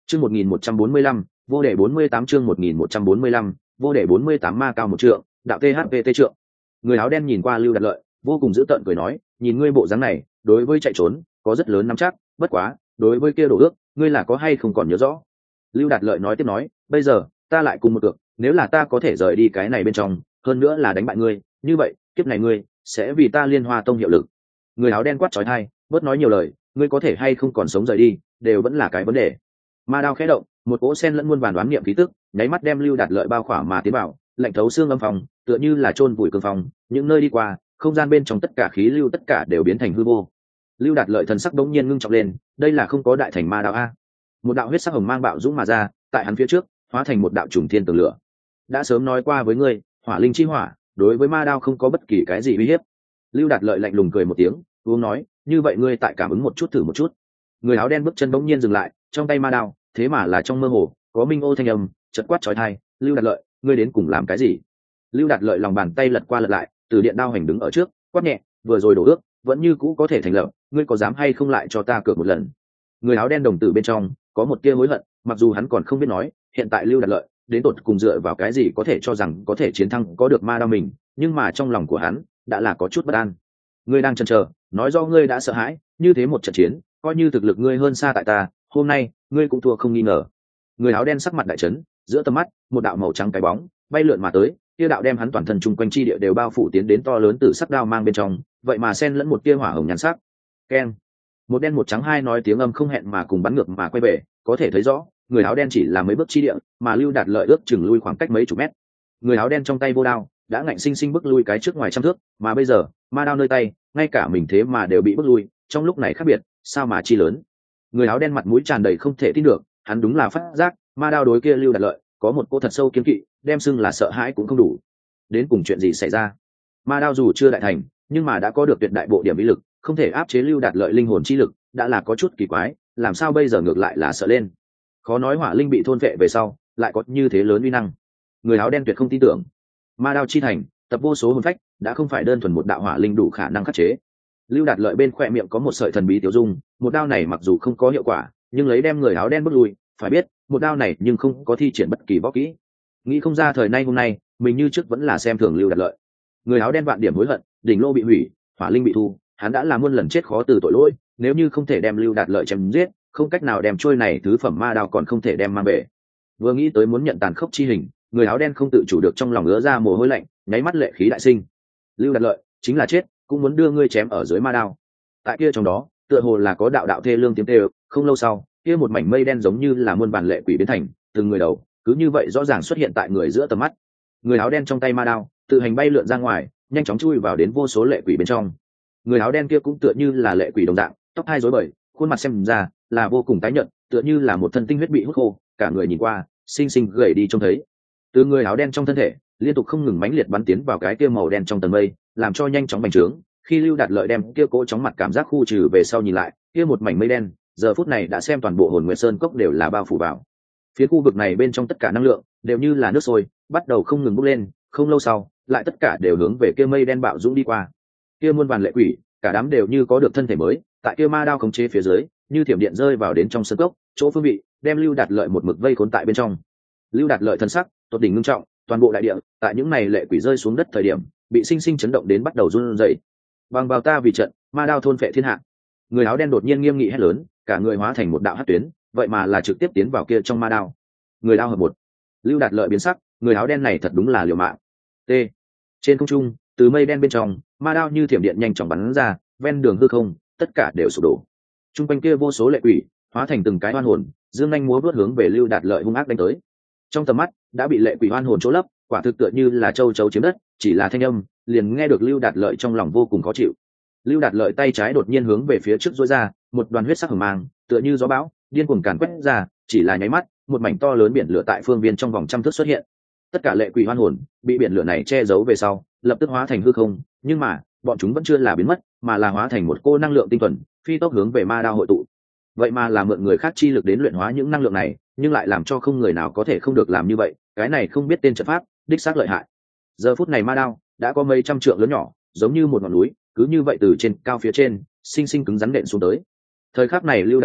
Chương 1145, vô đệ 48 chương 1145, vô đệ 48 ma cao một trượng, đạo THVT trượng. Người áo đen nhìn qua Lưu Đạt Lợi, vô cùng dữ tợn cười nói, nhìn ngươi bộ dáng này, đối với chạy trốn, có rất lớn nắm chắc, bất quá, đối với kia đổ ước, ngươi là có hay không còn nhớ rõ. Lưu Đạt Lợi nói tiếp nói, bây giờ, ta lại cùng một cược, nếu là ta có thể rời đi cái này bên trong, hơn nữa là đánh bại ngươi, như vậy, kiếp này ngươi sẽ vì ta Liên Hoa Tông hiệu lực. Người áo đen quát chói tai, bớt nói nhiều lời, ngươi có thể hay không còn sống rời đi, đều vẫn là cái vấn đề. Ma đao khẽ động, một cỗ sen lẫn muôn vàn đoán niệm khí tức, nháy mắt đem Lưu Đạt Lợi bao khỏa mà tiến vào, lạnh thấu xương âm phòng, tựa như là chôn vùi cương phong, những nơi đi qua, không gian bên trong tất cả khí lưu tất cả đều biến thành hư vô. Lưu Đạt Lợi thần sắc đống nhiên ngưng trọng lên, đây là không có đại thành ma đạo a. Một đạo huyết sắc hồng mang bạo dũng mà ra, tại hắn phía trước, hóa thành một đạo trùng thiên tường lửa. Đã sớm nói qua với ngươi, hỏa linh chi hỏa, đối với ma đao không có bất kỳ cái gì uy hiếp. Lưu Đạt Lợi lạnh lùng cười một tiếng, uống nói, như vậy ngươi tại cảm ứng một chút thử một chút. Người áo đen bước chân bỗng nhiên dừng lại, trong tay ma đao, thế mà là trong mơ hồ có minh ô thanh âm, chợt quát chói tai, Lưu Đạt Lợi, ngươi đến cùng làm cái gì? Lưu Đạt Lợi lòng bàn tay lật qua lật lại, từ điện đao hành đứng ở trước, quát nhẹ, vừa rồi đổ ước, vẫn như cũ có thể thành lập, ngươi có dám hay không lại cho ta cược một lần? Người áo đen đồng tử bên trong có một tia hối hận, mặc dù hắn còn không biết nói, hiện tại Lưu Đạt Lợi đến tột cùng dựa vào cái gì có thể cho rằng có thể chiến thắng có được ma đao mình, nhưng mà trong lòng của hắn đã là có chút bất an. Ngươi đang chần chờ, nói do ngươi đã sợ hãi, như thế một trận chiến, coi như thực lực ngươi hơn xa tại ta, hôm nay ngươi cũng thua không nghi ngờ. Người áo đen sắc mặt đại chấn, giữa tầm mắt một đạo màu trắng cái bóng bay lượn mà tới, tia đạo đem hắn toàn thân chung quanh chi địa đều bao phủ tiến đến to lớn từ sắc đao mang bên trong, vậy mà xen lẫn một tia hỏa hồng nhàn sắc. Keng, một đen một trắng hai nói tiếng âm không hẹn mà cùng bắn ngược mà quay về, có thể thấy rõ người áo đen chỉ là mấy bước chi địa, mà Lưu Đạt Lợi ước chừng lui khoảng cách mấy chục mét. Người áo đen trong tay vô đao đã ngạnh sinh sinh bước lui cái trước ngoài trăm thước, mà bây giờ ma đao nơi tay, ngay cả mình thế mà đều bị bước lui, trong lúc này khác biệt sao mà chi lớn. Người áo đen mặt mũi tràn đầy không thể tin được, hắn đúng là phát giác ma đao đối kia Lưu Đạt Lợi có một cô thật sâu kiên kỵ, đem xưng là sợ hãi cũng không đủ. Đến cùng chuyện gì xảy ra? Ma đao dù chưa đại thành, nhưng mà đã có được tuyệt đại bộ điểm ý lực, không thể áp chế Lưu Đạt Lợi linh hồn chi lực, đã là có chút kỳ quái, làm sao bây giờ ngược lại là sợ lên? Khó nói hỏa linh bị thôn vệ về sau, lại có như thế lớn uy năng. Người áo đen tuyệt không tin tưởng. Ma đao chi thành, tập vô số hồn phách, đã không phải đơn thuần một đạo hỏa linh đủ khả năng khắc chế. Lưu Đạt Lợi bên khỏe miệng có một sợi thần bí tiêu dung, một đao này mặc dù không có hiệu quả, nhưng lấy đem người áo đen bước lui, phải biết, một đao này nhưng không có thi triển bất kỳ võ kỹ. Nghĩ không ra thời nay hôm nay, mình như trước vẫn là xem thường Lưu Đạt Lợi. Người áo đen vạn điểm hối hận, đỉnh lô bị hủy, hỏa linh bị thu, hắn đã là muôn lần chết khó từ tội lỗi, nếu như không thể đem Lưu Đạt Lợi chém giết, không cách nào đem trôi này thứ phẩm ma đao còn không thể đem mang về. Vừa nghĩ tới muốn nhận tàn khốc chi hình, người áo đen không tự chủ được trong lòng ứa ra mồ hôi lạnh, nháy mắt lệ khí đại sinh. Lưu Đạt Lợi chính là chết, cũng muốn đưa ngươi chém ở dưới ma đao. Tại kia trong đó, tựa hồ là có đạo đạo thê lương tiếng tê ơ. Không lâu sau, kia một mảnh mây đen giống như là muôn vàn lệ quỷ biến thành, từng người đầu cứ như vậy rõ ràng xuất hiện tại người giữa tầm mắt. Người áo đen trong tay ma đao tự hành bay lượn ra ngoài, nhanh chóng chui vào đến vô số lệ quỷ bên trong. Người áo đen kia cũng tựa như là lệ quỷ đồng dạng, tóc hai rối bời, khuôn mặt xem ra là vô cùng tái nhợt, tựa như là một thân tinh huyết bị hút khô, cả người nhìn qua xinh xinh gầy đi trông thấy. Từ người áo đen trong thân thể liên tục không ngừng mãnh liệt bắn tiến vào cái kia màu đen trong tầng mây, làm cho nhanh chóng bành trướng. Khi Lưu Đạt Lợi đem kia cỗ chóng mặt cảm giác khu trừ về sau nhìn lại, kia một mảnh mây đen giờ phút này đã xem toàn bộ Hồn Nguyệt Sơn cốc đều là bao phủ vào. Phía khu vực này bên trong tất cả năng lượng đều như là nước sôi, bắt đầu không ngừng bốc lên, không lâu sau, lại tất cả đều hướng về kia mây đen bạo dũng đi qua. Kia muôn vàn lệ quỷ, cả đám đều như có được thân thể mới, tại kia ma đao khống chế phía dưới, như thiểm điện rơi vào đến trong sơn cốc, chỗ phương vị, đem Lưu Đạt Lợi một mực vây khốn tại bên trong. Lưu Đạt Lợi thân sắc tột đỉnh ngưng trọng, toàn bộ đại địa, tại những này lệ quỷ rơi xuống đất thời điểm, bị sinh sinh chấn động đến bắt đầu run rẩy. Bằng vào ta vì trận, ma đao thôn phệ thiên hạ. Người áo đen đột nhiên nghiêm nghị hét lớn, cả người hóa thành một đạo hắc tuyến, vậy mà là trực tiếp tiến vào kia trong ma đao. Người đao hợp một. Lưu Đạt Lợi biến sắc, người áo đen này thật đúng là liều mạng. T. Trên không trung, từ mây đen bên trong, ma đao như thiểm điện nhanh chóng bắn ra, ven đường hư không, tất cả đều sụp đổ. Trung quanh kia vô số lệ quỷ, hóa thành từng cái oan hồn, dương nhanh múa vớt hướng về Lưu Đạt Lợi hung ác đánh tới. Trong tầm mắt, đã bị lệ quỷ oan hồn chỗ lấp, quả thực tựa như là châu chấu chiếm đất, chỉ là thanh âm, liền nghe được Lưu Đạt Lợi trong lòng vô cùng khó chịu. Lưu Đạt Lợi tay trái đột nhiên hướng về phía trước duỗi ra, một đoàn huyết sắc hừng mang, tựa như gió bão, điên cuồng càn quét ra, chỉ là nháy mắt, một mảnh to lớn biển lửa tại phương viên trong vòng trăm thước xuất hiện. Tất cả lệ quỷ oan hồn bị biển lửa này che giấu về sau, lập tức hóa thành hư không, nhưng mà, bọn chúng vẫn chưa là biến mất, mà là hóa thành một cô năng lượng tinh thuần, phi tốc hướng về ma đao hội tụ. Vậy mà là mượn người khác chi lực đến luyện hóa những năng lượng này, nhưng lại làm cho không người nào có thể không được làm như vậy, cái này không biết tên trận pháp, đích xác lợi hại. Giờ phút này ma đao đã có mấy trăm trượng lớn nhỏ, giống như một ngọn núi, cứ như vậy từ trên cao phía trên, sinh sinh cứng rắn đện xuống tới. Thời khắc này Lưu Đạt Lợi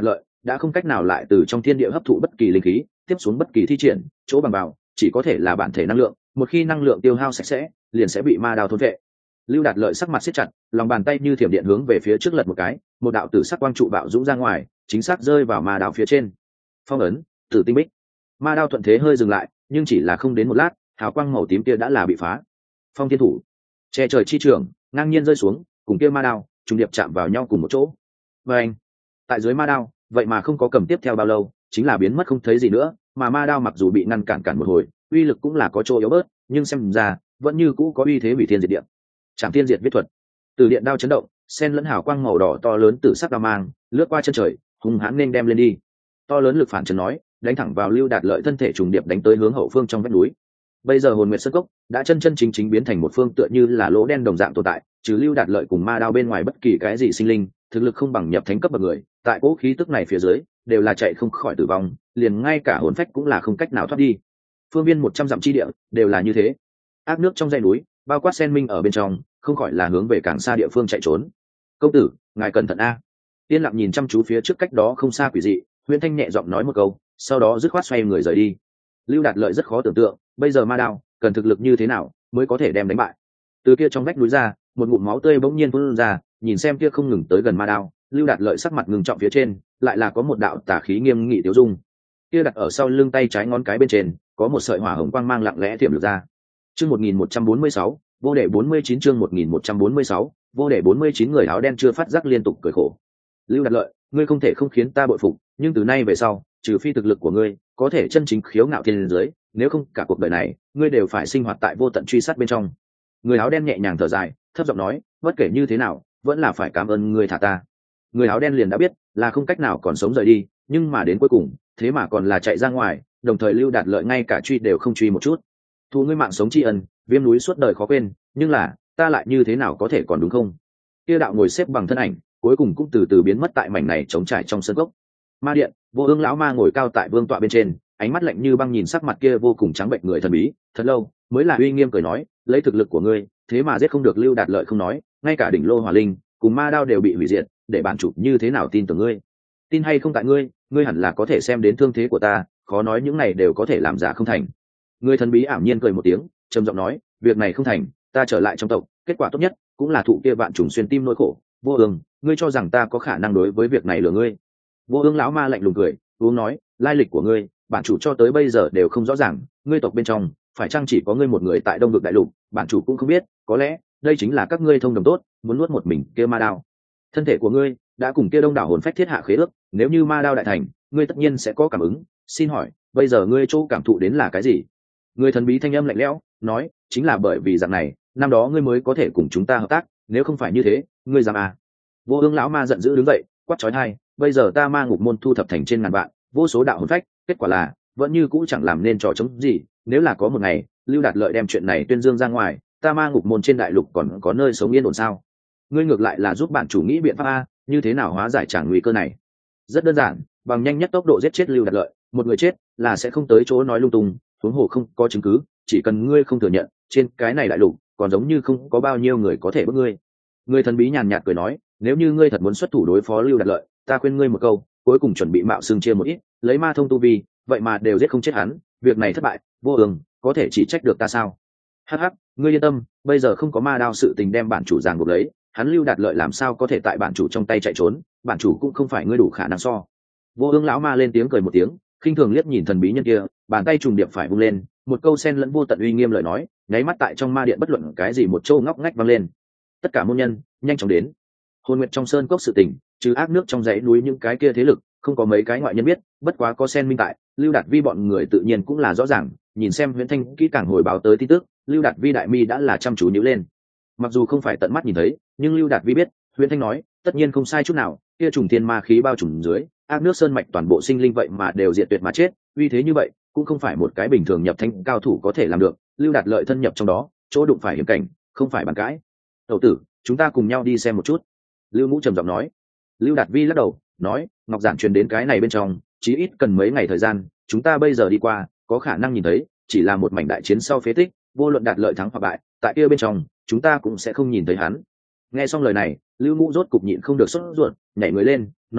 đã không cách nào lại từ trong thiên địa hấp thụ bất kỳ linh khí, tiếp xuống bất kỳ thi triển chỗ bằng vào chỉ có thể là bản thể năng lượng, một khi năng lượng tiêu hao sạch sẽ liền sẽ bị ma đao thôn vệ. Lưu Đạt Lợi sắc mặt siết chặt, lòng bàn tay như thiểm điện hướng về phía trước lật một cái, một đạo tử sắc quang trụ bạo dũng ra ngoài, chính xác rơi vào ma đao phía trên. Phong ấn, Tử Tinh Bích. Ma đao thuận thế hơi dừng lại, nhưng chỉ là không đến một lát, hào quang màu tím kia đã là bị phá. Phong Thiên Thủ, che trời chi trường, ngang nhiên rơi xuống, cùng kia ma đao trùng điệp chạm vào nhau cùng một chỗ. Và anh, tại dưới ma đao, vậy mà không có cầm tiếp theo bao lâu, chính là biến mất không thấy gì nữa, mà ma đao mặc dù bị ngăn cản một hồi, uy lực cũng là có chỗ yếu bớt, nhưng xem ra vẫn như cũ có uy thế hủy thiên diệt địa. Trảm Thiên Diệt Viết Thuật. Từ điện đao chấn động, sen lẫn hào quang màu đỏ to lớn từ sắc đao mang, lướt qua chân trời, hung hãn nên đem lên đi. To lớn lực phản chấn nói, đánh thẳng vào Lưu Đạt Lợi thân thể trùng điệp đánh tới hướng hậu phương trong vách núi. Bây giờ Hồn Nguyệt Sơn Cốc đã chân chân chính chính biến thành một phương tựa như là lỗ đen đồng dạng tồn tại, trừ Lưu Đạt Lợi cùng ma đao bên ngoài bất kỳ cái gì sinh linh, thực lực không bằng nhập thánh cấp bậc người, tại cỗ khí tức này phía dưới, đều là chạy không khỏi tử vong, liền ngay cả hồn phách cũng là không cách nào thoát đi. Phương viên 100 dặm chi địa đều là như thế. Ác nước trong dãy núi, bao quát sen minh ở bên trong, không khỏi là hướng về càng xa địa phương chạy trốn. Công tử, ngài cẩn thận a. Tiên lặng nhìn chăm chú phía trước cách đó không xa quỷ dị, Huyền Thanh nhẹ giọng nói một câu, sau đó dứt khoát xoay người rời đi. Lưu Đạt Lợi rất khó tưởng tượng, bây giờ ma đao cần thực lực như thế nào mới có thể đem đánh bại. Từ kia trong vách núi ra, một ngụm máu tươi bỗng nhiên phun ra, nhìn xem kia không ngừng tới gần ma đao, Lưu Đạt Lợi sắc mặt ngưng trọng phía trên, lại là có một đạo tà khí nghiêm nghị tiêu dung. Kia đặt ở sau lưng tay trái ngón cái bên trên, có một sợi hỏa hồng quang mang lặng lẽ thiểm được ra. Chương 1146, vô đệ 49 chương 1146, vô đệ 49 người áo đen chưa phát giác liên tục cười khổ. Lưu Đạt Lợi, ngươi không thể không khiến ta bội phục, nhưng từ nay về sau, trừ phi thực lực của ngươi có thể chân chính khiếu ngạo thiên giới, nếu không cả cuộc đời này, ngươi đều phải sinh hoạt tại vô tận truy sát bên trong. Người áo đen nhẹ nhàng thở dài, thấp giọng nói, bất kể như thế nào, vẫn là phải cảm ơn ngươi thả ta. Người áo đen liền đã biết là không cách nào còn sống rời đi, nhưng mà đến cuối cùng, thế mà còn là chạy ra ngoài, đồng thời Lưu Đạt Lợi ngay cả truy đều không truy một chút. Thu ngươi mạng sống tri ân, Viêm núi suốt đời khó quên, nhưng là ta lại như thế nào có thể còn đúng không? Kia đạo ngồi xếp bằng thân ảnh, cuối cùng cũng từ từ biến mất tại mảnh này trống trải trong sân gốc. Ma điện, Vô Ương lão ma ngồi cao tại vương tọa bên trên, ánh mắt lạnh như băng nhìn sắc mặt kia vô cùng trắng bệnh người thần bí, thật lâu mới là uy nghiêm cười nói, lấy thực lực của ngươi, thế mà giết không được Lưu Đạt Lợi không nói, ngay cả đỉnh lô hỏa linh cùng ma đao đều bị hủy diệt, để bản chủ như thế nào tin tưởng ngươi? Tin hay không tại ngươi, ngươi hẳn là có thể xem đến thương thế của ta, khó nói những này đều có thể làm giả không thành. Người thần bí ảm nhiên cười một tiếng, trầm giọng nói, việc này không thành, ta trở lại trong tộc, kết quả tốt nhất cũng là thụ kia vạn trùng xuyên tim nỗi khổ. Vô Ương, ngươi cho rằng ta có khả năng đối với việc này lừa ngươi? Vô Ương lão ma lạnh lùng cười, uống nói, lai lịch của ngươi, bản chủ cho tới bây giờ đều không rõ ràng, ngươi tộc bên trong phải chăng chỉ có ngươi một người tại Đông Vực đại lục, bản chủ cũng không biết, có lẽ đây chính là các ngươi thông đồng tốt, muốn nuốt một mình kia ma đao. Thân thể của ngươi đã cùng kia đông đảo hồn phách thiết hạ khế ước, nếu như ma đao đại thành, ngươi tất nhiên sẽ có cảm ứng. Xin hỏi, bây giờ ngươi chỗ cảm thụ đến là cái gì? Người thần bí thanh âm lạnh lẽo nói, chính là bởi vì dạng này, năm đó ngươi mới có thể cùng chúng ta hợp tác, nếu không phải như thế, ngươi dám à? Vô Ương lão ma giận dữ đứng dậy, quát chói tai, bây giờ ta ma ngục môn thu thập thành trên ngàn vạn, vô số đạo hồn phách, kết quả là vẫn như cũ chẳng làm nên trò chống gì. Nếu là có một ngày Lưu Đạt Lợi đem chuyện này tuyên dương ra ngoài, ta ma ngục môn trên đại lục còn có nơi sống yên ổn sao? Ngươi ngược lại là giúp bản chủ nghĩ biện pháp a, như thế nào hóa giải tràng nguy cơ này? Rất đơn giản, bằng nhanh nhất tốc độ giết chết Lưu Đạt Lợi, một người chết là sẽ không tới chỗ nói lung tung, huống hồ không có chứng cứ, chỉ cần ngươi không thừa nhận, trên cái này đại lục còn giống như không có bao nhiêu người có thể bức ngươi. Người thần bí nhàn nhạt cười nói, nếu như ngươi thật muốn xuất thủ đối phó Lưu Đạt Lợi, ta khuyên ngươi một câu, cuối cùng chuẩn bị mạo xương chia một ít, lấy ma thông tu vi, vậy mà đều giết không chết hắn, việc này thất bại, Vô Ương có thể chỉ trách được ta sao? Hắc hắc, ngươi yên tâm, bây giờ không có ma đao sự tình đem bản chủ ràng buộc lấy, hắn Lưu Đạt Lợi làm sao có thể tại bản chủ trong tay chạy trốn, bản chủ cũng không phải ngươi đủ khả năng so. Vô Ương lão ma lên tiếng cười một tiếng, khinh thường liếc nhìn thần bí nhân kia, bàn tay trùng điệp phải vung lên, một câu sen lẫn vô tận uy nghiêm lời nói, nháy mắt tại trong ma điện bất luận cái gì một châu ngóc ngách vang lên. Tất cả môn nhân nhanh chóng đến. Hồn Nguyệt trong sơn cốc sự tình, trừ ác nước trong dãy núi những cái kia thế lực, không có mấy cái ngoại nhân biết, bất quá có sen minh tại, Lưu Đạt Vi bọn người tự nhiên cũng là rõ ràng, nhìn xem Huyền Thanh kỹ càng hồi báo tới tin tức, Lưu Đạt Vi đại mi đã là chăm chú nhíu lên. Mặc dù không phải tận mắt nhìn thấy, nhưng Lưu Đạt Vi biết, Huyền Thanh nói, tất nhiên không sai chút nào, kia trùng thiên ma khí bao trùm dưới, ác nước sơn mạch toàn bộ sinh linh vậy mà đều diệt tuyệt mà chết, uy thế như vậy, cũng không phải một cái bình thường nhập thánh cao thủ có thể làm được, Lưu Đạt Lợi thân nhập trong đó, chỗ đụng phải hiểm cảnh, không phải bàn cãi. Tẩu tử, chúng ta cùng nhau đi xem một chút. Lưu Ngũ trầm giọng nói. Lưu Đạt Vi lắc đầu, nói, ngọc giản truyền đến cái này bên trong, chí ít cần mấy ngày thời gian, chúng ta bây giờ đi qua, có khả năng nhìn thấy, chỉ là một mảnh đại chiến sau phế tích, vô luận Đạt Lợi thắng hoặc bại, tại kia bên trong, chúng ta cũng sẽ không nhìn thấy hắn. Nghe xong lời này, Lưu Ngũ rốt cục nhịn không được sốt ruột, nhảy người lên, nói,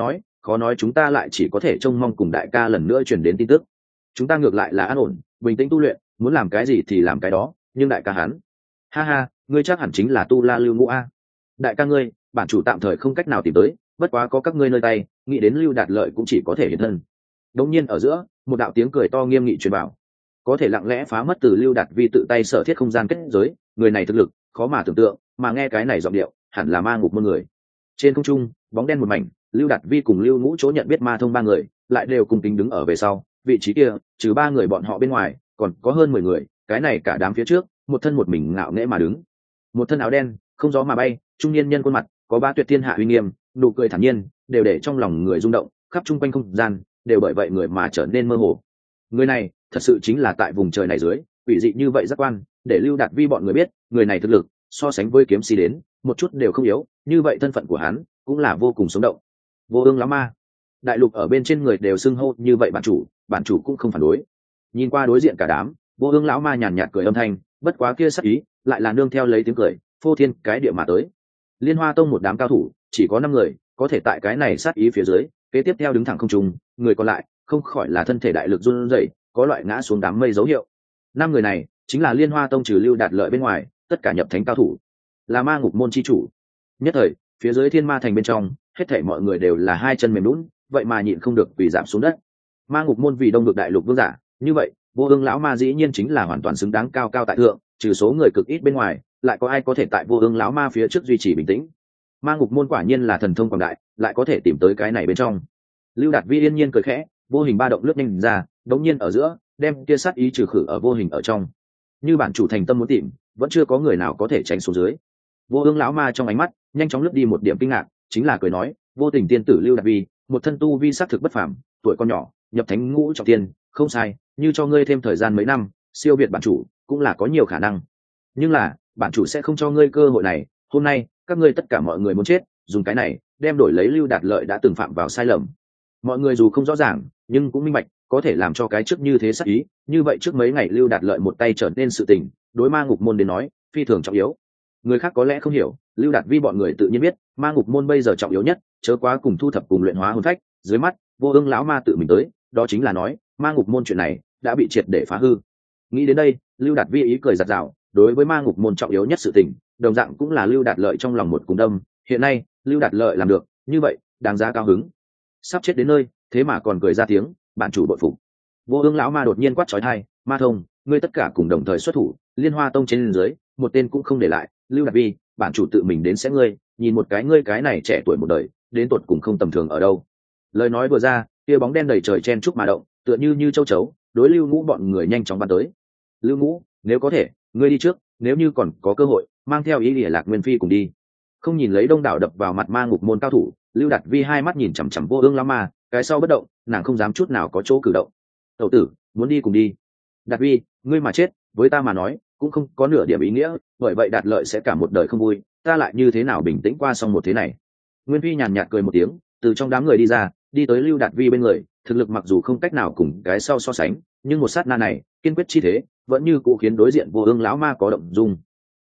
khó nói chúng ta lại chỉ có thể trông mong cùng đại ca lần nữa truyền đến tin tức. Chúng ta ngược lại là an ổn bình tĩnh tu luyện, muốn làm cái gì thì làm cái đó, nhưng đại ca hắn, ha ha, ngươi chắc hẳn chính là Tu La Lưu Ngũ a. Đại ca ngươi, bản chủ tạm thời không cách nào tìm tới, bất quá có các ngươi nơi tay, nghĩ đến Lưu Đạt Lợi cũng chỉ có thể hiện thân. Đột nhiên ở giữa, một đạo tiếng cười to nghiêm nghị truyền vào, có thể lặng lẽ phá mất từ Lưu Đạt Vi tự tay sở thiết không gian kết giới, người này thực lực khó mà tưởng tượng, mà nghe cái này giọng điệu, hẳn là ma ngục môn người. Trên không trung, bóng đen một mảnh, Lưu Đạt Vi cùng Lưu Ngũ chỗ nhận biết ma thông ba người, lại đều cùng kính đứng ở về sau, vị trí kia, trừ ba người bọn họ bên ngoài, còn có hơn 10 người, cái này cả đám phía trước, một thân một mình ngạo nghễ mà đứng. Một thân áo đen, không gió mà bay, trung niên nhân khuôn mặt, có ba tuyệt thiên hạ uy nghiêm, nụ cười thản nhiên, đều để trong lòng người rung động, khắp chung quanh không gian, đều bởi vậy người mà trở nên mơ hồ. Người này, thật sự chính là tại vùng trời này dưới, quỷ dị như vậy giác quan, để Lưu Đạt Vi bọn người biết, người này thực lực, so sánh với kiếm si đến, một chút đều không yếu, như vậy thân phận của hắn, cũng là vô cùng sống động. Vô Ương lão ma, đại lục ở bên trên người đều xưng hô như vậy bản chủ cũng không phản đối. Nhìn qua đối diện cả đám, Vô Ương lão ma nhàn nhạt cười âm thanh, bất quá kia sắc ý, lại là nương theo lấy tiếng cười, phô thiên cái địa mà tới. Liên Hoa Tông một đám cao thủ, chỉ có 5 người, có thể tại cái này sát ý phía dưới, kế tiếp theo đứng thẳng không trung, người còn lại, không khỏi là thân thể đại lực run rẩy, có loại ngã xuống đám mây dấu hiệu. 5 người này, chính là Liên Hoa Tông trừ Lưu Đạt Lợi bên ngoài, tất cả nhập thánh cao thủ, là ma ngục môn chi chủ. Nhất thời, phía dưới Thiên Ma thành bên trong, hết thảy mọi người đều là hai chân mềm nhũn, vậy mà nhịn không được quỳ giảm xuống đất. Ma ngục môn vì đông vực đại lục vương giả, như vậy, Vô Ương lão ma dĩ nhiên chính là hoàn toàn xứng đáng cao cao tại thượng, trừ số người cực ít bên ngoài, lại có ai có thể tại Vô Ương lão ma phía trước duy trì bình tĩnh. Ma ngục môn quả nhiên là thần thông quảng đại, lại có thể tìm tới cái này bên trong. Lưu Đạt Vi yên nhiên cười khẽ, vô hình ba động lướt nhanh ra, đống nhiên ở giữa, đem kia sát ý trừ khử ở vô hình ở trong. Như bản chủ thành tâm muốn tìm, vẫn chưa có người nào có thể tránh xuống dưới. Vô Ương lão ma trong ánh mắt nhanh chóng lướt đi một điểm kinh ngạc, chính là cười nói, vô tình tiên tử Lưu Đạt Vi, một thân tu vi sắc thực bất phàm, tuổi con nhỏ, nhập thánh ngũ trọng tiên, không sai, như cho ngươi thêm thời gian mấy năm, siêu việt bản chủ cũng là có nhiều khả năng. Nhưng là, bản chủ sẽ không cho ngươi cơ hội này, hôm nay, các ngươi tất cả mọi người muốn chết, dùng cái này đem đổi lấy Lưu Đạt Lợi đã từng phạm vào sai lầm. Mọi người dù không rõ ràng, nhưng cũng minh bạch, có thể làm cho cái trước như thế sắc ý, như vậy trước mấy ngày Lưu Đạt Lợi một tay trở nên sự tình, đối ma ngục môn đến nói, phi thường trọng yếu. Người khác có lẽ không hiểu, Lưu Đạt Vi bọn người tự nhiên biết, ma ngục môn bây giờ trọng yếu nhất, chớ quá cùng thu thập cùng luyện hóa hồn phách, dưới mắt, Vô Ương lão ma tự mình tới, đó chính là nói, ma ngục môn chuyện này đã bị triệt để phá hư. Nghĩ đến đây, Lưu Đạt Vi ý cười giật giảo, đối với ma ngục môn trọng yếu nhất sự tình, đồng dạng cũng là Lưu Đạt Lợi trong lòng một cùng đâm, hiện nay, Lưu Đạt Lợi làm được, như vậy, đáng giá cao hứng. Sắp chết đến nơi, thế mà còn cười ra tiếng, bạn chủ bội phục. Vô Ương lão ma đột nhiên quát chói tai, ma thông, ngươi tất cả cùng đồng thời xuất thủ, Liên Hoa Tông trên dưới, một tên cũng không để lại, Lưu Đạt Vi, bản chủ tự mình đến sẽ ngươi, nhìn một cái ngươi cái này trẻ tuổi một đời, đến tột cùng không tầm thường ở đâu. Lời nói vừa ra, kia bóng đen đầy trời chen trúc mà động, tựa như châu chấu, đối Lưu Ngũ bọn người nhanh chóng bắn tới. Lưu Ngũ, nếu có thể, ngươi đi trước, nếu như còn có cơ hội, mang theo ý Lìa Lạc Nguyên Phi cùng đi. Không nhìn lấy đông đảo đập vào mặt ma ngục môn cao thủ, Lưu Đạt Vi hai mắt nhìn chằm chằm Vô Ương lão ma, cái sau bất động, nàng không dám chút nào có chỗ cử động. Tẩu tử, muốn đi cùng đi. Đạt Vi, ngươi mà chết, với ta mà nói, cũng không có nửa điểm ý nghĩa, bởi vậy Đạt Lợi sẽ cả một đời không vui, ta lại như thế nào bình tĩnh qua xong một thế này. Nguyên Phi nhàn nhạt cười một tiếng, từ trong đám người đi ra, đi tới Lưu Đạt Vi bên người, thực lực mặc dù không cách nào cùng cái sau so sánh, nhưng một sát na này, kiên quyết chi thế, vẫn như cũ khiến đối diện Vô Ương lão ma có động dung.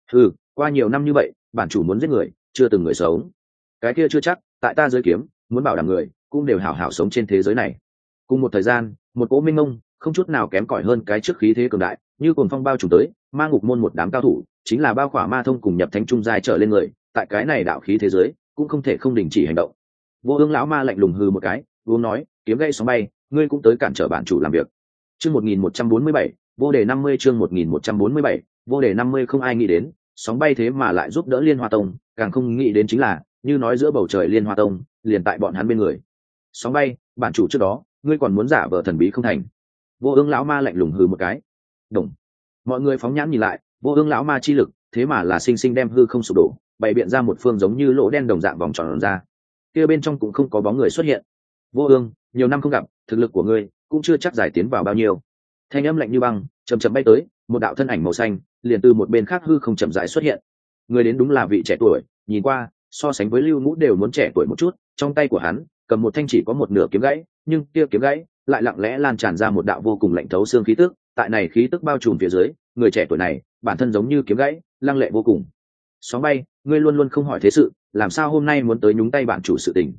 Qua nhiều năm như vậy, bản chủ muốn giết người, chưa từng người sống. Cái kia chưa chắc, tại ta dưới kiếm, muốn bảo đảm người, cũng đều hảo hảo sống trên thế giới này. Cùng một thời gian, một cỗ minh mông, không chút nào kém cỏi hơn cái trước khí thế cường đại, như cồn phong bao trùm tới, ma ngục môn một đám cao thủ, chính là bao khỏa ma thông cùng nhập thánh trung giai trở lên người, tại cái này đạo khí thế giới, cũng không thể không đình chỉ hành động. Vô Ương lão ma lạnh lùng hừ một cái, uống nói, kiếm gây sóng bay, ngươi cũng tới cản trở bản chủ làm việc. Chương 1147, vô đề 50 chương 1147, vô đề 50 không ai nghĩ đến, sóng bay thế mà lại giúp đỡ Liên Hoa Tông, càng không nghĩ đến chính là, như nói giữa bầu trời Liên Hoa Tông, liền tại bọn hắn bên người. Sóng bay, bản chủ trước đó, ngươi còn muốn giả vờ thần bí không thành. Vô Ương lão ma lạnh lùng hừ một cái. Đồng. Mọi người phóng nhãn nhìn lại, Vô Ương lão ma chi lực, thế mà là sinh sinh đem hư không sụp đổ, bày biện ra một phương giống như lỗ đen đồng dạng vòng tròn ra. Kia bên trong cũng không có bóng người xuất hiện. Vô Ương, nhiều năm không gặp, thực lực của ngươi cũng chưa chắc giải tiến vào bao nhiêu. Thanh âm lạnh như băng, chậm chậm bay tới, một đạo thân ảnh màu xanh, liền từ một bên khác hư không chậm rãi xuất hiện. Người đến đúng là vị trẻ tuổi, nhìn qua, so sánh với Lưu Ngũ đều muốn trẻ tuổi một chút, trong tay của hắn cầm một thanh chỉ có một nửa kiếm gãy, nhưng kia kiếm gãy lại lặng lẽ lan tràn ra một đạo vô cùng lạnh thấu xương khí tức, tại này khí tức bao trùm phía dưới, người trẻ tuổi này, bản thân giống như kiếm gãy, lăng lệ vô cùng. Sóng bay, ngươi luôn luôn không hỏi thế sự, làm sao hôm nay muốn tới nhúng tay bản chủ sự tình?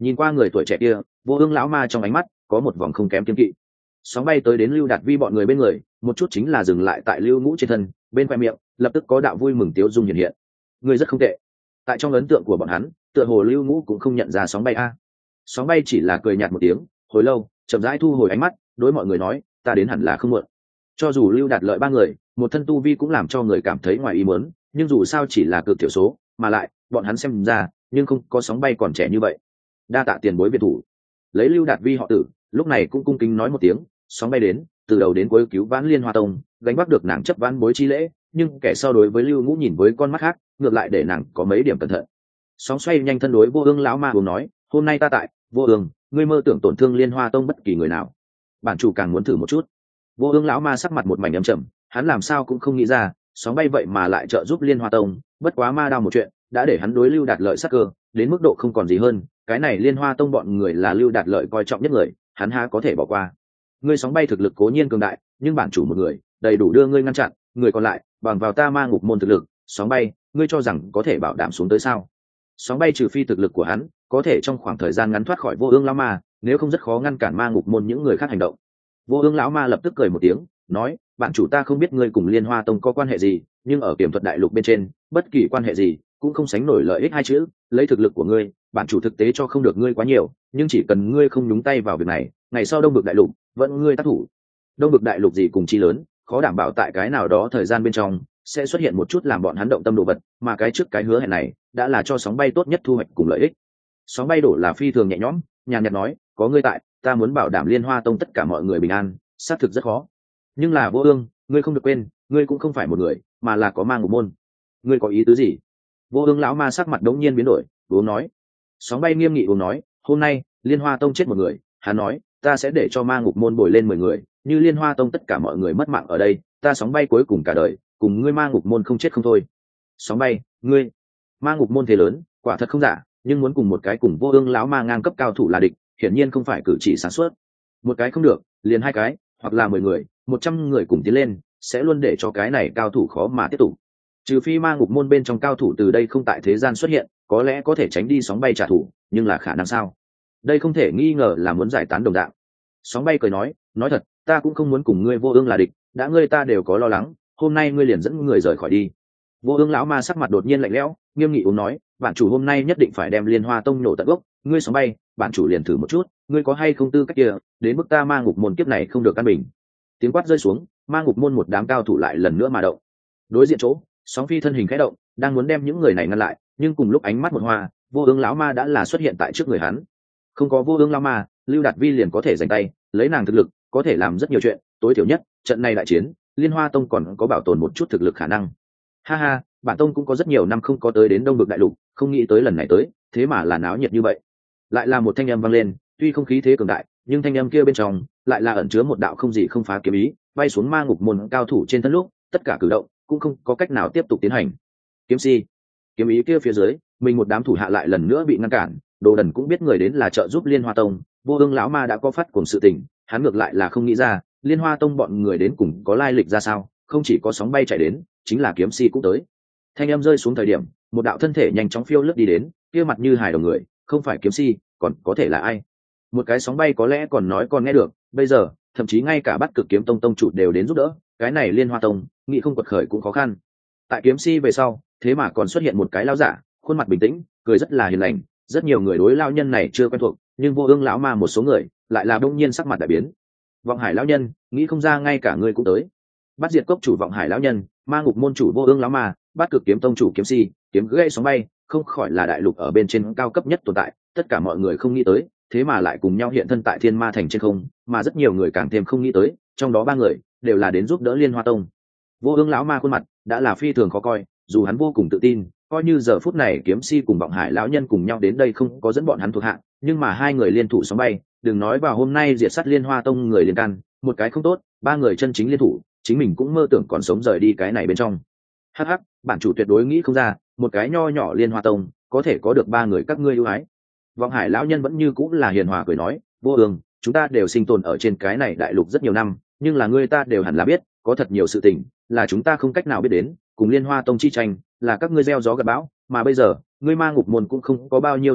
Nhìn qua người tuổi trẻ kia, Vô Ương lão ma trong ánh mắt có một vòng không kém kiên kỵ. Sóng bay tới đến Lưu Đạt Vi bọn người bên người, một chút chính là dừng lại tại Lưu Ngũ trên thân, bên khoe miệng lập tức có đạo vui mừng tiếu dung hiện hiện. Người rất không tệ. Tại trong ấn tượng của bọn hắn, tựa hồ Lưu Ngũ cũng không nhận ra Sóng bay a. Sóng bay chỉ là cười nhạt một tiếng, hồi lâu chậm rãi thu hồi ánh mắt, đối mọi người nói, ta đến hẳn là không muộn. Cho dù Lưu Đạt lợi ba người, một thân tu vi cũng làm cho người cảm thấy ngoài ý muốn, nhưng dù sao chỉ là cực thiểu số, mà lại bọn hắn xem ra nhưng không có Sóng bay còn trẻ như vậy. Đa tạ tiền bối biệt thủ. Lấy Lưu Đạt Vi họ Tử, lúc này cũng cung kính nói một tiếng, Sóng bay đến, từ đầu đến cuối cứu vãn Liên Hoa Tông, gánh vác được nàng chấp vãn bối chi lễ, nhưng kẻ sau đối với Lưu Ngũ nhìn với con mắt khác, ngược lại để nàng có mấy điểm cẩn thận. Sóng xoay nhanh thân đối Vô Ương lão ma uống nói, hôm nay ta tại, Vô Ương, ngươi mơ tưởng tổn thương Liên Hoa Tông bất kỳ người nào, bản chủ càng muốn thử một chút. Vô Ương lão ma sắc mặt một mảnh âm trầm, hắn làm sao cũng không nghĩ ra, Sóng bay vậy mà lại trợ giúp Liên Hoa Tông, bất quá ma đao một chuyện, đã để hắn đối Lưu Đạt lợi sắc cơ, đến mức độ không còn gì hơn, cái này Liên Hoa Tông bọn người là Lưu Đạt lợi coi trọng nhất người, hắn há có thể bỏ qua. Ngươi Sóng bay thực lực cố nhiên cường đại, nhưng bản chủ một người, đầy đủ đưa ngươi ngăn chặn, người còn lại, bằng vào ta ma ngục môn thực lực, Sóng bay, ngươi cho rằng có thể bảo đảm xuống tới sao? Sóng bay trừ phi thực lực của hắn, có thể trong khoảng thời gian ngắn thoát khỏi Vô Ương lão ma, nếu không rất khó ngăn cản ma ngục môn những người khác hành động. Vô Ương lão ma lập tức cười một tiếng, nói, bản chủ ta không biết ngươi cùng Liên Hoa Tông có quan hệ gì, nhưng ở Kiểm Thuật đại lục bên trên, bất kỳ quan hệ gì cũng không sánh nổi lợi ích hai chữ, lấy thực lực của ngươi, bản chủ thực tế cho không được ngươi quá nhiều, nhưng chỉ cần ngươi không nhúng tay vào việc này, ngày sau Đông Bực đại lục vẫn ngươi tác thủ. Đông Bực đại lục gì cùng chi lớn, khó đảm bảo tại cái nào đó thời gian bên trong sẽ xuất hiện một chút làm bọn hắn động tâm đồ vật, mà cái trước cái hứa hẹn này đã là cho Sóng bay tốt nhất thu hoạch cùng lợi ích. Sóng bay đổ là phi thường nhẹ nhõm, nhàn nhạt nói, có ngươi tại, ta muốn bảo đảm Liên Hoa Tông tất cả mọi người bình an, xác thực rất khó. Nhưng là Vô Ương, ngươi không được quên, ngươi cũng không phải một người, mà là có ma ngục môn. Ngươi có ý tứ gì? Vô Ương lão ma sắc mặt đống nhiên biến đổi, uống nói. Sóng bay nghiêm nghị uống nói, hôm nay Liên Hoa Tông chết một người, hắn nói, ta sẽ để cho ma ngục môn bồi lên 10 người, như Liên Hoa Tông tất cả mọi người mất mạng ở đây, ta Sóng bay cuối cùng cả đời, cùng ngươi ma ngục môn không chết không thôi. Sóng bay, ngươi, ma ngục môn thế lớn, quả thật không giả, nhưng muốn cùng một cái cùng Vô Ương lão ma ngang cấp cao thủ là địch, hiển nhiên không phải cử chỉ sáng suốt. Một cái không được, liền hai cái, hoặc là 10 người, 100 người cùng tiến lên, sẽ luôn để cho cái này cao thủ khó mà tiếp tục. Trừ phi ma ngục môn bên trong cao thủ từ đây không tại thế gian xuất hiện, có lẽ có thể tránh đi Sóng bay trả thù, nhưng là khả năng sao? Đây không thể nghi ngờ là muốn giải tán đồng đạo. Sóng bay cười nói thật, ta cũng không muốn cùng ngươi Vô Ương là địch, đã ngươi ta đều có lo lắng, hôm nay ngươi liền dẫn người rời khỏi đi. Vô Ương lão ma sắc mặt đột nhiên lạnh lẽo, nghiêm nghị uống nói, bản chủ hôm nay nhất định phải đem Liên Hoa Tông nổ tận gốc, ngươi Sóng bay, bản chủ liền thử một chút, ngươi có hay không tư cách kia, đến mức ta ma ngục môn kiếp này không được căn bình. Tiếng quát rơi xuống, ma ngục môn một đám cao thủ lại lần nữa mà động. Đối diện chỗ, Sóng phi thân hình khẽ động, đang muốn đem những người này ngăn lại, nhưng cùng lúc ánh mắt một hoa, Vô Ương lão ma đã là xuất hiện tại trước người hắn. Không có Vô Ương lão ma, Lưu Đạt Vi liền có thể giành tay, lấy nàng thực lực, có thể làm rất nhiều chuyện, tối thiểu nhất, trận này đại chiến, Liên Hoa Tông còn có bảo tồn một chút thực lực khả năng. Ha ha, bản tông cũng có rất nhiều năm không có tới đến Đông Bực đại lục, không nghĩ tới lần này tới, thế mà là náo nhiệt như vậy. Lại là một thanh âm vang lên, tuy không khí thế cường đại, nhưng thanh âm kia bên trong lại là ẩn chứa một đạo không gì không phá kiếm ý, bay xuống ma ngục môn cao thủ trên thân lúc, tất cả cử động cũng không có cách nào tiếp tục tiến hành. Kiếm si, kiếm ý kia phía dưới, mình một đám thủ hạ lại lần nữa bị ngăn cản, Đồ Đần cũng biết người đến là trợ giúp Liên Hoa Tông, Vô Ương lão ma đã có phát cùng sự tình, hắn ngược lại là không nghĩ ra, Liên Hoa Tông bọn người đến cùng có lai lịch ra sao, không chỉ có Sóng bay chạy đến, chính là kiếm si cũng tới. Thanh âm rơi xuống thời điểm, một đạo thân thể nhanh chóng phiêu lướt đi đến, kia mặt như hài đồng người, không phải kiếm si, còn có thể là ai? Một cái Sóng bay có lẽ còn nói còn nghe được, bây giờ, thậm chí ngay cả Bắt Cực Kiếm Tông tông chủ đều đến giúp đỡ, cái này Liên Hoa Tông, nghĩ không quật khởi cũng khó khăn. Tại kiếm si về sau, thế mà còn xuất hiện một cái lão giả, khuôn mặt bình tĩnh, cười rất là hiền lành, rất nhiều người đối lão nhân này chưa quen thuộc, nhưng Vô Ương lão ma một số người lại là đông nhiên sắc mặt đại biến. Vọng Hải lão nhân, nghĩ không ra ngay cả ngươi cũng tới. Bắt diệt cốc chủ Vọng Hải lão nhân, ma ngục môn chủ Vô Ương lão ma, Bắt Cực Kiếm Tông chủ kiếm si, kiếm gây Sóng bay, không khỏi là đại lục ở bên trên cao cấp nhất tồn tại, tất cả mọi người không nghĩ tới, thế mà lại cùng nhau hiện thân tại Thiên Ma thành trên không, mà rất nhiều người càng thêm không nghĩ tới, trong đó 3 người đều là đến giúp đỡ Liên Hoa Tông. Vô Ương lão ma khuôn mặt đã là phi thường khó coi, dù hắn vô cùng tự tin, coi như giờ phút này kiếm si cùng Vọng Hải lão nhân cùng nhau đến đây không có dẫn bọn hắn thuộc hạ, nhưng mà 2 người liên thủ Sóng bay, đừng nói vào hôm nay diệt sát Liên Hoa Tông người liên can, một cái không tốt, 3 người chân chính liên thủ, chính mình cũng mơ tưởng còn sống rời đi cái này bên trong. Hắc hắc, bản chủ tuyệt đối nghĩ không ra, một cái nho nhỏ Liên Hoa Tông có thể có được 3 người các ngươi ưu ái. Vọng Hải lão nhân vẫn như cũng là hiền hòa cười nói, Vô Ương, chúng ta đều sinh tồn ở trên cái này đại lục rất nhiều năm, nhưng là ngươi ta đều hẳn là biết, có thật nhiều sự tình là chúng ta không cách nào biết đến, cùng Liên Hoa Tông chi tranh là các ngươi gieo gió gặt bão, mà bây giờ ngươi ma ngục môn cũng không có bao nhiêu tổn thất,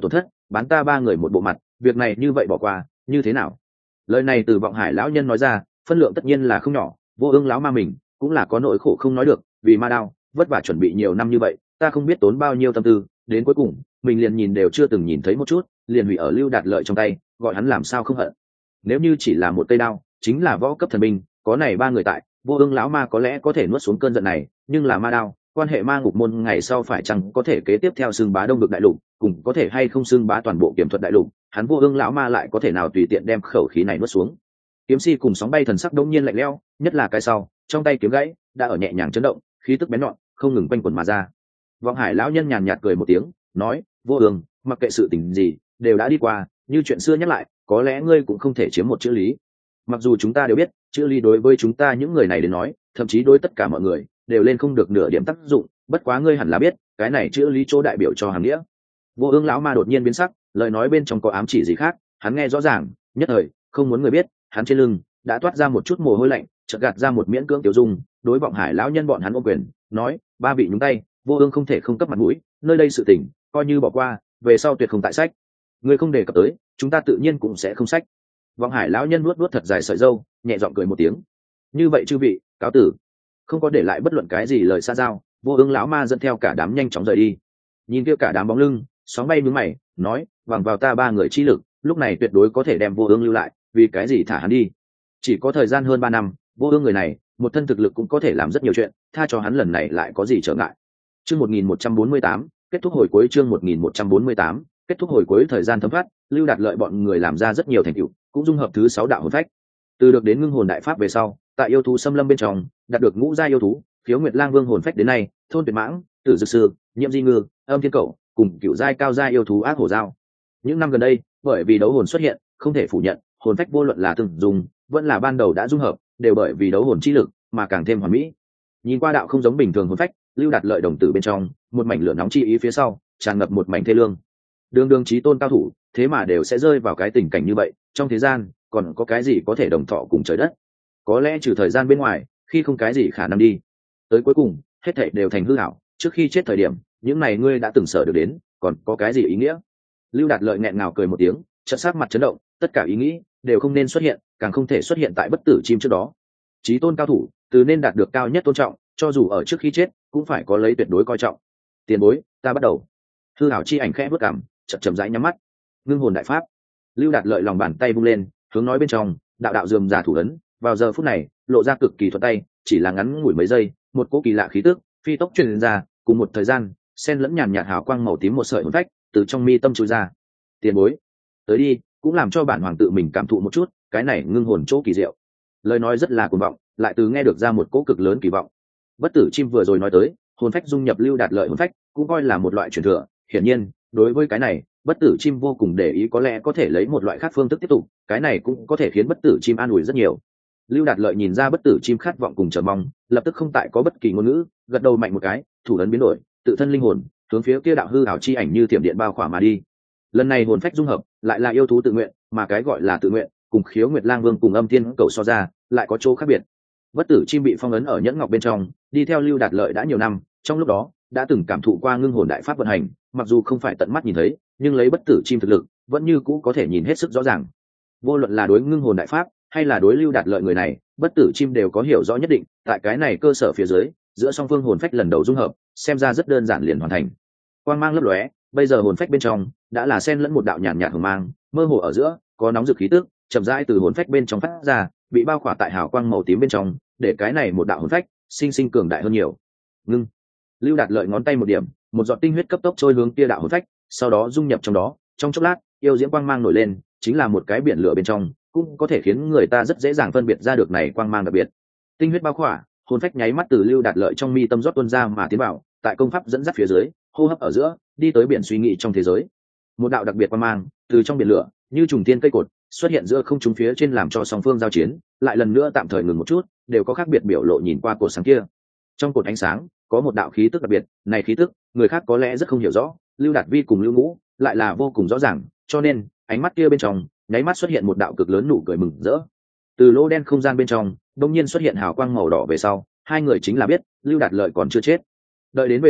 bán ta ba người một bộ mặt, việc này như vậy bỏ qua như thế nào? Lời này từ Vọng Hải lão nhân nói ra, phân lượng tất nhiên là không nhỏ. Vô Ương lão ma mình cũng là có nỗi khổ không nói được, vì ma đao vất vả chuẩn bị nhiều năm như vậy, ta không biết tốn bao nhiêu tâm tư, đến cuối cùng mình liền nhìn đều chưa từng nhìn thấy một chút, liền hủy ở Lưu Đạt Lợi trong tay, gọi hắn làm sao không hận. Nếu như chỉ là một cây đao, chính là võ cấp thần binh, có này ba người tại, Vô Ương lão ma có lẽ có thể nuốt xuống cơn giận này, nhưng là ma đao, quan hệ ma ngục môn ngày sau phải chăng có thể kế tiếp theo xưng bá đông vực đại lục, cùng có thể hay không xưng bá toàn bộ kiểm thuật đại lục, hắn Vô Ương lão ma lại có thể nào tùy tiện đem khẩu khí này nuốt xuống. Kiếm si cùng sóng bay thần sắc đông nhiên lạnh lẽo, nhất là cái sau, trong tay kiếm gãy đã ở nhẹ nhàng chấn động, khí tức bén nhọn không ngừng quanh quẩn mà ra. Vọng Hải lão nhân nhàn nhạt cười một tiếng, nói: Vô Ương, mặc kệ sự tình gì đều đã đi qua, như chuyện xưa nhắc lại, có lẽ ngươi cũng không thể chiếm một chữ lý. Mặc dù chúng ta đều biết chữ lý đối với chúng ta những người này đến nói, thậm chí đối tất cả mọi người đều lên không được nửa điểm tác dụng, bất quá ngươi hẳn là biết cái này chữ lý chỗ đại biểu cho hàng nghĩa. Vô Ương lão ma đột nhiên biến sắc, lời nói bên trong có ám chỉ gì khác, hắn nghe rõ ràng, nhất thời không muốn người biết, hắn trên lưng đã toát ra một chút mồ hôi lạnh, chợt gạt ra một miễn cưỡng tiểu dung, đối Vọng Hải lão nhân bọn hắn ôm quyền, nói: ba vị nhúng tay, Vô Ương không thể không cấp mặt mũi, nơi đây sự tình coi như bỏ qua, về sau tuyệt không tại sách. Ngươi không đề cập tới, chúng ta tự nhiên cũng sẽ không sách. Vọng Hải lão nhân nuốt nuốt thật dài sợi râu, nhẹ giọng cười một tiếng. Như vậy chư vị, cáo tử. Không có để lại bất luận cái gì lời xa giao, Vô Ương lão ma dẫn theo cả đám nhanh chóng rời đi. Nhìn kia cả đám bóng lưng, sóng bay nhướng mày, nói: bằng vào ta ba người chi lực, lúc này tuyệt đối có thể đem Vô Ương lưu lại, vì cái gì thả hắn đi? Chỉ có thời gian hơn 3 năm, Vô Ương người này, một thân thực lực cũng có thể làm rất nhiều chuyện, tha cho hắn lần này lại có gì trở ngại. Chương 1148, kết thúc hồi cuối chương 1148, kết thúc hồi cuối thời gian thấm thoát, Lưu Đạt Lợi bọn người làm ra rất nhiều thành tựu, cũng dung hợp thứ 6 đạo hồn phách. Từ được đến ngưng hồn đại pháp về sau, tại yêu thú xâm lâm bên trong, đạt được ngũ giai yêu thú, Khiếu Nguyệt Lang Vương hồn phách đến nay, thôn tuyệt mãng, tử dược sư, nhiễm di ngư, âm thiên cẩu, cùng cựu giai cao giai yêu thú ác hổ dao. Những năm gần đây, bởi vì đấu hồn xuất hiện, không thể phủ nhận, hồn phách vô luận là từng dùng, vẫn là ban đầu đã dung hợp, đều bởi vì đấu hồn chi lực mà càng thêm hoàn mỹ. Nhìn qua đạo không giống bình thường hồn phách, Lưu Đạt Lợi đồng tử bên trong, một mảnh lửa nóng chi ý phía sau, tràn ngập một mảnh thê lương. Đường chí tôn cao thủ, thế mà đều sẽ rơi vào cái tình cảnh như vậy, trong thế gian còn có cái gì có thể đồng thọ cùng trời đất? Có lẽ trừ thời gian bên ngoài, khi không cái gì khả năng đi. Tới cuối cùng, hết thảy đều thành hư ảo, trước khi chết thời điểm, những này ngươi đã từng sở được đến, còn có cái gì ý nghĩa? Lưu Đạt Lợi nghẹn ngào cười một tiếng, chợt sắc mặt chấn động, tất cả ý nghĩ đều không nên xuất hiện, càng không thể xuất hiện tại bất tử chim trước đó. Chí tôn cao thủ, từ nên đạt được cao nhất tôn trọng, cho dù ở trước khi chết, cũng phải có lấy tuyệt đối coi trọng. Tiền bối, ta bắt đầu. Hư ảo chi ảnh khẽ bước cằm, chậm rãi nhắm mắt. Ngưng hồn đại pháp. Lưu Đạt Lợi lòng bàn tay vung lên, hướng nói bên trong, đạo đạo rườm rà thủ ấn, vào giờ phút này, lộ ra cực kỳ thuận tay, chỉ là ngắn ngủi mấy giây, một cỗ kỳ lạ khí tức phi tốc truyền ra, cùng một thời gian, xen lẫn nhàn nhạt hào quang màu tím một sợi hồn phách từ trong mi tâm chui ra. Tiền bối, tới đi, cũng làm cho bản hoàng tự mình cảm thụ một chút, cái này ngưng hồn chỗ kỳ diệu. Lời nói rất là cuồng vọng, lại từ nghe được ra một cỗ cực lớn kỳ vọng. Bất tử chim vừa rồi nói tới, hồn phách dung nhập Lưu Đạt Lợi hồn phách, cũng coi là một loại truyền thừa, hiển nhiên, đối với cái này, bất tử chim vô cùng để ý, có lẽ có thể lấy một loại khác phương thức tiếp tục, cái này cũng có thể khiến bất tử chim an ủi rất nhiều. Lưu Đạt Lợi nhìn ra bất tử chim khát vọng cùng chờ mong, lập tức không tại có bất kỳ ngôn ngữ, gật đầu mạnh một cái, thủ ấn biến đổi, tự thân linh hồn hướng phía kia đạo hư ảo chi ảnh như thiểm điện bao khỏa mà đi. Lần này hồn phách dung hợp, lại là yêu thú tự nguyện, mà cái gọi là tự nguyện, cùng Khiếu Nguyệt Lang Vương cùng Âm Thiên Cầu so ra, lại có chỗ khác biệt. Bất tử chim bị phong ấn ở nhẫn ngọc bên trong, đi theo Lưu Đạt Lợi đã nhiều năm, trong lúc đó đã từng cảm thụ qua ngưng hồn đại pháp vận hành, mặc dù không phải tận mắt nhìn thấy, nhưng lấy bất tử chim thực lực, vẫn như cũ có thể nhìn hết sức rõ ràng. Vô luận là đối ngưng hồn đại pháp, hay là đối Lưu Đạt Lợi người này, bất tử chim đều có hiểu rõ nhất định, tại cái này cơ sở phía dưới, giữa song phương hồn phách lần đầu dung hợp, xem ra rất đơn giản liền hoàn thành. Quang mang lấp lóe, bây giờ hồn phách bên trong đã là xen lẫn một đạo nhàn nhạt hồng mang, mơ hồ ở giữa có nóng rực khí tức chậm rãi từ hồn phách bên trong phát ra, bị bao khỏa tại hào quang màu tím bên trong, để cái này một đạo hồn phách sinh cường đại hơn nhiều. Ngưng. Lưu Đạt Lợi ngón tay một điểm, một giọt tinh huyết cấp tốc trôi hướng kia đạo hồn phách, sau đó dung nhập trong đó, trong chốc lát, yêu diễm quang mang nổi lên, chính là một cái biển lửa bên trong, cũng có thể khiến người ta rất dễ dàng phân biệt ra được này quang mang đặc biệt. Tinh huyết bao khỏa, hồn phách nháy mắt từ Lưu Đạt Lợi trong mi tâm rót tuôn ra mà tiến vào, tại công pháp dẫn dắt phía dưới, hô hấp ở giữa, đi tới biển suy nghĩ trong thế giới. Một đạo đặc biệt quang mang từ trong biển lửa, như trùng thiên cây cột, xuất hiện giữa không trung phía trên, làm cho song phương giao chiến lại lần nữa tạm thời ngừng một chút, đều có khác biệt biểu lộ nhìn qua cột sáng kia. Trong cột ánh sáng có một đạo khí tức đặc biệt, này khí tức người khác có lẽ rất không hiểu rõ, Lưu Đạt Vi cùng Lưu Ngũ lại là vô cùng rõ ràng, cho nên ánh mắt kia bên trong nháy mắt xuất hiện một đạo cực lớn nụ cười mừng rỡ. Từ lỗ đen không gian bên trong đột nhiên xuất hiện hào quang màu đỏ về sau, hai người chính là biết Lưu Đạt Lợi còn chưa chết. Đợi đến về sau,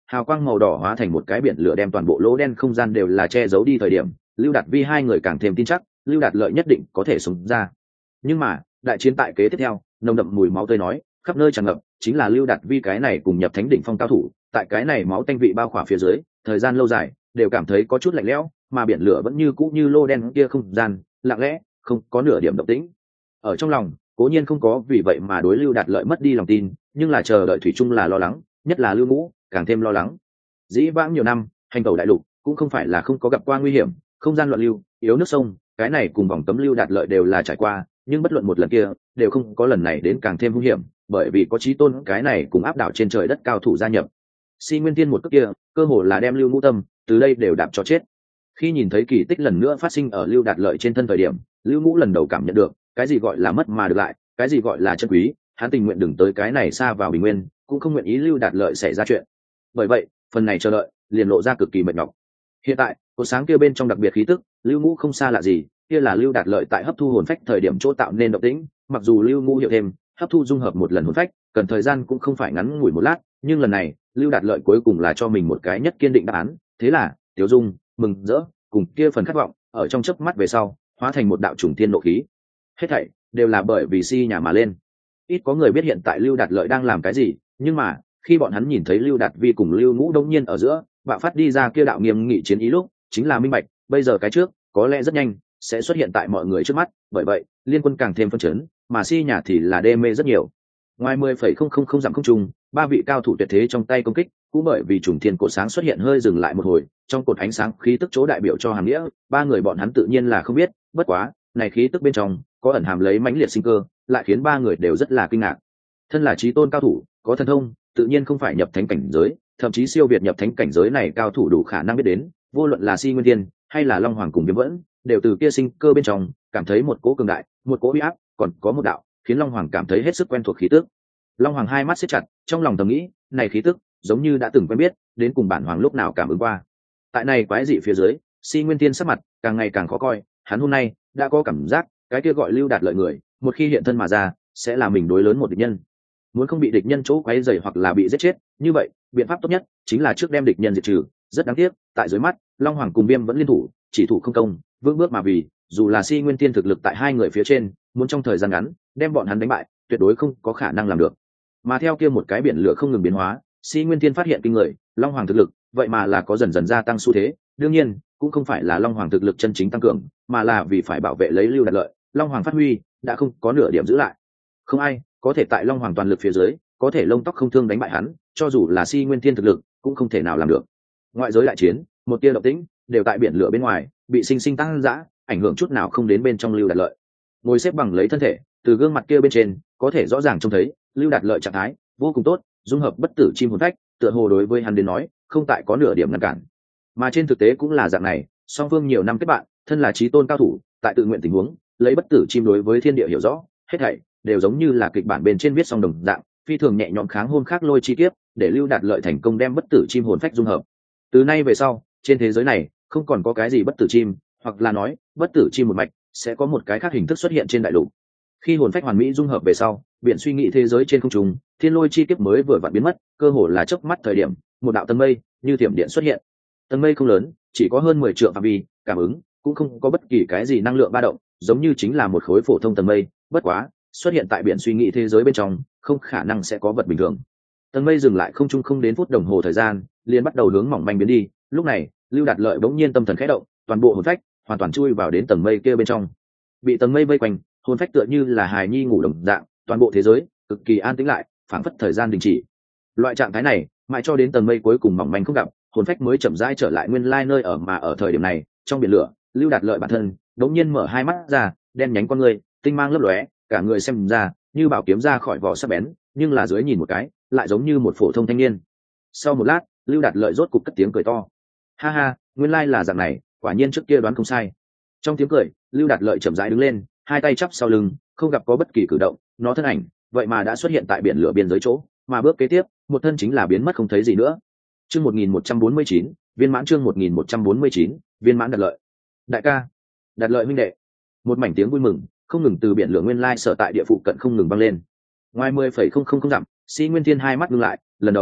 hào quang màu đỏ hóa thành một cái biển lửa đem toàn bộ lỗ đen không gian đều là che giấu đi thời điểm, Lưu Đạt Vi hai người càng thêm tin chắc Lưu Đạt Lợi nhất định có thể sống ra. Nhưng mà đại chiến tại kế tiếp theo, nồng đậm mùi máu tươi nói khắp nơi tràn ngập, chính là Lưu Đạt Vi cái này cùng nhập thánh đỉnh phong cao thủ, tại cái này máu tanh vị bao khỏa phía dưới, thời gian lâu dài đều cảm thấy có chút lạnh lẽo, mà biển lửa vẫn như cũ như lô đen kia không gian, lặng lẽ, không có nửa điểm động tĩnh. Ở trong lòng, cố nhiên không có vì vậy mà đối Lưu Đạt Lợi mất đi lòng tin, nhưng là chờ đợi thủy chung là lo lắng, nhất là Lưu Ngũ càng thêm lo lắng. Dĩ vãng nhiều năm, hành tẩu đại lục cũng không phải là không có gặp qua nguy hiểm, không gian loạn lưu, yếu nước sông, cái này cùng vòng cấm Lưu Đạt Lợi đều là trải qua, nhưng bất luận một lần kia đều không có lần này đến càng thêm hung hiểm, bởi vì có chí tôn cái này cùng áp đảo trên trời đất cao thủ gia nhập. Si Nguyên Tiên một cước kia, cơ hồ là đem Lưu Ngũ tâm từ đây đều đạp cho chết. Khi nhìn thấy kỳ tích lần nữa phát sinh ở Lưu Đạt Lợi trên thân thời điểm, Lưu Ngũ lần đầu cảm nhận được cái gì gọi là mất mà được lại, cái gì gọi là chân quý, hắn tình nguyện đừng tới cái này xa vào bình nguyên, cũng không nguyện ý Lưu Đạt Lợi xảy ra chuyện. Bởi vậy, phần này chờ đợi liền lộ ra cực kỳ mệt nhọc. Hiện tại, cột sáng kia bên trong đặc biệt khí tức, Lưu Ngũ không xa lạ gì, kia là Lưu Đạt Lợi tại hấp thu hồn phách thời điểm chỗ tạo nên động tĩnh, mặc dù Lưu Ngũ hiểu thêm, hấp thu dung hợp một lần hồn phách, cần thời gian cũng không phải ngắn ngủi một lát, nhưng lần này, Lưu Đạt Lợi cuối cùng là cho mình một cái nhất kiên định đáp án, thế là, Tiểu Dung, mừng rỡ, cùng kia phần khát vọng, ở trong chớp mắt về sau, hóa thành một đạo trùng thiên nộ khí. Hết thảy đều là bởi vì Si nhà mà lên. Ít có người biết hiện tại Lưu Đạt Lợi đang làm cái gì, nhưng mà, khi bọn hắn nhìn thấy Lưu Đạt Vi cùng Lưu Ngũ đông nhiên ở giữa, bạo phát đi ra kia đạo nghiêm nghị chiến ý lúc, chính là minh bạch, bây giờ cái trước, có lẽ rất nhanh sẽ xuất hiện tại mọi người trước mắt, bởi vậy, liên quân càng thêm phân chấn, mà Si nhà thì là đê mê rất nhiều. Ngoài 10,000 dặm không trung, ba vị cao thủ tuyệt thế trong tay công kích, cũng bởi vì trùng thiên cột sáng xuất hiện hơi dừng lại một hồi, trong cột ánh sáng khí tức chỗ đại biểu cho hàm nghĩa, ba người bọn hắn tự nhiên là không biết, bất quá, này khí tức bên trong có ẩn hàm lấy mãnh liệt sinh cơ, lại khiến ba người đều rất là kinh ngạc. Thân là chí tôn cao thủ, có thần thông, tự nhiên không phải nhập thánh cảnh giới, thậm chí siêu việt nhập thánh cảnh giới này cao thủ đủ khả năng biết đến, vô luận là Si Nguyên Tiên hay là Long Hoàng cùng Viêm Vẫn, đều từ kia sinh cơ bên trong cảm thấy một cỗ cường đại, một cỗ uy áp, còn có một đạo khiến Long Hoàng cảm thấy hết sức quen thuộc khí tức. Long Hoàng hai mắt siết chặt, trong lòng thầm nghĩ, này khí tức giống như đã từng quen biết, đến cùng bản hoàng lúc nào cảm ứng qua. Tại này quái dị phía dưới, Si Nguyên Tiên sắc mặt càng ngày càng khó coi, hắn hôm nay đã có cảm giác, cái kia gọi Lưu Đạt Lợi người, một khi hiện thân mà ra, sẽ là mình đối lớn một địch nhân. Muốn không bị địch nhân chỗ quấy rầy hoặc là bị giết chết, như vậy, biện pháp tốt nhất chính là trước đem địch nhân diệt trừ. Rất đáng tiếc, tại dưới mắt, Long Hoàng cùng Viêm vẫn liên thủ, chỉ thủ không công, vững bước mà vì, dù là Si Nguyên Tiên thực lực tại hai người phía trên, muốn trong thời gian ngắn đem bọn hắn đánh bại, tuyệt đối không có khả năng làm được. Mà theo kia một cái biển lửa không ngừng biến hóa, Si Nguyên Tiên phát hiện kinh người, Long Hoàng thực lực, vậy mà là có dần dần gia tăng xu thế, đương nhiên, cũng không phải là Long Hoàng thực lực chân chính tăng cường, mà là vì phải bảo vệ lấy Lưu Đạt Lợi, Long Hoàng phát huy đã không có nửa điểm giữ lại. Không ai có thể tại Long Hoàng toàn lực phía dưới, có thể lông tóc không thương đánh bại hắn, cho dù là Si Nguyên Tiên thực lực, cũng không thể nào làm được. Ngoại giới đại chiến, một tia động tĩnh, đều tại biển lửa bên ngoài, bị sinh sinh tăng dã, ảnh hưởng chút nào không đến bên trong Lưu Đạt Lợi. Ngồi xếp bằng lấy thân thể, từ gương mặt kia bên trên, có thể rõ ràng trông thấy, Lưu Đạt Lợi trạng thái vô cùng tốt, dung hợp bất tử chim hồn phách, tựa hồ đối với hắn đến nói, không tại có nửa điểm ngăn cản. Mà trên thực tế cũng là dạng này, song phương nhiều năm kết bạn, thân là chí tôn cao thủ, tại tự nguyện tình huống, lấy bất tử chim đối với thiên địa hiểu rõ, hết thảy đều giống như là kịch bản bên trên viết song đồng dạng, phi thường nhẹ nhõm kháng hôn khác lôi chi kiếp, để Lưu Đạt Lợi thành công đem bất tử chim hồn phách dung hợp. Từ nay về sau, trên thế giới này không còn có cái gì bất tử chim, hoặc là nói, bất tử chim một mạch sẽ có một cái khác hình thức xuất hiện trên đại lục. Khi hồn phách hoàn mỹ dung hợp về sau, biển suy nghĩ thế giới trên không trung, thiên lôi chi kiếp mới vừa vặn biến mất, cơ hồ là chớp mắt thời điểm, một đạo tầng mây như thiểm điện xuất hiện. Tầng mây không lớn, chỉ có hơn 10 trượng phạm vi, cảm ứng cũng không có bất kỳ cái gì năng lượng ba động, giống như chính là một khối phổ thông tầng mây, bất quá, xuất hiện tại biển suy nghĩ thế giới bên trong, không khả năng sẽ có vật bình thường. Tầng mây dừng lại không trung không đến phút đồng hồ thời gian, liền bắt đầu hướng mỏng manh biến đi, lúc này, Lưu Đạt Lợi bỗng nhiên tâm thần khẽ động, toàn bộ hồn phách hoàn toàn chui vào đến tầng mây kia bên trong. Bị tầng mây vây quanh, hồn phách tựa như là hài nhi ngủ đồng dạng, toàn bộ thế giới cực kỳ an tĩnh lại, phảng phất thời gian đình chỉ. Loại trạng thái này, mãi cho đến tầng mây cuối cùng mỏng manh không gặp, hồn phách mới chậm rãi trở lại nguyên lai nơi ở, mà ở thời điểm này, trong biển lửa, Lưu Đạt Lợi bản thân đống nhiên mở hai mắt ra, đen nhánh con người, tinh mang lấp lóe, cả người xem ra như bảo kiếm ra khỏi vỏ sắc bén, nhưng là dưới nhìn một cái, lại giống như một phổ thông thanh niên. Sau một lát, Lưu Đạt Lợi rốt cục cất tiếng cười to. Ha ha, nguyên lai là dạng này, quả nhiên trước kia đoán không sai. Trong tiếng cười, Lưu Đạt Lợi chậm rãi đứng lên, hai tay chắp sau lưng, không gặp có bất kỳ cử động, nó thân ảnh vậy mà đã xuất hiện tại biển lửa biên giới chỗ, mà bước kế tiếp, một thân chính là biến mất không thấy gì nữa. Chương 1149, viên mãn chương 1149, viên mãn Đạt Lợi. Đại ca, Đạt Lợi huynh đệ. Một mảnh tiếng vui mừng, không ngừng từ biển lửa nguyên lai sở tại địa phụ cận không ngừng vang lên. Ngoài 10,000 dặm, Si Nguyên Thiên hai mắt ngưng lại, lần đầu,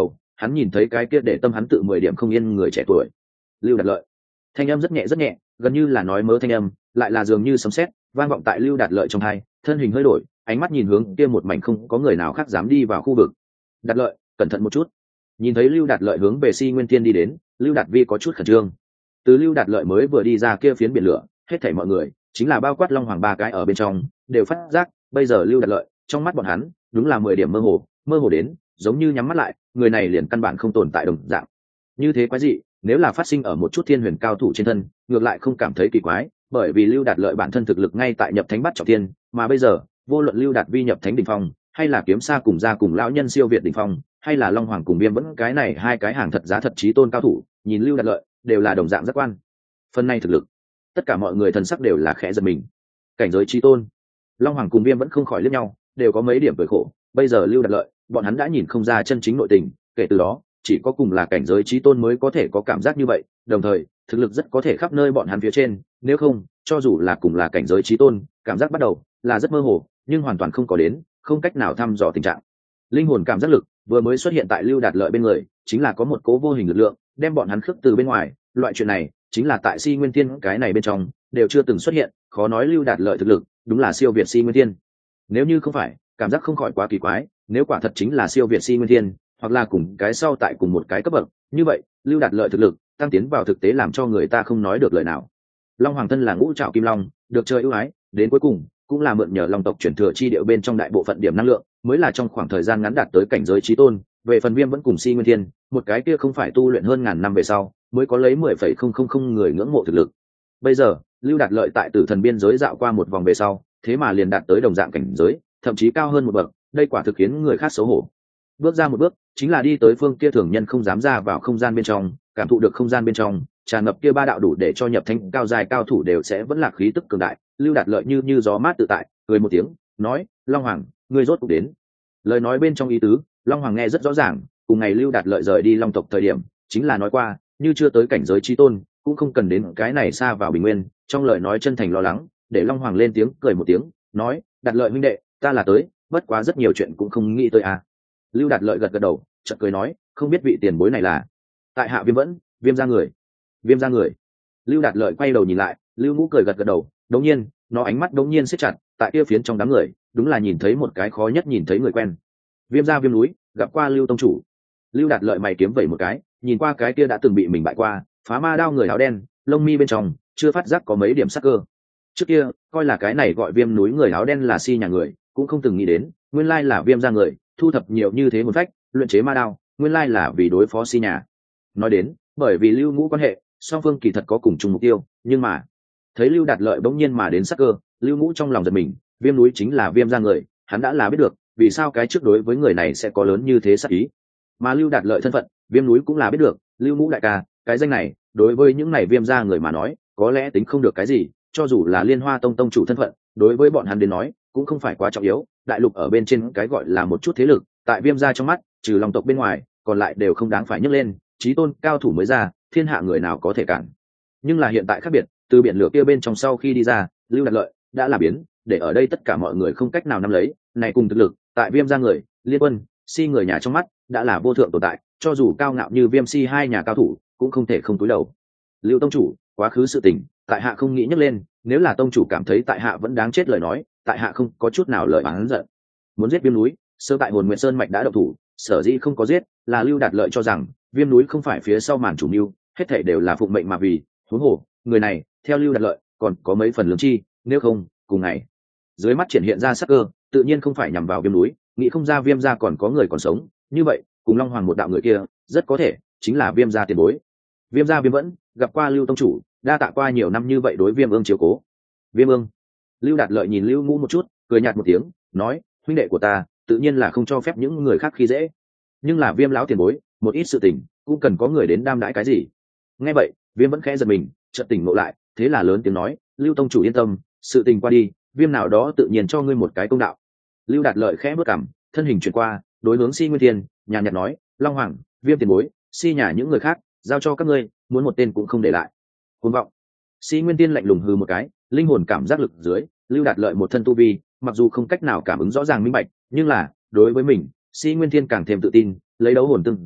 hắn nhìn thấy cái kia để tâm hắn tự 10 điểm không yên người trẻ tuổi. Lưu Đạt Lợi. Thanh âm rất nhẹ, gần như là nói mớ thanh âm, lại là dường như sấm sét vang vọng tại Lưu Đạt Lợi trong tai, thân hình hơi đổi, ánh mắt nhìn hướng kia một mảnh không có người nào khác dám đi vào khu vực. Đạt Lợi, cẩn thận một chút. Nhìn thấy Lưu Đạt Lợi hướng về Si Nguyên Thiên đi đến, Lưu Đạt Vi có chút khẩn trương. Từ Lưu Đạt Lợi mới vừa đi ra kia phiến biển lửa, hết thảy mọi người, chính là bao quát Long Hoàng ba cái ở bên trong, đều phát giác, bây giờ Lưu Đạt Lợi, trong mắt bọn hắn, đúng là 10 điểm mơ hồ đến, giống như nhắm mắt lại, người này liền căn bản không tồn tại đồng dạng. Như thế quái dị, nếu là phát sinh ở một chút thiên huyền cao thủ trên thân, ngược lại không cảm thấy kỳ quái, bởi vì Lưu Đạt Lợi bản thân thực lực ngay tại nhập thánh bắt trọng thiên, mà bây giờ, vô luận Lưu Đạt Vi nhập thánh đỉnh phong, hay là kiếm sa cùng gia cùng lão nhân siêu việt đỉnh phong, hay là Long Hoàng cùng Viêm vẫn cái này hai cái hàng thật giá thật chí tôn cao thủ, nhìn Lưu Đạt Lợi, đều là đồng dạng giác quan. Phần này thực lực, tất cả mọi người thần sắc đều là khẽ giật mình. Cảnh giới chí tôn, Long Hoàng cùng Viêm vẫn không khỏi liếc nhau, đều có mấy điểm cười khổ. Bây giờ Lưu Đạt Lợi, bọn hắn đã nhìn không ra chân chính nội tình, kể từ đó, chỉ có cùng là cảnh giới chí tôn mới có thể có cảm giác như vậy. Đồng thời, thực lực rất có thể khắp nơi bọn hắn phía trên, nếu không, cho dù là cùng là cảnh giới chí tôn, cảm giác bắt đầu là rất mơ hồ, nhưng hoàn toàn không có đến, không cách nào thăm dò tình trạng. Linh hồn cảm giác lực vừa mới xuất hiện tại Lưu Đạt Lợi bên người, chính là có một cố vô hình lực lượng đem bọn hắn khước từ bên ngoài. Loại chuyện này chính là tại Si Nguyên Thiên cái này bên trong đều chưa từng xuất hiện, khó nói Lưu Đạt Lợi thực lực đúng là siêu việt Si Nguyên Thiên. Nếu như không phải, cảm giác không khỏi quá kỳ quái, nếu quả thật chính là siêu việt Si Nguyên Thiên, hoặc là cùng cái sau tại cùng một cái cấp bậc, như vậy Lưu Đạt Lợi thực lực tăng tiến vào thực tế làm cho người ta không nói được lời nào. Long Hoàng thân là ngũ trảo kim long, được trời ưu ái, đến cuối cùng cũng là mượn nhờ long tộc chuyển thừa chi điệu bên trong đại bộ phận điểm năng lượng, mới là trong khoảng thời gian ngắn đạt tới cảnh giới chí tôn. Về phần Viêm vẫn cùng Si Nguyên Thiên, một cái kia không phải tu luyện hơn ngàn năm về sau, mới có lấy 10,000 người ngưỡng mộ thực lực. Bây giờ, Lưu Đạt Lợi tại Tử Thần biên giới dạo qua một vòng về sau, thế mà liền đạt tới đồng dạng cảnh giới, thậm chí cao hơn một bậc, đây quả thực khiến người khác xấu hổ. Bước ra một bước, chính là đi tới phương kia thường nhân không dám ra vào không gian bên trong, cảm thụ được không gian bên trong tràn ngập kia ba đạo đủ để cho nhập thánh cao dài cao thủ đều sẽ vẫn là khí tức cường đại. Lưu Đạt Lợi như gió mát tự tại, cười một tiếng, nói: Long Hoàng, ngươi rốt cuộc đến. Lời nói bên trong ý tứ, Long Hoàng nghe rất rõ ràng, cùng ngày Lưu Đạt Lợi rời đi Long tộc thời điểm, chính là nói qua, như chưa tới cảnh giới chí tôn, cũng không cần đến cái này xa vào bình nguyên. Trong lời nói chân thành lo lắng, để Long Hoàng lên tiếng cười một tiếng, nói: Đạt Lợi huynh đệ, ta là tới, bất quá rất nhiều chuyện cũng không nghĩ tới à. Lưu Đạt Lợi gật gật đầu, chợt cười nói: không biết vị tiền bối này là? Tại hạ Viêm vẫn, Viêm ra người. Viêm ra người. Lưu Đạt Lợi quay đầu nhìn lại, Lưu Ngũ cười gật gật đầu, đống nhiên, nó ánh mắt đống nhiên siết chặt, tại kia phiến trong đám người, đúng là nhìn thấy một cái khó nhất nhìn thấy người quen. Viêm ra Viêm núi, gặp qua Lưu tông chủ. Lưu Đạt Lợi mày kiếm vẩy một cái, nhìn qua cái kia đã từng bị mình bại qua, phá ma đao người áo đen, lông mi bên trong chưa phát giác có mấy điểm sắc cơ. Trước kia, coi là cái này gọi Viêm núi người áo đen là Si nhà người, cũng không từng nghĩ đến, nguyên lai là Viêm ra người, thu thập nhiều như thế một phách, luyện chế ma đao, nguyên lai là vì đối phó Si nhà. Nói đến, bởi vì Lưu Ngũ quan hệ, song phương kỳ thật có cùng chung mục tiêu, nhưng mà thấy Lưu Đạt Lợi bỗng nhiên mà đến sắc cơ, Lưu Ngũ trong lòng giật mình. Viêm núi chính là Viêm ra người, hắn đã là biết được vì sao cái trước đối với người này sẽ có lớn như thế sắc ý, mà Lưu Đạt Lợi thân phận, Viêm núi cũng là biết được. Lưu Ngũ đại ca, cái danh này đối với những này Viêm ra người mà nói, có lẽ tính không được cái gì, cho dù là Liên Hoa tông tông chủ thân phận, đối với bọn hắn đến nói cũng không phải quá trọng yếu. Đại lục ở bên trên cái gọi là một chút thế lực, tại Viêm ra trong mắt, trừ Long tộc bên ngoài, còn lại đều không đáng phải nhấc lên. Chí tôn cao thủ mới ra, thiên hạ người nào có thể cản. Nhưng là hiện tại khác biệt, từ biển lửa kia bên trong sau khi đi ra, Lưu Đạt Lợi đã là biến, để ở đây tất cả mọi người không cách nào nắm lấy. Này cùng thực lực, tại Viêm ra người, Liên Quân, Si người nhà trong mắt đã là vô thượng tồn tại, cho dù cao ngạo như Viêm Si hai nhà cao thủ cũng không thể không cúi đầu. Lưu tông chủ, quá khứ sự tình, tại hạ không nghĩ nhắc lên, nếu là tông chủ cảm thấy tại hạ vẫn đáng chết lời nói, tại hạ không có chút nào lời oán giận. Muốn giết Viêm núi, sơ tại Hồn Nguyệt Sơn mạch đã động thủ, sở dĩ không có giết, là Lưu Đạt Lợi cho rằng Viêm núi không phải phía sau màn chủ mưu, hết thảy đều là phụng mệnh mà vì. Huống hồ, người này theo Lưu Đạt Lợi còn có mấy phần lương chi, nếu không, cùng ngày dưới mắt triển hiện ra sắc cơ, tự nhiên không phải nhằm vào Viêm núi, nghĩ không ra Viêm gia còn có người còn sống, như vậy cùng Long Hoàng một đạo người kia, rất có thể chính là Viêm gia tiền bối. Viêm gia Viêm vẫn, gặp qua Lưu tông chủ, đa tạ qua nhiều năm như vậy đối Viêm ương chiếu cố. Viêm ương. Lưu Đạt Lợi nhìn Lưu Ngũ một chút, cười nhạt một tiếng, nói: huynh đệ của ta, tự nhiên là không cho phép những người khác khi dễ, nhưng là Viêm lão tiền bối, một ít sự tình cũng cần có người đến đam đãi cái gì. Nghe vậy, Viêm vẫn khẽ giật mình, chợt tỉnh ngộ lại, thế là lớn tiếng nói: Lưu tông chủ yên tâm, sự tình qua đi, Viêm nào đó tự nhiên cho ngươi một cái công đạo. Lưu Đạt Lợi khẽ bước cằm, thân hình chuyển qua, đối hướng Si Nguyên Thiên, nhàn nhạt nói: Long Hoàng, Viêm tiền bối, Si nhà những người khác, giao cho các ngươi, muốn một tên cũng không để lại. Cuồng vọng. Si Nguyên Thiên lạnh lùng hừ một cái, linh hồn cảm giác lực dưới, Lưu Đạt Lợi một thân tu vi, mặc dù không cách nào cảm ứng rõ ràng minh bạch, nhưng là đối với mình, Si Nguyên Thiên càng thêm tự tin, lấy đấu hồn tương dùng,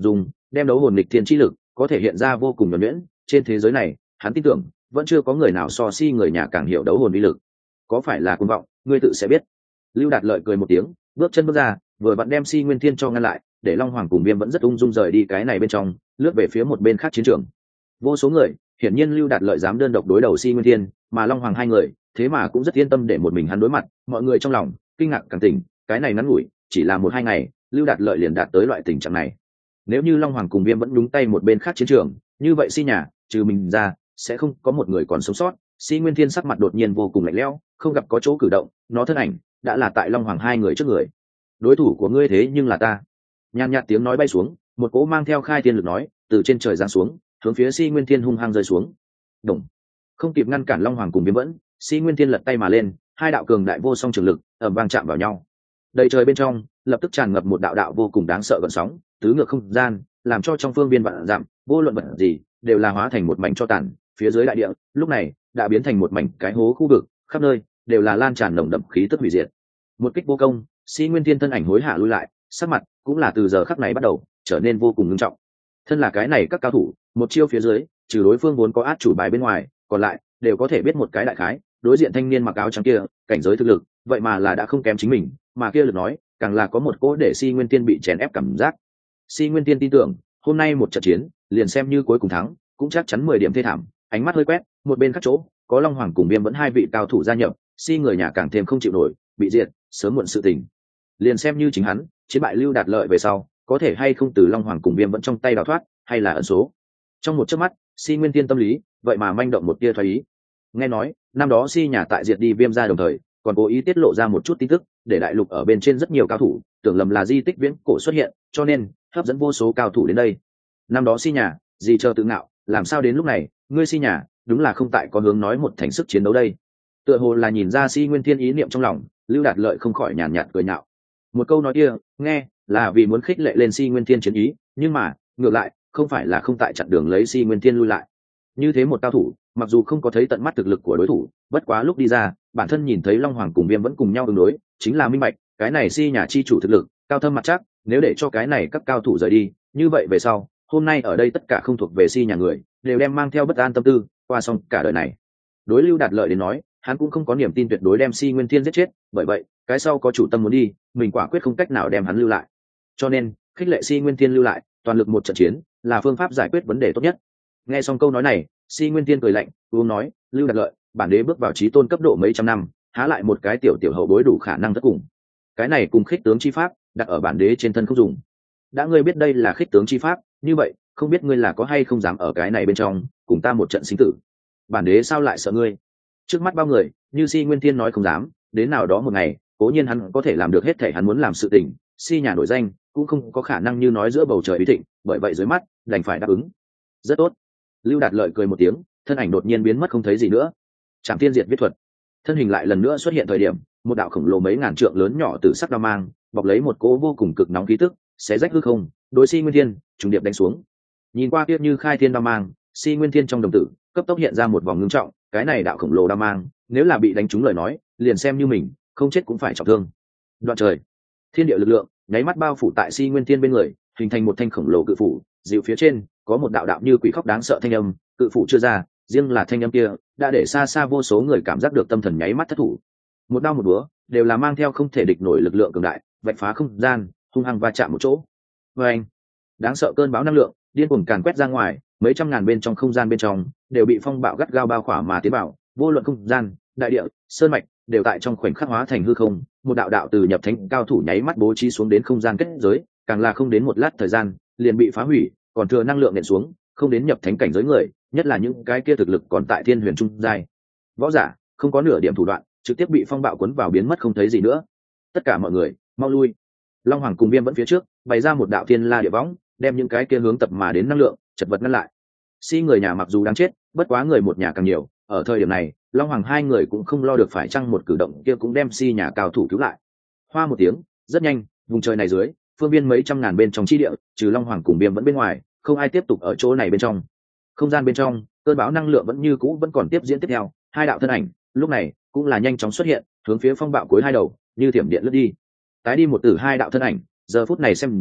đem đấu hồn lịch thiên chi lực có thể hiện ra vô cùng nhuần nhuyễn. Trên thế giới này hắn tin tưởng vẫn chưa có người nào so si người nhà càng hiểu đấu hồn uy lực. Có phải là cuồng vọng, ngươi tự sẽ biết. Lưu Đạt Lợi cười một tiếng, bước chân bước ra, vừa vặn đem Si Nguyên Thiên cho ngăn lại, để Long Hoàng cùng Viêm vẫn rất ung dung rời đi cái này bên trong, lướt về phía một bên khác chiến trường. Vô số người, hiển nhiên Lưu Đạt Lợi dám đơn độc đối đầu Si Nguyên Thiên, mà Long Hoàng hai người, thế mà cũng rất yên tâm để một mình hắn đối mặt. Mọi người trong lòng kinh ngạc càng tỉnh, cái này ngắn ngủi, chỉ là 1-2 ngày, Lưu Đạt Lợi liền đạt tới loại tình trạng này. Nếu như Long Hoàng cùng Viêm vẫn nhúng tay một bên khác chiến trường, như vậy Si nhà, trừ mình ra, sẽ không có một người còn sống sót. Si Nguyên Thiên sắc mặt đột nhiên vô cùng lạnh lẽo, không gặp có chỗ cử động, nó thân ảnh đã là tại Long Hoàng hai người trước người. Đối thủ của ngươi thế nhưng là ta. Nhàn nhạt tiếng nói bay xuống, một cỗ mang theo khai thiên lực nói từ trên trời giáng xuống, hướng phía Si Nguyên Thiên hung hăng rơi xuống. Đồng. Không kịp ngăn cản Long Hoàng cùng Viêm vẫn, Si Nguyên Thiên lật tay mà lên, hai đạo cường đại vô song trường lực ầm vang chạm vào nhau. Đầy trời bên trong lập tức tràn ngập một đạo đạo vô cùng đáng sợ gợn sóng, tứ ngược không gian, làm cho trong phương viên vạn dặm, vô luận vật gì đều là hóa thành một mảnh cho tàn. Phía dưới đại địa lúc này đã biến thành một mảnh cái hố khu vực, khắp nơi đều là lan tràn nồng đậm khí tức hủy diệt. Một kích vô công, Si Nguyên Thiên thân ảnh hối hả lui lại, sắc mặt cũng là từ giờ khắc này bắt đầu trở nên vô cùng nghiêm trọng. Thân là cái này các cao thủ, một chiêu phía dưới, trừ đối phương vốn có át chủ bài bên ngoài, còn lại đều có thể biết một cái đại khái. Đối diện thanh niên mặc áo trắng kia, cảnh giới thực lực vậy mà là đã không kém chính mình, mà kia lực nói càng là có một cỗ để Si Nguyên Thiên bị chèn ép cảm giác. Si Nguyên Thiên tin tưởng hôm nay một trận chiến liền xem như cuối cùng thắng cũng chắc chắn 10 điểm thê thảm. Ánh mắt hơi quét một bên khác chỗ có Long Hoàng cùng Viêm vẫn hai vị cao thủ gia nhập, Si người nhà càng thêm không chịu nổi, bị diệt sớm muộn sự tình. Liền xem như chính hắn chiến bại Lưu Đạt Lợi về sau, có thể hay không từ Long Hoàng cùng Viêm vẫn trong tay đào thoát, hay là ẩn số. Trong một chớp mắt, Si Nguyên Thiên tâm lý vậy mà manh động một tia thoái ý. Nghe nói năm đó Si nhà tại diệt đi Viêm gia đồng thời còn cố ý tiết lộ ra một chút tin tức, để đại lục ở bên trên rất nhiều cao thủ tưởng lầm là di tích viễn cổ xuất hiện, cho nên hấp dẫn vô số cao thủ đến đây. Năm đó Si nhà gì chờ tự ngạo, làm sao đến lúc này ngươi Si nhà đúng là không tại có hướng nói một thành sức chiến đấu đây. Tựa hồ là nhìn ra Si Nguyên Thiên ý niệm trong lòng, Lưu Đạt Lợi không khỏi nhàn nhạt cười nhạo. Một câu nói kia nghe là vì muốn khích lệ lên Si Nguyên Thiên chiến ý, nhưng mà ngược lại không phải là không tại chặn đường lấy Si Nguyên Thiên lui lại. Như thế một cao thủ, mặc dù không có thấy tận mắt thực lực của đối thủ, bất quá lúc đi ra bản thân nhìn thấy Long Hoàng cùng Viêm vẫn cùng nhau ứng đối, chính là minh bạch cái này Si nhà chi chủ thực lực cao thâm mặt chắc. Nếu để cho cái này các cao thủ rời đi, như vậy về sau hôm nay ở đây tất cả không thuộc về Si nhà người đều đem mang theo bất an tâm tư qua xong cả đời này. Đối Lưu Đạt Lợi đến nói, hắn cũng không có niềm tin tuyệt đối đem Si Nguyên Thiên giết chết, bởi vậy cái sau có chủ tâm muốn đi, mình quả quyết không cách nào đem hắn lưu lại. Cho nên khích lệ Si Nguyên Thiên lưu lại, toàn lực một trận chiến là phương pháp giải quyết vấn đề tốt nhất. Nghe xong câu nói này, Si Nguyên Thiên cười lạnh uống nói, Lưu Đạt Lợi, bản đế bước vào chí tôn cấp độ mấy trăm năm, há lại một cái tiểu hậu bối đủ khả năng thất cùng. Cái này cùng khích tướng chi pháp đặt ở bản đế trên thân không dùng. Đã ngươi biết đây là khích tướng chi pháp, như vậy không biết ngươi là có hay không dám ở cái này bên trong cùng ta một trận sinh tử. Bản đế sao lại sợ ngươi? Trước mắt bao người, như Si Nguyên Thiên nói không dám, đến nào đó một ngày cố nhiên hắn có thể làm được hết thể hắn muốn làm sự tình. Si nhà nổi danh cũng không có khả năng như nói giữa bầu trời bí thịnh, bởi vậy dưới mắt đành phải đáp ứng. Rất tốt. Lưu Đạt Lợi cười một tiếng, thân ảnh đột nhiên biến mất không thấy gì nữa. Trảm Thiên Diệt viết thuật, thân hình lại lần nữa xuất hiện thời điểm, một đạo khổng lồ mấy ngàn trượng lớn nhỏ từ sắc đao mang bọc lấy một cỗ vô cùng cực nóng khí tức, xé rách hư không, đối Si Nguyên Thiên trùng điệp đánh xuống. Nhìn qua kia như khai thiên đao mang, Si Nguyên Thiên trong đồng tử cấp tốc hiện ra một vòng ngưng trọng. Cái này đạo khổng lồ đao mang, nếu là bị đánh trúng lời nói, liền xem như mình không chết cũng phải trọng thương. Đoạn trời, thiên địa lực lượng nháy mắt bao phủ tại Si Nguyên Thiên bên người, hình thành một thanh khổng lồ cự phủ. Dịu phía trên có một đạo đạo như quỷ khóc đáng sợ thanh âm, cự phủ chưa ra, riêng là thanh âm kia đã để xa xa vô số người cảm giác được tâm thần nháy mắt thất thủ. Một đao một búa đều là mang theo không thể địch nổi lực lượng cường đại, vạch phá không gian, hung hăng va chạm một chỗ. Và anh, đáng sợ cơn bão năng lượng điên cuồng càn quét ra ngoài, mấy trăm ngàn bên trong không gian bên trong đều bị phong bạo gắt gao bao khỏa mà tiến vào, vô luận không gian, đại địa, sơn mạch đều tại trong khoảnh khắc hóa thành hư không. Một đạo đạo từ nhập thánh cao thủ nháy mắt bố trí xuống đến không gian kết giới, càng là không đến một lát thời gian liền bị phá hủy, còn thừa năng lượng nện xuống, không đến nhập thánh cảnh giới người, nhất là những cái kia thực lực còn tại thiên huyền trung giai võ giả, không có nửa điểm thủ đoạn, trực tiếp bị phong bạo cuốn vào biến mất không thấy gì nữa. Tất cả mọi người mau lui. Long Hoàng cùng Viêm vẫn phía trước bày ra một đạo thiên la địa võng, đem những cái kia hướng tập mà đến năng lượng chật vật ngăn lại. Si người nhà mặc dù đáng chết, bất quá người một nhà càng nhiều, ở thời điểm này Long Hoàng hai người cũng không lo được phải chăng một cử động kia cũng đem Si nhà cao thủ cứu lại. Hoa một tiếng, rất nhanh vùng trời này dưới phương viên mấy trăm ngàn bên trong chi địa, trừ Long Hoàng cùng Viêm vẫn bên ngoài, không ai tiếp tục ở chỗ này bên trong. Không gian bên trong cơn bão năng lượng vẫn như cũ vẫn còn tiếp diễn tiếp theo, hai đạo thân ảnh lúc này cũng là nhanh chóng xuất hiện, hướng phía phong bạo cuối hai đầu như thiểm điện lướt đi. Tái đi một tử hai đạo thân ảnh, giờ phút này xem ra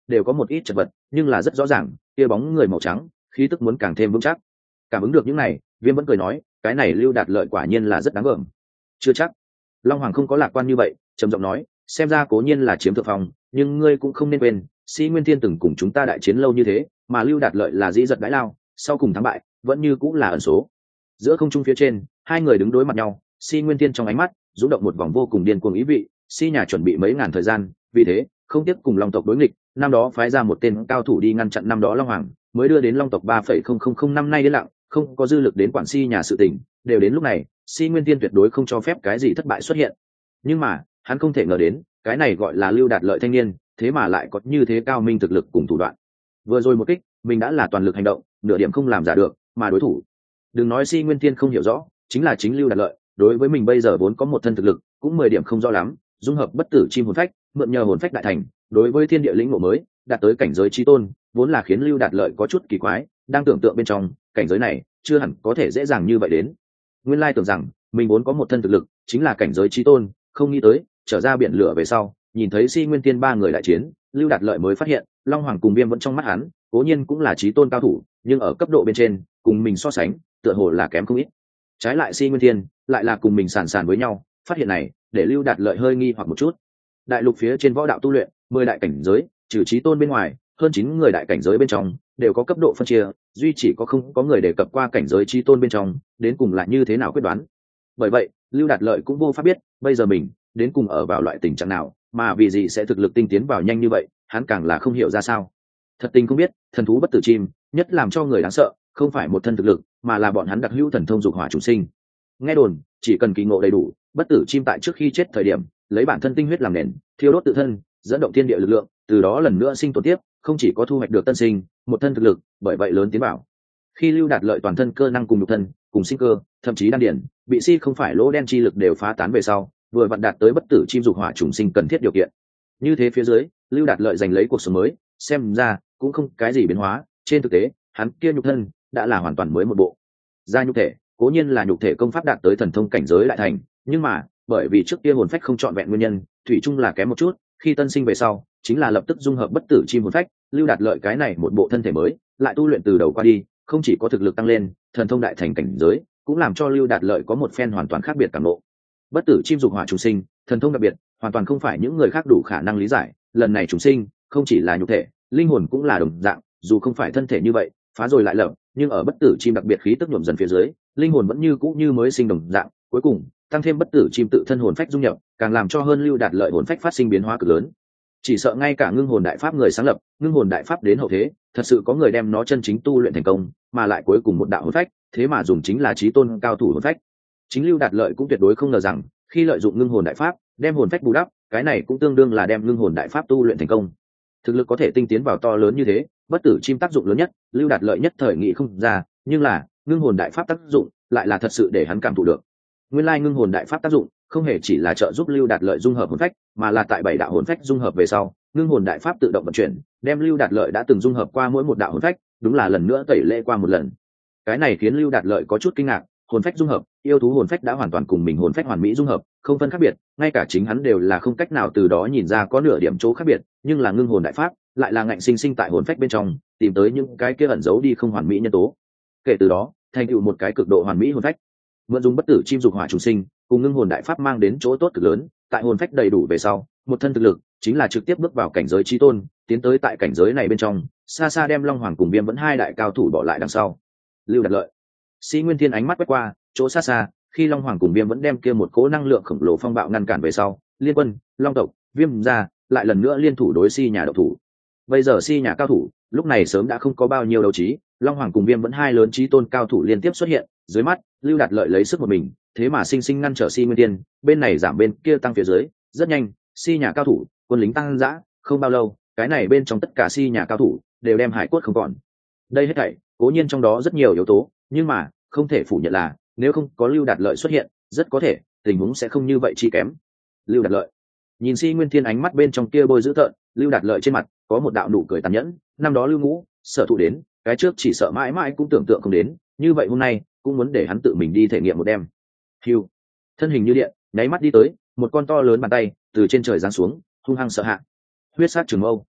đều có một ít chật vật, nhưng là rất rõ ràng kia bóng người màu trắng khí tức muốn càng thêm vững chắc. Cảm ứng được những này, Viêm vẫn cười nói, cái này Lưu Đạt Lợi quả nhiên là rất đáng gờm. Chưa chắc. Long Hoàng không có lạc quan như vậy, trầm giọng nói, xem ra cố nhiên là chiếm thượng phong, nhưng ngươi cũng không nên quên, Sĩ Nguyên Thiên từng cùng chúng ta đại chiến lâu như thế, mà Lưu Đạt Lợi là dĩ giật đãi lao, sau cùng thắng bại vẫn như cũng là ẩn số. Giữa không trung phía trên, hai người đứng đối mặt nhau, Sĩ Nguyên Thiên trong ánh mắt rung động một vòng vô cùng điên cuồng ý vị. Si nhà chuẩn bị mấy ngàn thời gian, vì thế không tiếp cùng Long tộc đối nghịch, năm đó phái ra một tên cao thủ đi ngăn chặn năm đó Long Hoàng, mới đưa đến Long tộc 3,000 năm nay đến lặng, không có dư lực đến quản Si nhà sự tình, đều đến lúc này, Si Nguyên Tiên tuyệt đối không cho phép cái gì thất bại xuất hiện. Nhưng mà, hắn không thể ngờ đến, cái này gọi là Lưu Đạt Lợi thanh niên, thế mà lại có như thế cao minh thực lực cùng thủ đoạn. Vừa rồi một kích, mình đã là toàn lực hành động, nửa điểm không làm giả được, mà đối thủ, đừng nói Si Nguyên Tiên không hiểu rõ, chính là chính Lưu Đạt Lợi, đối với mình bây giờ vốn có một thân thực lực, cũng 10 điểm không rõ lắm, dung hợp bất tử chim hồn phách, mượn nhờ hồn phách đại thành, đối với thiên địa lĩnh ngộ mới, đạt tới cảnh giới chí tôn, vốn là khiến Lưu Đạt Lợi có chút kỳ quái, đang tưởng tượng bên trong, cảnh giới này chưa hẳn có thể dễ dàng như vậy đến. Nguyên lai tưởng rằng mình vốn có một thân thực lực, chính là cảnh giới chí tôn, không nghĩ tới, trở ra biển lửa về sau, nhìn thấy Si Nguyên Tiên ba người đại chiến, Lưu Đạt Lợi mới phát hiện, Long Hoàng cùng Viêm vẫn trong mắt hắn, cố nhiên cũng là chí tôn cao thủ, nhưng ở cấp độ bên trên, cùng mình so sánh, tựa hồ là kém không ít. Trái lại Si Nguyên Tiên lại là cùng mình sàn sàn với nhau, phát hiện này để Lưu Đạt Lợi hơi nghi hoặc một chút. Đại lục phía trên võ đạo tu luyện, 10 đại cảnh giới, trừ chí tôn bên ngoài, hơn 9 người đại cảnh giới bên trong đều có cấp độ phân chia, duy chỉ có không có người đề cập qua cảnh giới chí tôn bên trong, đến cùng là như thế nào quyết đoán. Bởi vậy, Lưu Đạt Lợi cũng vô pháp biết, bây giờ mình đến cùng ở vào loại tình trạng nào, mà vì gì sẽ thực lực tinh tiến vào nhanh như vậy, hắn càng là không hiểu ra sao. Thật tình không biết, thần thú bất tử chim, nhất làm cho người đáng sợ, không phải một thân thực lực, mà là bọn hắn đặc hữu thần thông dục hỏa chủ sinh. Nghe đồn, chỉ cần kỳ ngộ đầy đủ, bất tử chim tại trước khi chết thời điểm, lấy bản thân tinh huyết làm nền, thiêu đốt tự thân, dẫn động thiên địa lực lượng, từ đó lần nữa sinh tồn tiếp, không chỉ có thu hoạch được tân sinh, một thân thực lực, bởi vậy lớn tiến bảo. Khi Lưu Đạt Lợi toàn thân cơ năng cùng nhục thân, cùng sinh cơ, thậm chí đan điển, bị si không phải lỗ đen chi lực đều phá tán về sau, vừa vặn đạt tới bất tử chim dục hỏa trùng sinh cần thiết điều kiện. Như thế phía dưới, Lưu Đạt Lợi giành lấy cuộc sống mới, xem ra cũng không cái gì biến hóa, trên thực tế, hắn kia nhục thân đã là hoàn toàn mới một bộ. Gia nhục thể, cố nhiên là nhục thể công pháp đạt tới thần thông cảnh giới đại thành, nhưng mà, bởi vì trước kia hồn phách không trọn vẹn nguyên nhân, thủy chung là kém một chút, khi tân sinh về sau, chính là lập tức dung hợp bất tử chim hồn phách, Lưu Đạt Lợi cái này một bộ thân thể mới, lại tu luyện từ đầu qua đi, không chỉ có thực lực tăng lên, thần thông đại thành cảnh giới, cũng làm cho Lưu Đạt Lợi có một phen hoàn toàn khác biệt cảm ngộ. Bất tử chim dục hỏa trùng sinh, thần thông đặc biệt, hoàn toàn không phải những người khác đủ khả năng lý giải, lần này trùng sinh, không chỉ là nhục thể, linh hồn cũng là đồng dạng, dù không phải thân thể như vậy, phá rồi lại lập, nhưng ở bất tử chim đặc biệt khí tức nhuộm dần phía dưới, linh hồn vẫn như cũ như mới sinh đồng dạng, cuối cùng tăng thêm bất tử chim tự thân hồn phách dung nhập, càng làm cho hơn Lưu Đạt Lợi hồn phách phát sinh biến hóa cực lớn. Chỉ sợ ngay cả ngưng hồn đại pháp người sáng lập, ngưng hồn đại pháp đến hậu thế, thật sự có người đem nó chân chính tu luyện thành công, mà lại cuối cùng một đạo hồn phách, thế mà dùng chính là chí tôn cao thủ hồn phách. Chính Lưu Đạt Lợi cũng tuyệt đối không ngờ rằng, khi lợi dụng ngưng hồn đại pháp, đem hồn phách bù đắp, cái này cũng tương đương là đem ngưng hồn đại pháp tu luyện thành công. Thực lực có thể tinh tiến vào to lớn như thế, bất tử chim tác dụng lớn nhất, Lưu Đạt Lợi nhất thời nghĩ không ra, nhưng là ngưng hồn đại pháp tác dụng lại là thật sự để hắn cảm thụ được. Nguyên lai ngưng hồn đại pháp tác dụng không hề chỉ là trợ giúp Lưu Đạt Lợi dung hợp hồn phách, mà là tại 7 đạo hồn phách dung hợp về sau, ngưng hồn đại pháp tự động vận chuyển, đem Lưu Đạt Lợi đã từng dung hợp qua mỗi một đạo hồn phách, đúng là lần nữa tẩy lễ qua một lần. Cái này khiến Lưu Đạt Lợi có chút kinh ngạc, hồn phách dung hợp, yêu thú hồn phách đã hoàn toàn cùng mình hồn phách hoàn mỹ dung hợp, không phân khác biệt, ngay cả chính hắn đều là không cách nào từ đó nhìn ra có nửa điểm chỗ khác biệt, nhưng là ngưng hồn đại pháp lại là ngạnh sinh sinh tại hồn phách bên trong tìm tới những cái kia ẩn giấu đi không hoàn mỹ nhân tố. Kể từ đó, thành tựu một cái cực độ hoàn mỹ hồn phách. Mượn dùng bất tử chim dục hỏa trùng sinh, cùng ngưng hồn đại pháp mang đến chỗ tốt cực lớn, tại hồn phách đầy đủ về sau, một thân thực lực chính là trực tiếp bước vào cảnh giới chí tôn, tiến tới tại cảnh giới này bên trong, xa xa đem Long Hoàng cùng Viêm vẫn hai đại cao thủ bỏ lại đằng sau. Lưu Đạt Lợi, Sĩ Nguyên Thiên ánh mắt quét qua, chỗ xa xa, khi Long Hoàng cùng Viêm vẫn đem kia một cỗ năng lượng khổng lồ phong bạo ngăn cản về sau, Liên Quân, Long tộc, Viêm ra, lại lần nữa liên thủ đối Si nhà độc thủ. Bây giờ Si nhà cao thủ, lúc này sớm đã không có bao nhiêu đấu trí, Long Hoàng cùng Viêm vẫn hai lớn chí tôn cao thủ liên tiếp xuất hiện, dưới mắt, Lưu Đạt Lợi lấy sức một mình, thế mà sinh sinh ngăn trở Si Nguyên Thiên, bên này giảm bên kia tăng phía dưới, rất nhanh, Si nhà cao thủ, quân lính tăng dã, không bao lâu, cái này bên trong tất cả Si nhà cao thủ đều đem hải cốt không còn. Đây hết thảy, cố nhiên trong đó rất nhiều yếu tố, nhưng mà, không thể phủ nhận là, nếu không có Lưu Đạt Lợi xuất hiện, rất có thể tình huống sẽ không như vậy chi kém. Lưu Đạt Lợi nhìn Si Nguyên Thiên ánh mắt bên trong kia bôi dữ tợn, Lưu Đạt Lợi trên mặt có một đạo nụ cười tàn nhẫn, năm đó Lưu Ngũ sở thụ đến, cái trước chỉ sợ mãi mãi cũng tưởng tượng không đến, như vậy hôm nay cũng muốn để hắn tự mình đi thể nghiệm một đêm. Hưu, thân hình như điện, nháy mắt đi tới, một con to lớn bàn tay từ trên trời giáng xuống, hung hăng sợ hạ. Huyết sát trường mâu,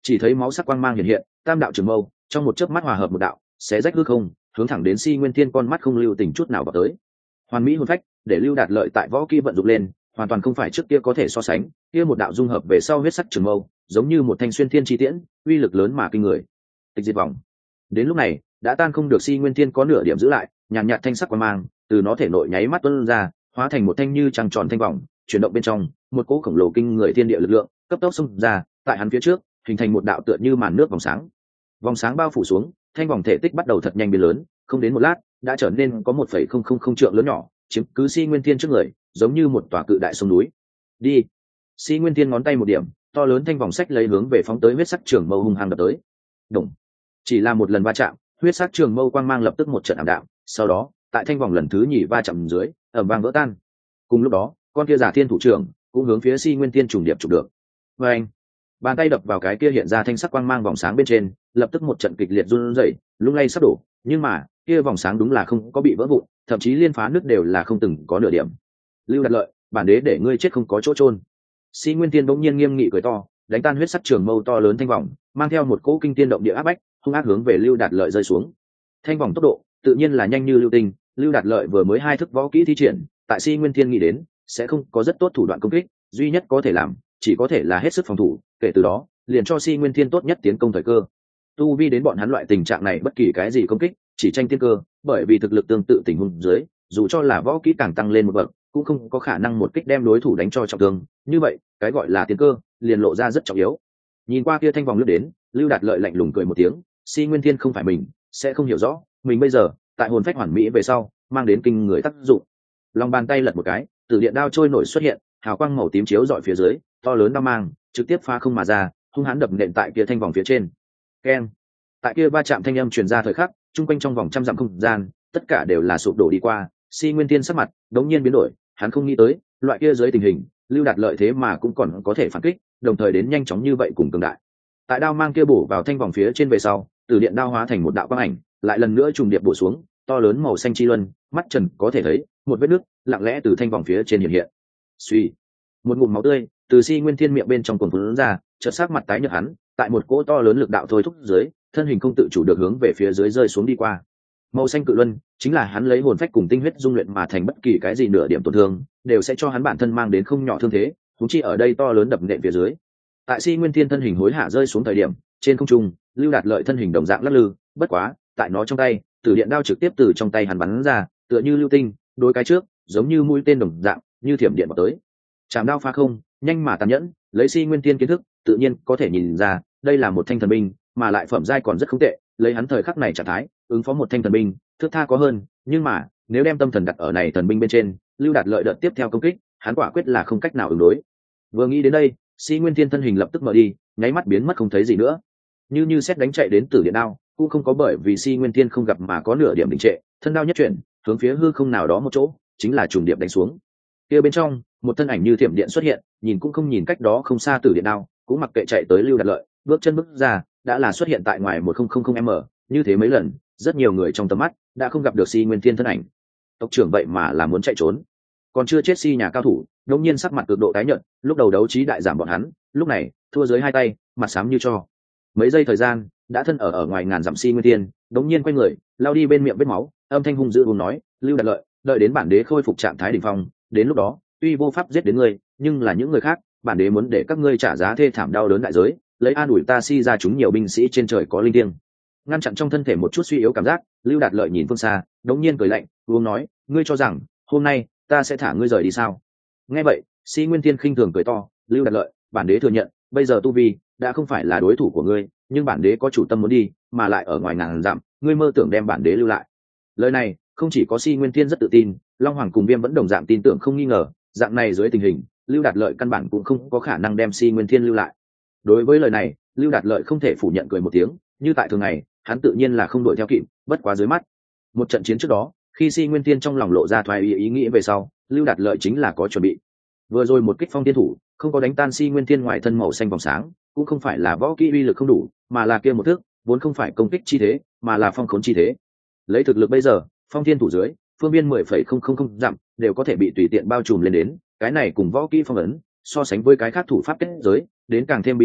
Chỉ thấy máu sắc quang mang hiện hiện, tam đạo trường mâu trong một chớp mắt hòa hợp một đạo, xé rách hư không, hướng thẳng đến Si Nguyên Thiên, con mắt không lưu tình chút nào vào tới. Hoàn mỹ hồn phách để Lưu Đạt Lợi tại võ kỹ vận dụng lên, hoàn toàn không phải trước kia có thể so sánh. Kia một đạo dung hợp về sau huyết sắc trường mâu, giống như một thanh xuyên thiên chi tiễn, uy lực lớn mà kinh người. Tịch diệt vòng. Đến lúc này, đã tan không được Si Nguyên Thiên có nửa điểm giữ lại, nhàn nhạt thanh sắc quang mang từ nó thể nội nháy mắt tuôn ra, hóa thành một thanh như trăng tròn thanh vòng, chuyển động bên trong, một cỗ khổng lồ kinh người thiên địa lực lượng cấp tốc xông ra, tại hắn phía trước, hình thành một đạo tựa như màn nước vòng sáng. Vòng sáng bao phủ xuống, thanh vòng thể tích bắt đầu thật nhanh biến lớn, không đến một lát, đã trở nên có 1,000 trượng lớn nhỏ, chiếm cứ Si Nguyên Thiên trước người, giống như một tòa cự đại sông núi. Đi. Si Nguyên Thiên ngón tay một điểm, to lớn thanh vòng sách lấy hướng về phóng tới huyết sắc trường mâu hung hăng đập tới. Đùng. Chỉ là một lần va chạm, huyết sắc trường mâu quang mang lập tức một trận ảm đạm, sau đó, tại thanh vòng lần thứ nhì va chạm dưới, ầm vang vỡ tan. Cùng lúc đó, con kia giả thiên thủ trưởng cũng hướng phía Si Nguyên Thiên trùng điệp chụp được. Và anh, bàn tay đập vào cái kia hiện ra thanh sắc quang mang vòng sáng bên trên, lập tức một trận kịch liệt run rẩy, lung lay sắp đổ, nhưng mà kia vòng sáng đúng là không có bị vỡ vụn, thậm chí liên phá nứt đều là không từng có nửa điểm. Lưu Đạt Lợi, bản đế để ngươi chết không có chỗ chôn. Si Nguyên Thiên bỗng nhiên nghiêm nghị cười to, đánh tan huyết sắc trường mâu to lớn thanh vòng, mang theo một cỗ kinh tiên động địa áp bách, hung ác hướng về Lưu Đạt Lợi rơi xuống. Thanh vòng tốc độ tự nhiên là nhanh như lưu tinh, Lưu Đạt Lợi vừa mới hai thức võ kỹ thi triển, tại Si Nguyên Thiên nghĩ đến sẽ không có rất tốt thủ đoạn công kích, duy nhất có thể làm chỉ có thể là hết sức phòng thủ, kể từ đó liền cho Si Nguyên Thiên tốt nhất tiến công thời cơ. Tu vi đến bọn hắn loại tình trạng này, bất kỳ cái gì công kích chỉ tranh tiên cơ, bởi vì thực lực tương tự tình huống dưới, dù cho là võ kỹ càng tăng lên một bậc, cũng không có khả năng một kích đem đối thủ đánh cho trọng thương. Như vậy cái gọi là tiên cơ liền lộ ra rất trọng yếu. Nhìn qua kia thanh vòng lướt đến, Lưu Đạt Lợi lạnh lùng cười một tiếng. Si Nguyên Thiên không phải mình sẽ không hiểu rõ, mình bây giờ tại hồn phách hoàn mỹ về sau mang đến kinh người tác dụng. Lòng bàn tay lật một cái, từ điện đao trôi nổi xuất hiện, hào quang màu tím chiếu rọi phía dưới, to lớn đao mang trực tiếp phá không mà ra, hung hãn đập nện tại kia thanh vòng phía trên. Keng. Tại kia va chạm thanh âm truyền ra thời khắc, trung quanh trong vòng trăm dặm không gian tất cả đều là sụp đổ đi qua. Si Nguyên Thiên sắc mặt đống nhiên biến đổi, hắn không nghĩ tới loại kia dưới tình hình Lưu Đạt Lợi thế mà cũng còn có thể phản kích, đồng thời đến nhanh chóng như vậy cùng cường đại. Tại đao mang kia bổ vào thanh vòng phía trên về sau, từ điện đao hóa thành một đạo quang ảnh, lại lần nữa trùng điệp bổ xuống, to lớn màu xanh chi luân, mắt trần có thể thấy một vết nước lặng lẽ từ thanh vòng phía trên hiện hiện. Suy, một ngụm máu tươi từ Si Nguyên Thiên miệng bên trong cuồn cuộn ra, chợt sắc mặt tái nhợt hắn, tại một cỗ to lớn lực đạo thôi thúc dưới, thân hình không tự chủ được hướng về phía dưới rơi xuống đi qua. Màu xanh cự luân chính là hắn lấy hồn phách cùng tinh huyết dung luyện mà thành, bất kỳ cái gì nửa điểm tổn thương đều sẽ cho hắn bản thân mang đến không nhỏ thương thế, huống chi ở đây to lớn đập nện phía dưới. Tại Si Nguyên Thiên thân hình hối hạ rơi xuống thời điểm, trên không trung, Lưu Đạt Lợi thân hình đồng dạng lắc lư, bất quá, tại nó trong tay, tử điện đao trực tiếp từ trong tay hắn bắn ra, tựa như lưu tinh, đối cái trước, giống như mũi tên đồng dạng, như thiểm điện vào tới. Chạm đao phá không, nhanh mà tàn nhẫn, lấy Si Nguyên Thiên kiến thức, tự nhiên có thể nhìn ra, đây là một thanh thần binh, mà lại phẩm giai còn rất không tệ, lấy hắn thời khắc này trạng thái, ứng phó một thanh thần binh, thước tha có hơn, nhưng mà, nếu đem tâm thần đặt ở này thần binh bên trên, Lưu Đạt Lợi đợt tiếp theo công kích, hắn quả quyết là không cách nào ứng đối. Vừa nghĩ đến đây, Si Nguyên Thiên thân hình lập tức mở đi, nháy mắt biến mất không thấy gì nữa. Như xét đánh chạy đến tử điện đao, cũng không có bởi vì Si Nguyên Thiên không gặp mà có nửa điểm đình trệ, thân đao nhất chuyển, hướng phía hư không nào đó một chỗ, chính là trùng điệp đánh xuống. Kia bên trong, một thân ảnh như thiểm điện xuất hiện, nhìn cũng không nhìn cách đó không xa tử điện đao, cũng mặc kệ chạy tới Lưu Đạt Lợi, bước chân bước ra, đã là xuất hiện tại ngoài 1000m, như thế mấy lần, rất nhiều người trong tầm mắt đã không gặp được Si Nguyên Thiên thân ảnh. Tộc trưởng vậy mà là muốn chạy trốn, còn chưa chết Si nhà cao thủ, đột nhiên sắc mặt cực độ tái nhợt, lúc đầu đấu trí đại giảm bọn hắn, lúc này thua dưới hai tay, mặt xám như tro. Mấy giây thời gian, đã thân ở ngoài ngàn dặm Si Nguyên Thiên, đột nhiên quay người, lao đi bên miệng vết máu, âm thanh hung dữ buồn nói, Lưu Đạt Lợi, đợi đến bản đế khôi phục trạng thái đỉnh phong, đến lúc đó, tuy vô pháp giết đến ngươi, nhưng là những người khác, bản đế muốn để các ngươi trả giá thê thảm đau đớn đại giới, lấy an ủi ta Si ra chúng nhiều binh sĩ trên trời có linh thiêng. Ngăn chặn trong thân thể một chút suy yếu cảm giác, Lưu Đạt Lợi nhìn phương xa, đột nhiên cười lạnh, uống nói, ngươi cho rằng hôm nay ta sẽ thả ngươi rời đi sao? Nghe vậy, Si Nguyên Thiên khinh thường cười to, Lưu Đạt Lợi, bản đế thừa nhận, bây giờ tu vi đã không phải là đối thủ của ngươi, nhưng bản đế có chủ tâm muốn đi, mà lại ở ngoài ngàn dặm, ngươi mơ tưởng đem bản đế lưu lại. Lời này không chỉ có Si Nguyên Thiên rất tự tin, Long Hoàng cùng Viêm vẫn đồng dạng tin tưởng không nghi ngờ, dạng này dưới tình hình, Lưu Đạt Lợi căn bản cũng không có khả năng đem Si Nguyên Thiên lưu lại. Đối với lời này, Lưu Đạt Lợi không thể phủ nhận, cười một tiếng, như tại thường ngày, hắn tự nhiên là không đuổi theo kịp, bất quá dưới mắt, một trận chiến trước đó, khi Si Nguyên Thiên trong lòng lộ ra thoái ý nghĩ về sau, Lưu Đạt Lợi chính là có chuẩn bị. Vừa rồi một kích phong tiên thủ, không có đánh tan Si Nguyên Thiên ngoài thân màu xanh vòng sáng, cũng không phải là võ kỹ uy lực không đủ, mà là kia một thức, vốn không phải công kích chi thế, mà là phong khốn chi thế. Lấy thực lực bây giờ, phong thiên thủ dưới, phương viên 10,000 dặm đều có thể bị tùy tiện bao trùm lên đến, cái này cùng võ kỹ phong ấn, so sánh với cái khác thủ pháp kết giới, đến càng thêm bí ẩn,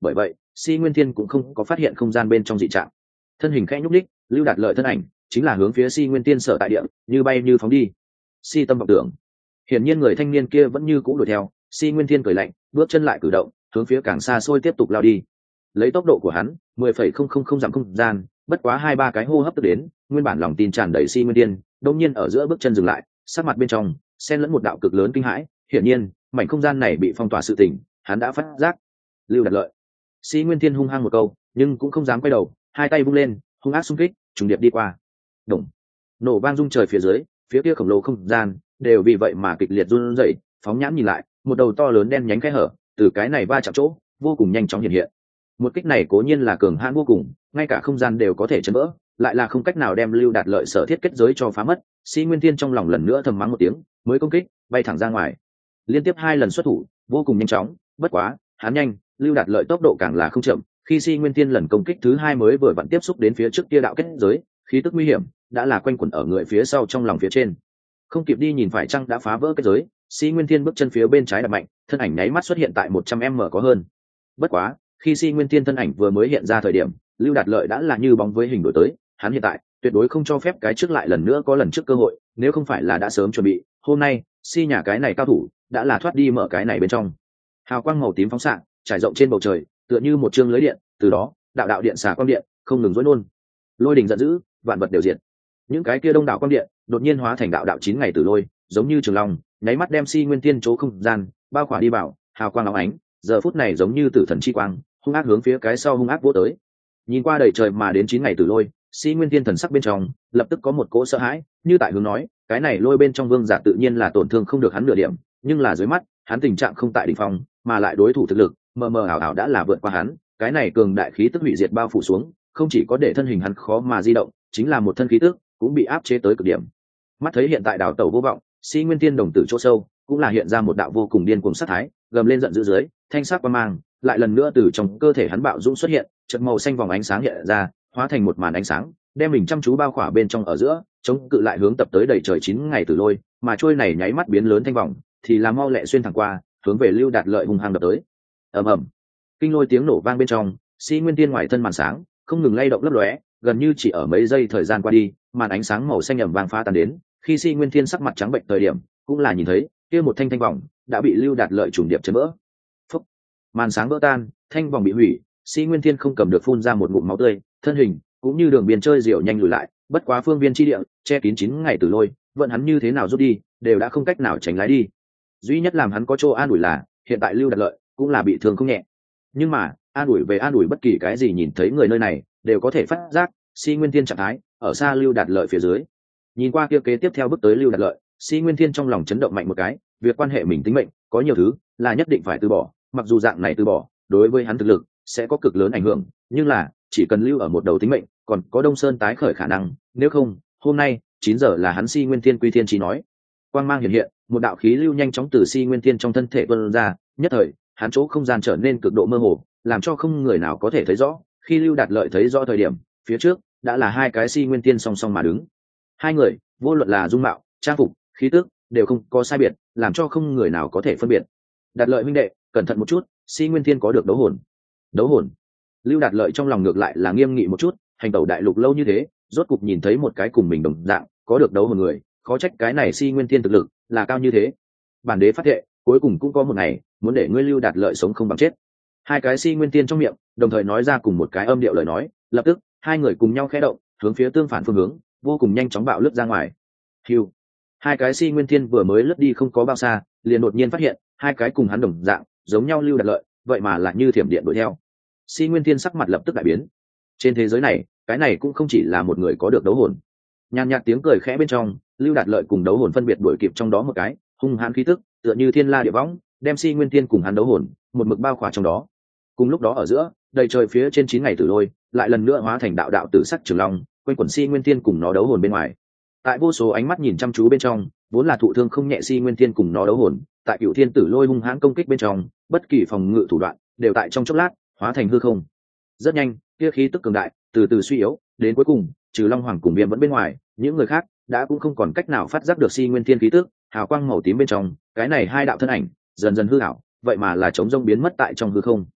bởi vậy si nguyên thiên cũng không có phát hiện không gian bên trong dị trạng. Thân hình khẽ nhúc đích, lưu đạt lợi thân ảnh chính là hướng phía si nguyên thiên sở tại địa như bay như phóng đi. Si tâm vọng tưởng, hiển nhiên người thanh niên kia vẫn như cũ đuổi theo. Si nguyên thiên cười lạnh, bước chân lại cử động, hướng phía càng xa xôi tiếp tục lao đi. Lấy tốc độ của hắn 10,000 dặm không gian, bất quá 2-3 cái hô hấp tức đến, nguyên bản lòng tin tràn đầy si nguyên thiên đột nhiên ở giữa bước chân dừng lại, sắc mặt bên trong xen lẫn một đạo cực lớn kinh hãi. Hiển nhiên mảnh không gian này bị phong tỏa sự tình hắn đã phát giác. Lưu đạt lợi, si nguyên thiên hung hăng một câu, nhưng cũng không dám quay đầu, hai tay vung lên hung ác xung kích, trùng điệp đi qua. Đùng, nổ vang rung trời phía dưới, phía kia khổng lồ không gian đều vì vậy mà kịch liệt run rẩy. Phóng nhãn nhìn lại, một đầu to lớn đen nhánh khe hở từ cái này va chạm chỗ vô cùng nhanh chóng hiện hiện. Một kích này cố nhiên là cường hãn vô cùng, ngay cả không gian đều có thể chấn vỡ, lại là không cách nào đem lưu đạt lợi sở thiết kết giới cho phá mất. Si nguyên thiên trong lòng lần nữa thầm mắng một tiếng, mới công kích bay thẳng ra ngoài. Liên tiếp 2 lần xuất thủ vô cùng nhanh chóng, bất quá hắn nhanh, lưu đạt lợi tốc độ càng là không chậm. Khi si nguyên thiên lần công kích thứ 2 mới vừa vặn tiếp xúc đến phía trước kia đạo kết giới, khí tức nguy hiểm đã là quanh quẩn ở người phía sau trong lòng phía trên. Không kịp đi nhìn phải chăng đã phá vỡ kết giới, si nguyên thiên bước chân phía bên trái đạp mạnh, thân ảnh nháy mắt xuất hiện tại 100m có hơn. Bất quá khi si nguyên thiên thân ảnh vừa mới hiện ra thời điểm, lưu đạt lợi đã là như bóng với hình đổi tới. Hắn hiện tại tuyệt đối không cho phép cái trước lại lần nữa có lần trước cơ hội, nếu không phải là đã sớm chuẩn bị, hôm nay si nhà cái này cao thủ đã là thoát đi mở cái này bên trong. Hào quang màu tím phóng xạ trải rộng trên bầu trời, tựa như một chương lưới điện, từ đó đạo đạo điện xà quang điện không ngừng dối nôn. Lôi đình giận dữ, vạn vật đều diệt. Những cái kia đông đảo quang điện đột nhiên hóa thành đạo đạo 9 ngày tử lôi, giống như trường long, nháy mắt đem si nguyên thiên chỗ không gian bao khỏa đi vào. Hào quang óng ánh, giờ phút này giống như tử thần chi quang, hung ác hướng phía cái sau hung ác vỗ tới. Nhìn qua đầy trời mà đến 9 ngày tử lôi, si nguyên thiên thần sắc bên trong lập tức có một cỗ sợ hãi, như tại hướng nói, cái này lôi bên trong vương giả tự nhiên là tổn thương không được hắn nửa điểm, nhưng là dưới mắt hắn tình trạng không tại đỉnh phong, mà lại đối thủ thực lực mờ mờ ảo ảo đã là vượt qua hắn. Cái này cường đại khí tức hủy diệt bao phủ xuống, không chỉ có để thân hình hắn khó mà di động, chính là một thân khí tức cũng bị áp chế tới cực điểm. Mắt thấy hiện tại đảo tẩu vô vọng, si nguyên thiên đồng tử chỗ sâu cũng là hiện ra một đạo vô cùng điên cuồng sát thái, gầm lên giận dữ dưới, thanh sắc quang mang lại lần nữa từ trong cơ thể hắn bạo dũng xuất hiện, chợt màu xanh vòng ánh sáng hiện ra, hóa thành một màn ánh sáng, đem mình chăm chú bao khỏa bên trong ở giữa, chống cự lại hướng tập tới đầy trời 9 ngày tử lôi, mà trôi này nháy mắt biến lớn thanh vòng, thì là mau lẹ xuyên thẳng qua, hướng về lưu đạt lợi hung hăng đập tới. Ầm ầm, kinh lôi tiếng nổ vang bên trong, si nguyên tiên ngoài thân màn sáng không ngừng lay động lấp lóe, gần như chỉ ở mấy giây thời gian qua đi, màn ánh sáng màu xanh ẩm vàng phá tan đến. Khi si nguyên thiên sắc mặt trắng bệnh thời điểm, cũng là nhìn thấy kia một thanh thanh vòng đã bị lưu đạt lợi trùng điệp chấn vỡ. Phúc, màn sáng vỡ tan, thanh vòng bị hủy, si nguyên thiên không cầm được phun ra một ngụm máu tươi, thân hình cũng như đường biên chơi diều nhanh lùi lại. Bất quá phương viên chi địa che kín 9 ngày tử lôi, vận hắn như thế nào rút đi đều đã không cách nào tránh lái đi. Duy nhất làm hắn có chỗ an ủi là hiện tại lưu đạt lợi cũng là bị thương không nhẹ, nhưng mà an ủi về an ủi, bất kỳ cái gì nhìn thấy người nơi này đều có thể phát giác si nguyên thiên trạng thái ở xa lưu đạt lợi phía dưới. Nhìn qua kia kế tiếp theo bước tới lưu đạt lợi, si nguyên thiên trong lòng chấn động mạnh một cái. Việc quan hệ mình tính mệnh, có nhiều thứ là nhất định phải từ bỏ, mặc dù dạng này từ bỏ đối với hắn thực lực sẽ có cực lớn ảnh hưởng, nhưng là chỉ cần lưu ở một đầu tính mệnh, còn có Đông Sơn tái khởi khả năng. Nếu không, hôm nay 9 giờ là hắn si nguyên thiên quy thiên chí nói. Quang mang hiện hiện, một đạo khí lưu nhanh chóng từ si nguyên thiên trong thân thể tuôn ra, nhất thời hắn chỗ không gian trở nên cực độ mơ hồ, làm cho không người nào có thể thấy rõ. Khi lưu đạt lợi thấy rõ thời điểm, phía trước đã là hai cái si nguyên thiên song song mà đứng. Hai người vô luận là dung mạo, trang phục, khí tức đều không có sai biệt, làm cho không người nào có thể phân biệt. Đạt lợi huynh đệ, cẩn thận một chút, si nguyên thiên có được đấu hồn. Đấu hồn? Lưu đạt lợi trong lòng ngược lại là nghiêm nghị một chút, hành tẩu đại lục lâu như thế, rốt cục nhìn thấy một cái cùng mình đồng dạng có được đấu hồn người, khó trách cái này si nguyên thiên thực lực là cao như thế. Bản đế phát thệ, cuối cùng cũng có một ngày muốn để ngươi lưu đạt lợi sống không bằng chết. Hai cái si nguyên thiên trong miệng đồng thời nói ra cùng một cái âm điệu lời nói, lập tức hai người cùng nhau khẽ động, hướng phía tương phản phương hướng vô cùng nhanh chóng bạo lướt ra ngoài. Hiu, hai cái si nguyên thiên vừa mới lướt đi không có bao xa, liền đột nhiên phát hiện hai cái cùng hắn đồng dạng giống nhau lưu đạt lợi, vậy mà lại như thiểm điện đuổi theo. Si nguyên thiên sắc mặt lập tức đại biến. Trên thế giới này, cái này cũng không chỉ là một người có được đấu hồn. Nhàn nhạt tiếng cười khẽ bên trong, lưu đạt lợi cùng đấu hồn phân biệt đuổi kịp trong đó một cái hung hãn khí tức, tựa như thiên la địa võng, đem si nguyên thiên cùng hắn đấu hồn một mực bao khỏa trong đó. Cùng lúc đó ở giữa, đầy trời phía trên 9 ngày tử lôi lại lần nữa hóa thành đạo đạo tử sắc trường long, quanh quẩn si nguyên thiên cùng nó đấu hồn bên ngoài. Tại vô số ánh mắt nhìn chăm chú bên trong, vốn là thụ thương không nhẹ si nguyên thiên cùng nó đấu hồn, tại cựu thiên tử lôi hung hãn công kích bên trong, bất kỳ phòng ngự thủ đoạn đều tại trong chốc lát hóa thành hư không. Rất nhanh, kia khí tức cường đại từ từ suy yếu, đến cuối cùng trừ long hoàng cùng viêm vẫn bên ngoài, những người khác đã cũng không còn cách nào phát giác được si nguyên thiên khí tức. Hào quang màu tím bên trong, cái này hai đạo thân ảnh dần dần hư ảo, vậy mà là trống rông biến mất tại trong hư không.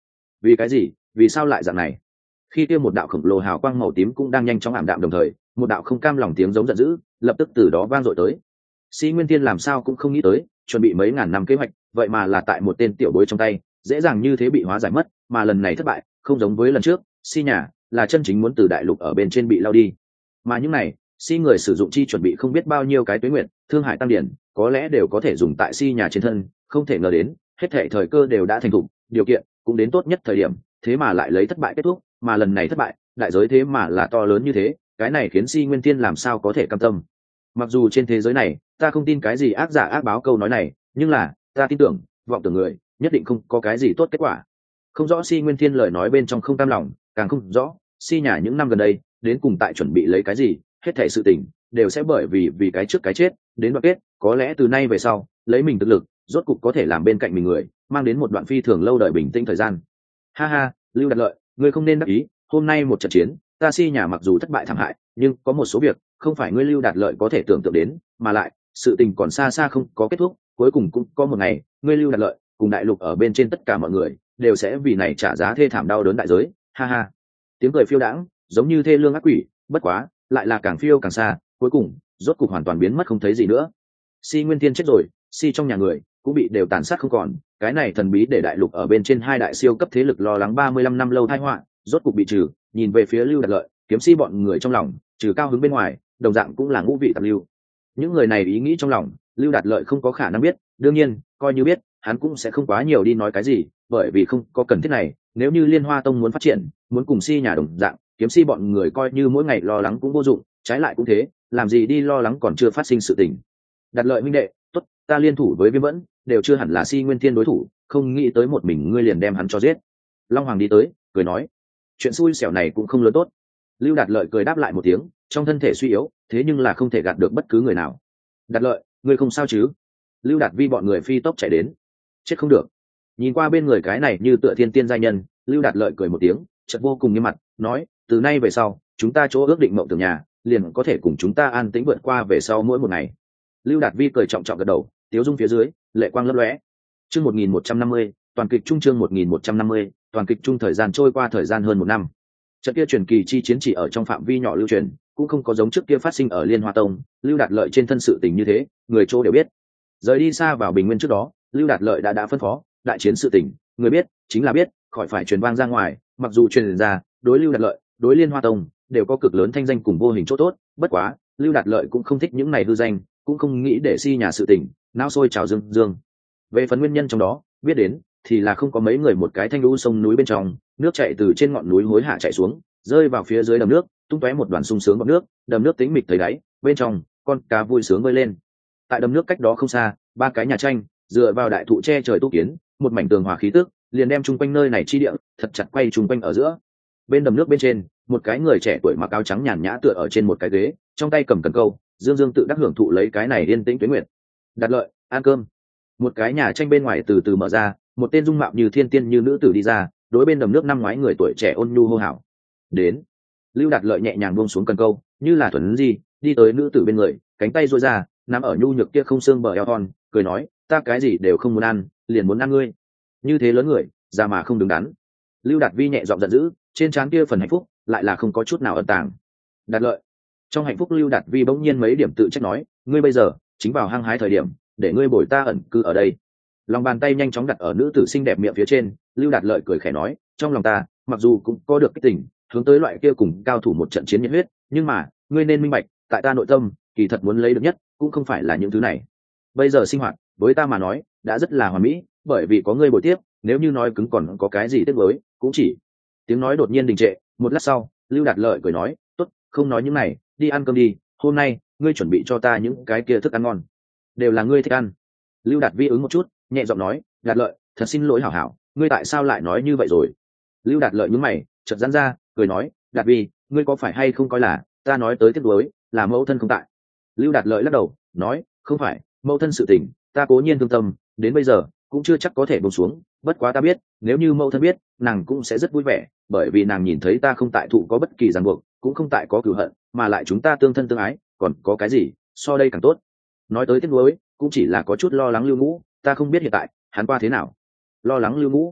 vì cái gì, vì sao lại dạng này? Khi kia một đạo khổng lồ hào quang màu tím cũng đang nhanh chóng ảm đạm đồng thời, một đạo không cam lòng tiếng giống giận dữ lập tức từ đó vang dội tới. Sĩ Nguyên Thiên làm sao cũng không nghĩ tới, chuẩn bị mấy ngàn năm kế hoạch, vậy mà là tại một tên tiểu bối trong tay, dễ dàng như thế bị hóa giải mất, mà lần này thất bại, không giống với lần trước, Si nhà là chân chính muốn từ đại lục ở bên trên bị lao đi. Mà những này, Si người sử dụng chi chuẩn bị không biết bao nhiêu cái tuế nguyện, thương hại tăng điển, có lẽ đều có thể dùng tại Si nhà trên thân, không thể ngờ đến, hết thảy thời cơ đều đã thành thục, điều kiện cũng đến tốt nhất thời điểm, thế mà lại lấy thất bại kết thúc, mà lần này thất bại, đại giới thế mà là to lớn như thế, cái này khiến Si Nguyên Thiên làm sao có thể cam tâm. Mặc dù trên thế giới này, ta không tin cái gì ác giả ác báo câu nói này, nhưng là, ta tin tưởng, vọng tưởng người, nhất định không có cái gì tốt kết quả. Không rõ Si Nguyên Thiên lời nói bên trong không cam lòng, càng không rõ, Si nhà những năm gần đây, đến cùng tại chuẩn bị lấy cái gì, hết thảy sự tình, đều sẽ bởi vì cái trước cái chết, đến đoạn kết, có lẽ từ nay về sau, lấy mình thực lực, rốt cục có thể làm bên cạnh mình người, mang đến một đoạn phi thường lâu đời bình tĩnh thời gian. Ha ha, Lưu Đạt Lợi, ngươi không nên đắc ý, hôm nay một trận chiến, ta Si nhà mặc dù thất bại thảm hại, nhưng có một số việc, không phải ngươi Lưu Đạt Lợi có thể tưởng tượng đến, mà lại, sự tình còn xa xa không có kết thúc, cuối cùng cũng có một ngày, ngươi Lưu Đạt Lợi, cùng đại lục ở bên trên tất cả mọi người, đều sẽ vì này trả giá thê thảm đau đớn đại giới. Ha ha. Tiếng cười phiêu đãng, giống như thê lương ác quỷ, bất quá, lại là càng phiêu càng xa, cuối cùng, rốt cục hoàn toàn biến mất không thấy gì nữa. Si Nguyên Thiên chết rồi, Si trong nhà người cũng bị đều tàn sát không còn, cái này thần bí để đại lục ở bên trên hai đại siêu cấp thế lực lo lắng 35 năm lâu tai họa, rốt cục bị trừ, nhìn về phía Lưu Đạt Lợi, kiếm Si bọn người trong lòng, trừ cao hứng bên ngoài, đồng dạng cũng là ngũ vị tạp lưu. Những người này ý nghĩ trong lòng, Lưu Đạt Lợi không có khả năng biết, đương nhiên, coi như biết, hắn cũng sẽ không quá nhiều đi nói cái gì, bởi vì không có cần thiết này, nếu như Liên Hoa Tông muốn phát triển, muốn cùng Si nhà đồng dạng, kiếm Si bọn người coi như mỗi ngày lo lắng cũng vô dụng, trái lại cũng thế, làm gì đi lo lắng còn chưa phát sinh sự tình. Đạt Lợi huynh đệ, tốt, ta liên thủ với Viêm Vẫn, đều chưa hẳn là Si Nguyên Thiên đối thủ, không nghĩ tới một mình ngươi liền đem hắn cho giết. Long Hoàng đi tới, cười nói, chuyện xui xẻo này cũng không lớn tốt. Lưu Đạt Lợi cười đáp lại một tiếng, trong thân thể suy yếu, thế nhưng là không thể gạt được bất cứ người nào. Đạt Lợi, ngươi không sao chứ? Lưu Đạt Vi bọn người phi tốc chạy đến. Chết không được. Nhìn qua bên người cái này như tựa thiên tiên giai nhân, Lưu Đạt Lợi cười một tiếng, chợt vô cùng nghiêm mặt, nói, từ nay về sau, chúng ta chỗ ước định mộng tưởng nhà, liền có thể cùng chúng ta an tĩnh vượt qua về sau mỗi một ngày. Lưu Đạt Vi cười trọng trọng gật đầu, tiếu dung phía dưới, lệ quang lấp lóe. Chương 1150, toàn kịch trung chương 1150, toàn kịch trung thời gian trôi qua thời gian hơn một năm. Trận kia truyền kỳ chi chiến chỉ ở trong phạm vi nhỏ lưu truyền, cũng không có giống trước kia phát sinh ở Liên Hoa Tông, Lưu Đạt Lợi trên thân sự tình như thế, người chỗ đều biết. Rời đi xa vào bình nguyên trước đó, Lưu Đạt Lợi đã phân phó, đại chiến sự tình, người biết chính là biết, khỏi phải truyền vang ra ngoài, mặc dù truyền ra, đối Lưu Đạt Lợi, đối Liên Hoa Tông đều có cực lớn thanh danh cùng vô hình chỗ tốt, bất quá, Lưu Đạt Lợi cũng không thích những này hư danh, cũng không nghĩ để Si nhà sự tình, não sôi trào dương dương. Về phần nguyên nhân trong đó, biết đến thì là không có mấy người một cái thanh lũ sông núi bên trong, nước chảy từ trên ngọn núi hối hạ chạy xuống, rơi vào phía dưới đầm nước, tung tóe một đoàn sung sướng bọt nước, đầm nước tĩnh mịch thấy đáy, bên trong con cá vui sướng bơi lên. Tại đầm nước cách đó không xa, ba cái nhà tranh dựa vào đại thụ che trời tu kiến, một mảnh tường hòa khí tức liền đem chung quanh nơi này chi địa thật chặt quay chung quanh ở giữa. Bên đầm nước bên trên, một cái người trẻ tuổi mặc áo trắng nhàn nhã tựa ở trên một cái ghế, trong tay cầm cần câu, dương dương tự đắc hưởng thụ lấy cái này yên tĩnh tuế nguyệt. Đạt Lợi, ăn cơm. Một cái nhà tranh bên ngoài từ từ mở ra, một tên dung mạo như thiên tiên như nữ tử đi ra, đối bên đầm nước năm ngoái người tuổi trẻ ôn nhu hô hào. Đến. Lưu Đạt Lợi nhẹ nhàng buông xuống cần câu, như là thuần gì, đi tới nữ tử bên người, cánh tay duỗi ra, nắm ở nhu nhược kia không xương bờ eo thon, cười nói, ta cái gì đều không muốn ăn, liền muốn ăn ngươi. Như thế lớn người, ra mà không đứng đắn. Lưu Đạt Vi nhẹ giọng giận dữ, trên trán kia phần hạnh phúc lại là không có chút nào ẩn tàng. Đạt Lợi. Trong hạnh phúc Lưu Đạt Vi bỗng nhiên mấy điểm tự trách nói, ngươi bây giờ chính vào hăng hái thời điểm, để ngươi bồi ta ẩn cư ở đây. Lòng bàn tay nhanh chóng đặt ở nữ tử xinh đẹp miệng phía trên, Lưu Đạt Lợi cười khẽ nói, trong lòng ta mặc dù cũng có được cái tình hướng tới loại kia cùng cao thủ một trận chiến nhiệt huyết, nhưng mà ngươi nên minh bạch, tại ta nội tâm kỳ thật muốn lấy được nhất cũng không phải là những thứ này. Bây giờ sinh hoạt với ta mà nói đã rất là hoàn mỹ, bởi vì có ngươi bồi tiếp, nếu như nói cứng còn có cái gì tiếc nuối, cũng chỉ. Tiếng nói đột nhiên đình trệ, một lát sau, Lưu Đạt Lợi cười nói, tốt, không nói những này, đi ăn cơm đi, hôm nay ngươi chuẩn bị cho ta những cái kia thức ăn ngon, đều là ngươi thích ăn. Lưu Đạt Vi ứng một chút, nhẹ giọng nói, Đạt Lợi, thật xin lỗi hảo hảo, ngươi tại sao lại nói như vậy rồi? Lưu Đạt Lợi nhướng mày, chợt giãn ra, cười nói, Đạt Vi, ngươi có phải hay không coi là ta nói tới tiếc nuối là mẫu thân không tại? Lưu Đạt Lợi lắc đầu, nói, không phải, mẫu thân sự tình, ta cố nhiên thương tâm, đến bây giờ cũng chưa chắc có thể buông xuống, bất quá ta biết, nếu như mẫu thân biết, nàng cũng sẽ rất vui vẻ, bởi vì nàng nhìn thấy ta không tại thụ có bất kỳ ràng buộc, cũng không tại có cừu hận, mà lại chúng ta tương thân tương ái, còn có cái gì so đây càng tốt. Nói tới tiếc nuối, cũng chỉ là có chút lo lắng Lưu Ngũ, ta không biết hiện tại hắn qua thế nào. Lo lắng Lưu Ngũ?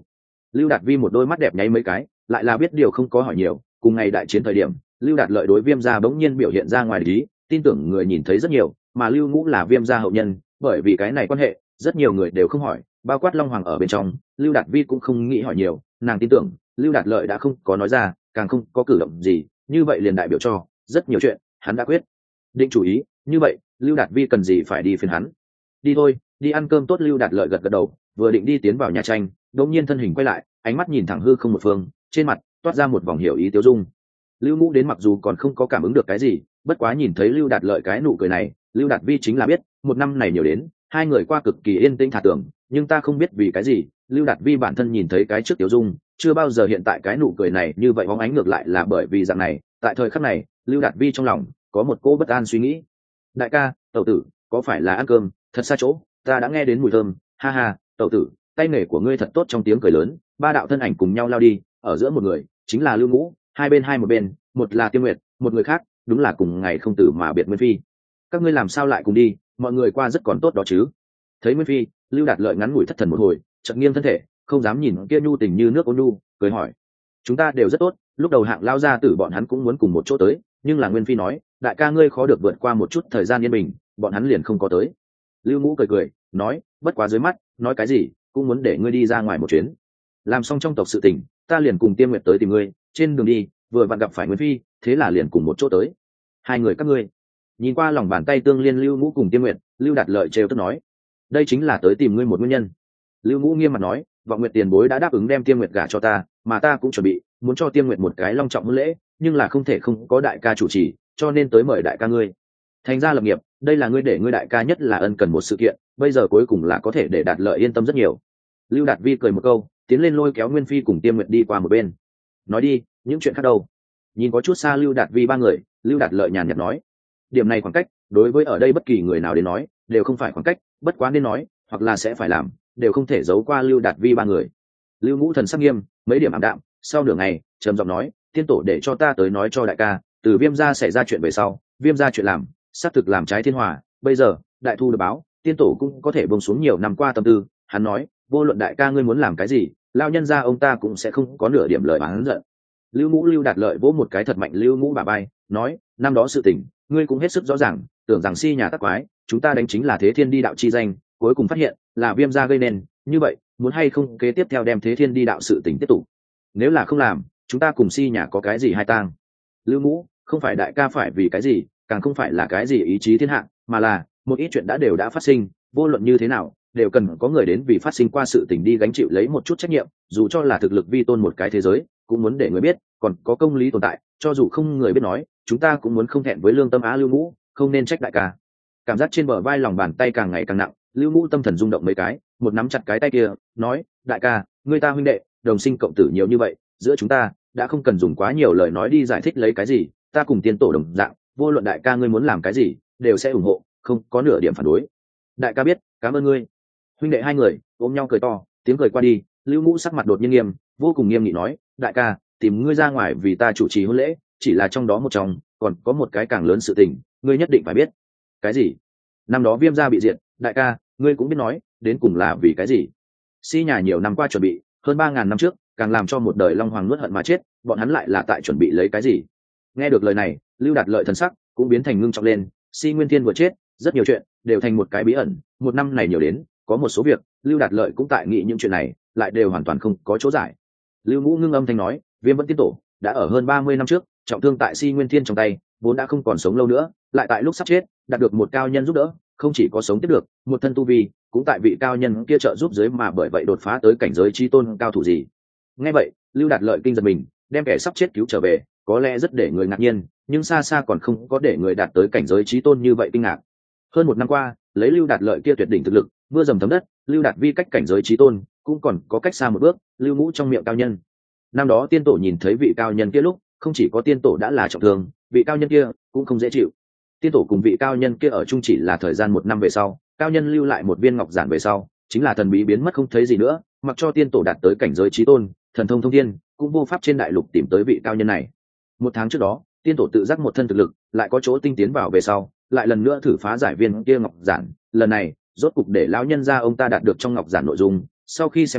Lưu Đạt Vi một đôi mắt đẹp nháy mấy cái, lại là biết điều không có hỏi nhiều. Cùng ngày đại chiến thời điểm, Lưu Đạt Lợi đối Viêm gia bỗng nhiên biểu hiện ra ngoài lý, tin tưởng người nhìn thấy rất nhiều, mà Lưu Ngũ là Viêm gia hậu nhân, bởi vì cái này quan hệ, rất nhiều người đều không hỏi, bao quát Long Hoàng ở bên trong. Lưu Đạt Vi cũng không nghĩ hỏi nhiều, nàng tin tưởng Lưu Đạt Lợi đã không có nói ra, càng không có cử động gì, như vậy liền đại biểu cho rất nhiều chuyện hắn đã quyết định chủ ý. Như vậy Lưu Đạt Vi cần gì phải đi phiền hắn? Đi thôi, đi ăn cơm tốt. Lưu Đạt Lợi gật gật đầu, vừa định đi tiến vào nhà tranh, đột nhiên thân hình quay lại, ánh mắt nhìn thẳng hư không một phương, trên mặt toát ra một vòng hiểu ý tiêu dung. Lưu Ngũ đến mặc dù còn không có cảm ứng được cái gì, bất quá nhìn thấy Lưu Đạt Lợi cái nụ cười này, Lưu Đạt Vi chính là biết một năm này nhiều đến hai người qua cực kỳ yên tĩnh thả tưởng. Nhưng ta không biết vì cái gì, Lưu Đạt Vi bản thân nhìn thấy cái trước tiêu dung chưa bao giờ hiện tại cái nụ cười này như vậy bóng ánh, ngược lại là bởi vì dạng này, tại thời khắc này Lưu Đạt Vi trong lòng có một cô bất an suy nghĩ. Đại ca, tẩu tử, có phải là ăn cơm thật xa chỗ? Ta đã nghe đến mùi thơm. Ha ha, tẩu tử, tay nghề của ngươi thật tốt. Trong tiếng cười lớn, ba đạo thân ảnh cùng nhau lao đi, ở giữa một người chính là Lưu Ngũ, hai bên hai một bên, một là Tiêu Nguyệt, một người khác đúng là cùng ngày không tử mà biệt Nguyên Phi. Các ngươi làm sao lại cùng đi? Mọi người qua rất còn tốt đó chứ? Thấy Nguyên Phi, Lưu Đạt Lợi ngắn ngủi thất thần một hồi, chợt nghiêng thân thể, không dám nhìn kia nhu tình như nước ôn nhu, cười hỏi: chúng ta đều rất tốt, lúc đầu Hạng lao gia tử bọn hắn cũng muốn cùng một chỗ tới, nhưng là Nguyên Phi nói đại ca ngươi khó được vượt qua một chút thời gian yên bình, bọn hắn liền không có tới. Lưu Ngũ cười cười nói: bất quá dưới mắt nói cái gì cũng muốn để ngươi đi ra ngoài một chuyến, làm xong trong tộc sự tình, ta liền cùng Tiên Nguyệt tới tìm ngươi. Trên đường đi vừa vặn gặp phải Nguyên Phi, thế là liền cùng một chỗ tới. Hai người các ngươi. Nhìn qua lòng bàn tay tương liên Lưu Ngũ cùng Tiên Nguyệt, Lưu Đạt Lợi trêu tức nói: đây chính là tới tìm ngươi một nguyên nhân. Lưu Ngũ nghiêm mặt nói: Vọng Nguyệt tiền bối đã đáp ứng đem Tiên Nguyệt gả cho ta, mà ta cũng chuẩn bị muốn cho Tiên Nguyệt một cái long trọng hôn lễ, nhưng là không thể không có đại ca chủ trì, cho nên tới mời đại ca ngươi thành ra lập nghiệp. Đây là ngươi để ngươi đại ca nhất là ân cần một sự kiện, bây giờ cuối cùng là có thể để Đạt Lợi yên tâm rất nhiều. Lưu Đạt Vi cười một câu, tiến lên lôi kéo Nguyên Phi cùng Tiêm Nguyệt đi qua một bên. Nói đi, những chuyện khác đâu? Nhìn có chút xa Lưu Đạt Vi ba người, Lưu Đạt Lợi nhàn nhạt nói: điểm này khoảng cách đối với ở đây bất kỳ người nào đến nói đều không phải khoảng cách, bất quá nên nói hoặc là sẽ phải làm đều không thể giấu qua Lưu Đạt Vi ba người. Lưu Ngũ thần sắc nghiêm, mấy điểm ảm đạm, sau nửa ngày trầm giọng nói: tiên tổ để cho ta tới nói cho đại ca, từ Viêm gia xảy ra chuyện về sau, Viêm gia chuyện làm xác thực làm trái thiên hòa, bây giờ đại thu được báo, tiên tổ cũng có thể buông xuống nhiều năm qua tâm tư. Hắn nói vô luận đại ca ngươi muốn làm cái gì, lao nhân gia ông ta cũng sẽ không có nửa điểm lời oán giận. Lưu Ngũ Lưu Đạt Lợi vỗ một cái thật mạnh Lưu Ngũ bả vai, nói: năm đó sự tình ngươi cũng hết sức rõ ràng, tưởng rằng si nhà tắc quái chúng ta đánh chính là Thế Thiên đi đạo chi danh, cuối cùng phát hiện là Viêm gia gây nên, như vậy muốn hay không kế tiếp theo đem Thế Thiên đi đạo sự tình tiếp tục? Nếu là không làm, chúng ta cùng si nhà có cái gì hai tang? Lưu Ngũ, không phải đại ca phải vì cái gì, càng không phải là cái gì ý chí thiên hạ, mà là một ít chuyện đều đã phát sinh, vô luận như thế nào đều cần có người đến vì phát sinh qua sự tình đi gánh chịu lấy một chút trách nhiệm, dù cho là thực lực vi tôn một cái thế giới, cũng muốn để người biết còn có công lý tồn tại, cho dù không người biết nói, chúng ta cũng muốn không thẹn với lương tâm. Á Lưu Ngũ, không nên trách đại ca. Cảm giác trên bờ vai lòng bàn tay càng ngày càng nặng, Lưu Ngũ tâm thần rung động mấy cái, một nắm chặt cái tay kia, nói: đại ca, người ta huynh đệ đồng sinh cộng tử nhiều như vậy, giữa chúng ta đã không cần dùng quá nhiều lời nói đi giải thích lấy cái gì, ta cùng tiên tổ đồng dạng, vô luận đại ca ngươi muốn làm cái gì đều sẽ ủng hộ, không có nửa điểm phản đối. Đại ca biết, cảm ơn ngươi. Huynh đệ hai người ôm nhau cười to, tiếng cười qua đi, Lưu Ngũ sắc mặt đột nhiên nghiêm, vô cùng nghiêm nghị nói: đại ca, tìm ngươi ra ngoài vì ta chủ trì hôn lễ, chỉ là trong đó một trong, còn có một cái càng lớn sự tình, ngươi nhất định phải biết. Cái gì? Năm đó Viêm gia bị diệt, đại ca ngươi cũng biết nói, đến cùng là vì cái gì? Si nhà nhiều năm qua chuẩn bị, hơn 3.000 năm trước càng làm cho một đời long hoàng nuốt hận mà chết, bọn hắn lại là tại chuẩn bị lấy cái gì? Nghe được lời này, Lưu Đạt Lợi thần sắc cũng biến thành ngưng trọng lên. Si Nguyên Thiên vừa chết, rất nhiều chuyện đều thành một cái bí ẩn, một năm này nhiều đến, có một số việc Lưu Đạt Lợi cũng tại nghĩ những chuyện này, lại đều hoàn toàn không có chỗ giải. Lưu Ngũ ngưng âm thanh nói: Viêm vẫn tiên tổ đã ở hơn 30 năm trước trọng thương tại Si Nguyên Thiên trong tay, vốn đã không còn sống lâu nữa, lại tại lúc sắp chết đạt được một cao nhân giúp đỡ, không chỉ có sống tiếp được, một thân tu vi cũng tại vị cao nhân kia trợ giúp dưới mà bởi vậy đột phá tới cảnh giới chí tôn cao thủ gì. Nghe vậy, Lưu Đạt Lợi kinh giật mình, đem kẻ sắp chết cứu trở về, có lẽ rất để người ngạc nhiên, nhưng xa xa còn không có để người đạt tới cảnh giới chí tôn như vậy kinh ngạc. Hơn một năm qua, lấy Lưu Đạt Lợi kia tuyệt đỉnh thực lực, mưa dầm thấm đất, Lưu Đạt Vi cách cảnh giới chí tôn cũng còn có cách xa một bước. Lưu Ngũ trong miệng cao nhân, năm đó tiên tổ nhìn thấy vị cao nhân kia lúc, không chỉ có tiên tổ đã là trọng thương, vị cao nhân kia cũng không dễ chịu. Tiên tổ cùng vị cao nhân kia ở chung chỉ là thời gian một năm về sau, cao nhân lưu lại một viên ngọc giản về sau, chính là thần bí biến mất không thấy gì nữa, mặc cho tiên tổ đạt tới cảnh giới chí tôn, thần thông thông thiên, cũng vô pháp trên đại lục tìm tới vị cao nhân này. Một tháng trước đó, tiên tổ tự giác một thân thực lực, lại có chỗ tinh tiến vào về sau, lại lần nữa thử phá giải viên kia ngọc giản, lần này rốt cục để lão nhân gia ông ta đạt được trong ngọc giản nội dung. Sau khi xem xong,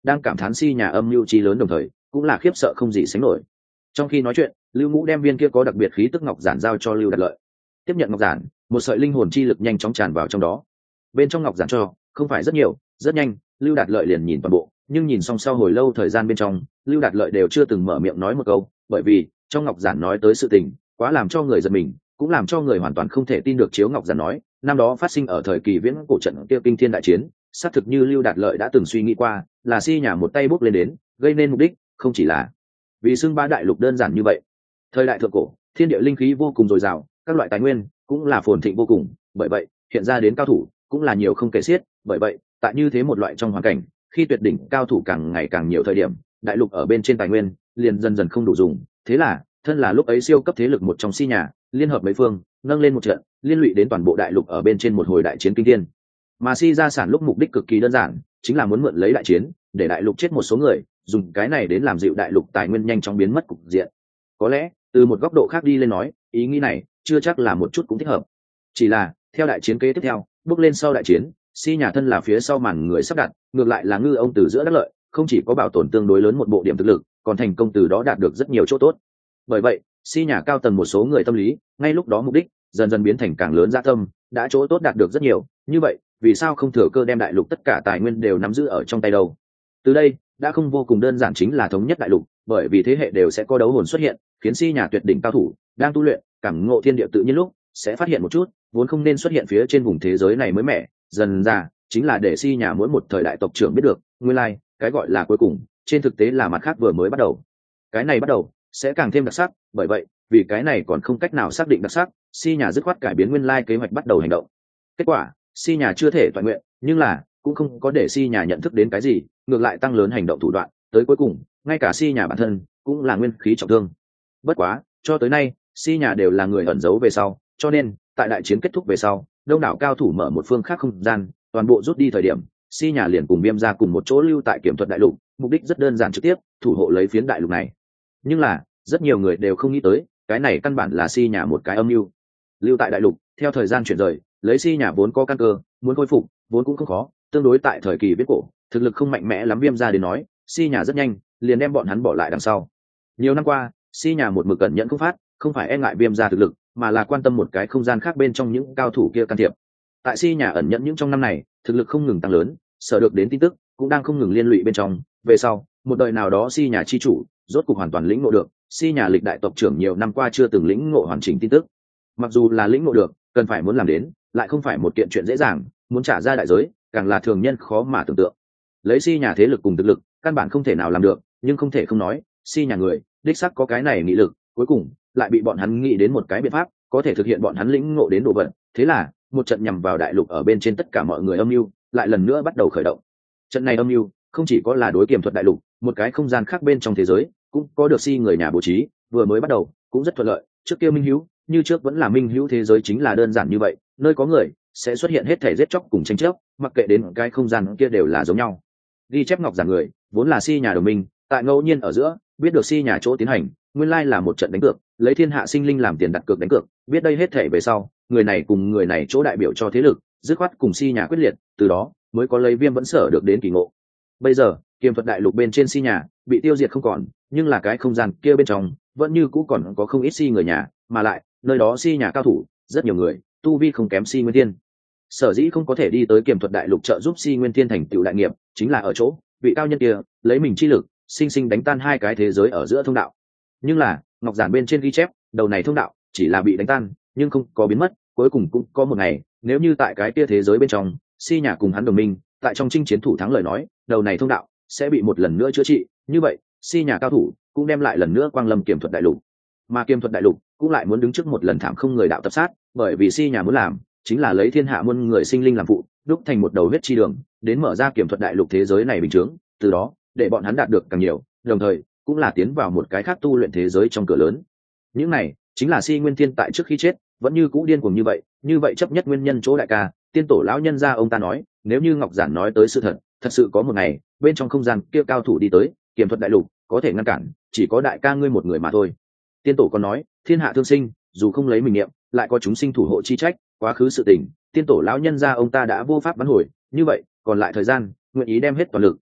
đang cảm thán si nhà âm mưu chi lớn, đồng thời cũng là khiếp sợ không gì sánh nổi. Trong khi nói chuyện, Lưu Ngũ đem viên kia có đặc biệt khí tức ngọc giản giao cho Lưu Đạt Lợi. Tiếp nhận ngọc giản, một sợi linh hồn chi lực nhanh chóng tràn vào trong đó. Bên trong ngọc giản cho không phải rất nhiều, rất nhanh Lưu Đạt Lợi liền nhìn toàn bộ, nhưng nhìn xong sau hồi lâu thời gian bên trong, Lưu Đạt Lợi đều chưa từng mở miệng nói một câu, bởi vì trong ngọc giản nói tới sự tình quá làm cho người giật mình, cũng làm cho người hoàn toàn không thể tin được. Chiếu ngọc giản nói, năm đó phát sinh ở thời kỳ viễn cổ trận kia kinh thiên đại chiến, xác thực như Lưu Đạt Lợi đã từng suy nghĩ qua, là si nhà một tay bốc lên đến, gây nên mục đích không chỉ là vì xưng bá đại lục đơn giản như vậy. Thời đại thượng cổ, thiên địa linh khí vô cùng dồi dào, các loại tài nguyên cũng là phồn thịnh vô cùng, bởi vậy hiện ra đến cao thủ cũng là nhiều không kể xiết. Bởi vậy tại như thế một loại trong hoàn cảnh, khi tuyệt đỉnh cao thủ càng ngày càng nhiều thời điểm, đại lục ở bên trên tài nguyên liền dần dần không đủ dùng. Thế là thân là lúc ấy siêu cấp thế lực một trong si nhà, liên hợp mấy phương nâng lên một trận, liên lụy đến toàn bộ đại lục ở bên trên một hồi đại chiến kinh thiên. Mà si gia sản lúc mục đích cực kỳ đơn giản, chính là muốn mượn lấy đại chiến để đại lục chết một số người, dùng cái này đến làm dịu đại lục tài nguyên nhanh chóng biến mất cục diện. Có lẽ từ một góc độ khác đi lên nói, ý nghĩ này chưa chắc là một chút cũng thích hợp. Chỉ là theo đại chiến kế tiếp theo bước lên sau đại chiến, si nhà thân là phía sau màn người sắp đặt, ngược lại là ngư ông từ giữa đắc lợi, không chỉ có bảo tồn tương đối lớn một bộ điểm thực lực, còn thành công từ đó đạt được rất nhiều chỗ tốt. Bởi vậy si nhà cao tầng một số người tâm lý ngay lúc đó mục đích dần dần biến thành càng lớn dạ tâm, đã chỗ tốt đạt được rất nhiều, như vậy vì sao không thừa cơ đem đại lục tất cả tài nguyên đều nắm giữ ở trong tay đâu? Từ đây đã không vô cùng đơn giản chính là thống nhất đại lục, bởi vì thế hệ đều sẽ có đấu hồn xuất hiện, khiến si nhà tuyệt đỉnh cao thủ đang tu luyện cảm ngộ thiên địa tự nhiên lúc sẽ phát hiện một chút vốn không nên xuất hiện phía trên vùng thế giới này mới mẻ, dần ra chính là để si nhà mỗi một thời đại tộc trưởng biết được nguyên lai cái gọi là cuối cùng trên thực tế là mặt khác vừa mới bắt đầu. Cái này bắt đầu sẽ càng thêm đặc sắc, bởi vậy vì cái này còn không cách nào xác định đặc sắc, si nhà dứt khoát cải biến nguyên lai kế hoạch bắt đầu hành động. Kết quả si nhà chưa thể toàn nguyện, nhưng là cũng không có để si nhà nhận thức đến cái gì, ngược lại tăng lớn hành động thủ đoạn, tới cuối cùng ngay cả si nhà bản thân cũng là nguyên khí trọng thương. Bất quá cho tới nay si nhà đều là người ẩn giấu về sau, cho nên tại đại chiến kết thúc về sau, đông đảo cao thủ mở một phương khác không gian, toàn bộ rút đi thời điểm, si nhà liền cùng Viêm gia cùng một chỗ lưu tại Kiểm Thuật đại lục, mục đích rất đơn giản trực tiếp thủ hộ lấy phiến đại lục này. Nhưng là rất nhiều người đều không nghĩ tới, cái này căn bản là si nhà một cái âm mưu. Lưu tại đại lục theo thời gian chuyển rời, lấy si nhà vốn có căn cơ, muốn khôi phục vốn cũng không khó, tương đối tại thời kỳ viễn cổ thực lực không mạnh mẽ lắm Viêm gia đến nói, si nhà rất nhanh liền đem bọn hắn bỏ lại đằng sau. Nhiều năm qua si nhà một mực cẩn nhẫn không phát, không phải e ngại Viêm gia thực lực, mà là quan tâm một cái không gian khác bên trong những cao thủ kia can thiệp. Tại si nhà ẩn nhẫn những trong năm này, thực lực không ngừng tăng lớn, sở được đến tin tức cũng đang không ngừng liên lụy bên trong. Về sau một đời nào đó si nhà chi chủ rốt cục hoàn toàn lĩnh ngộ được si nhà lịch đại tộc trưởng nhiều năm qua chưa từng lĩnh ngộ hoàn chỉnh tin tức. Mặc dù là lĩnh ngộ được, cần phải muốn làm đến lại không phải một kiện chuyện dễ dàng, muốn trả ra đại giới càng là thường nhân khó mà tưởng tượng. Lấy si nhà thế lực cùng thực lực căn bản không thể nào làm được, nhưng không thể không nói si nhà người đích xác có cái này nghị lực, cuối cùng lại bị bọn hắn nghĩ đến một cái biện pháp có thể thực hiện bọn hắn lĩnh ngộ đến độ vận. Thế là một trận nhằm vào đại lục ở bên trên tất cả mọi người âm mưu lại lần nữa bắt đầu khởi động. Trận này âm mưu không chỉ có là đối Kiểm Thuật đại lục, một cái không gian khác bên trong thế giới cũng có được si người nhà bố trí, vừa mới bắt đầu cũng rất thuận lợi. Trước kia minh hữu như trước vẫn là minh hữu thế giới, chính là đơn giản như vậy, nơi có người sẽ xuất hiện hết thể giết chóc cùng tranh chấp, mặc kệ đến cái không gian kia đều là giống nhau. Ghi chép ngọc giản người vốn là si nhà đồng minh, tại ngẫu nhiên ở giữa biết được si nhà chỗ tiến hành nguyên lai là một trận đánh cược, lấy thiên hạ sinh linh làm tiền đặt cược đánh cược, biết đây hết thể về sau, người này cùng người này chỗ đại biểu cho thế lực dứt khoát cùng si nhà quyết liệt, từ đó mới có lấy Viêm vẫn sở được đến kỳ ngộ. Bây giờ Kiểm Thuật đại lục bên trên si nhà bị tiêu diệt không còn, nhưng là cái không gian kia bên trong vẫn như cũ còn có không ít si người nhà, mà lại nơi đó si nhà cao thủ rất nhiều người tu vi không kém si Nguyên Thiên. Sở dĩ không có thể đi tới Kiểm Thuật đại lục trợ giúp si Nguyên Thiên thành tựu đại nghiệp, chính là ở chỗ vị cao nhân kia lấy mình chi lực sinh sinh đánh tan hai cái thế giới ở giữa thông đạo. Nhưng là ngọc giản bên trên ghi chép, đầu này thông đạo chỉ là bị đánh tan nhưng không có biến mất, cuối cùng cũng có một ngày, nếu như tại cái kia thế giới bên trong si nhà cùng hắn đồng minh tại trong chinh chiến thủ thắng lời nói, đầu này thông đạo sẽ bị một lần nữa chữa trị, như vậy si nhà cao thủ cũng đem lại lần nữa quang lâm Kiểm Thuật đại lục. Mà Kiểm Thuật đại lục cũng lại muốn đứng trước một lần thảm không người đạo tập sát, bởi vì si nhà muốn làm chính là lấy thiên hạ muôn người sinh linh làm phụ, đúc thành một đầu huyết chi đường đến mở ra Kiểm Thuật đại lục thế giới này bình chướng, từ đó để bọn hắn đạt được càng nhiều, đồng thời cũng là tiến vào một cái khác tu luyện thế giới trong cửa lớn. Những này chính là si Nguyên Thiên tại trước khi chết vẫn như cũ điên cuồng như vậy chấp nhất nguyên nhân chỗ đại ca tiên tổ lão nhân gia ông ta nói, nếu như ngọc giản nói tới sự thật, thật sự có một ngày bên trong không gian kia cao thủ đi tới Kiểm Thuật đại lục, có thể ngăn cản chỉ có đại ca ngươi một người mà thôi. Tiên tổ còn nói thiên hạ thương sinh dù không lấy mình niệm, lại có chúng sinh thủ hộ chi trách, quá khứ sự tình tiên tổ lão nhân gia ông ta đã vô pháp vãn hồi, như vậy còn lại thời gian nguyện ý đem hết toàn lực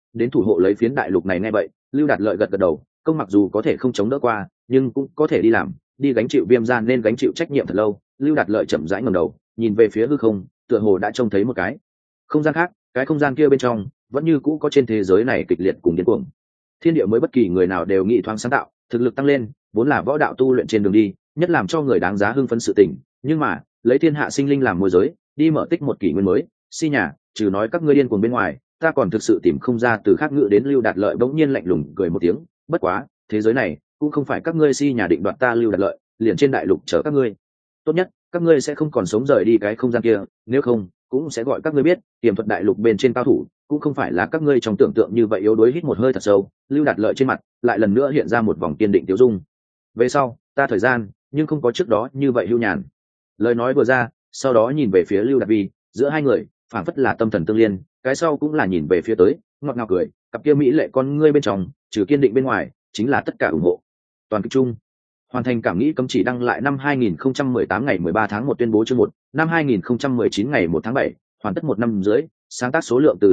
đến thủ hộ lấy phiến đại lục này. Nghe vậy Lưu Đạt Lợi gật gật đầu, công mặc dù có thể không chống đỡ qua nhưng cũng có thể đi làm, đi gánh chịu Viêm gia nên gánh chịu trách nhiệm thật lâu. Lưu Đạt Lợi chậm rãi ngẩng đầu nhìn về phía hư không, tựa hồ đã trông thấy một cái không gian khác. Cái không gian kia bên trong vẫn như cũ có trên thế giới này kịch liệt cùng điên cuồng thiên địa mới, bất kỳ người nào đều nghĩ thoáng sáng tạo, thực lực tăng lên vốn là võ đạo tu luyện trên đường đi nhất làm cho người đáng giá hưng phấn sự tình. Nhưng mà lấy thiên hạ sinh linh làm môi giới, đi mở tích một kỷ nguyên mới, si nhà, trừ nói các ngươi điên cuồng bên ngoài, ta còn thực sự tìm không ra từ khác ngữ đến. Lưu Đạt Lợi bỗng nhiên lạnh lùng cười một tiếng, bất quá thế giới này cũng không phải các ngươi si nhà định đoạt ta Lưu Đạt Lợi liền trên đại lục chở các ngươi. Tốt nhất các ngươi sẽ không còn sống rời đi cái không gian kia, nếu không cũng sẽ gọi các ngươi biết tiềm thuật đại lục bên trên cao thủ cũng không phải là các ngươi trong tưởng tượng như vậy yếu đuối. Hít một hơi thật sâu, Lưu Đạt Lợi trên mặt lại lần nữa hiện ra một vòng kiên định tiêu dung. Về sau ta thời gian nhưng không có trước đó như vậy hưu nhàn. Lời nói vừa ra, sau đó nhìn về phía Lưu Đạt Vi, giữa hai người phảng phất là tâm thần tương liên. Cái sau cũng là nhìn về phía tới, ngọt ngào cười, cặp kia mỹ lệ con ngươi bên trong trừ kiên định bên ngoài chính là tất cả ủng hộ. Toàn kịch chung hoàn thành cảm nghĩ cấm chỉ đăng lại năm 2018 ngày 13 tháng 1 tuyên bố chương 1, năm 2019 ngày 1 tháng 7, hoàn tất một năm dưới, sáng tác số lượng từ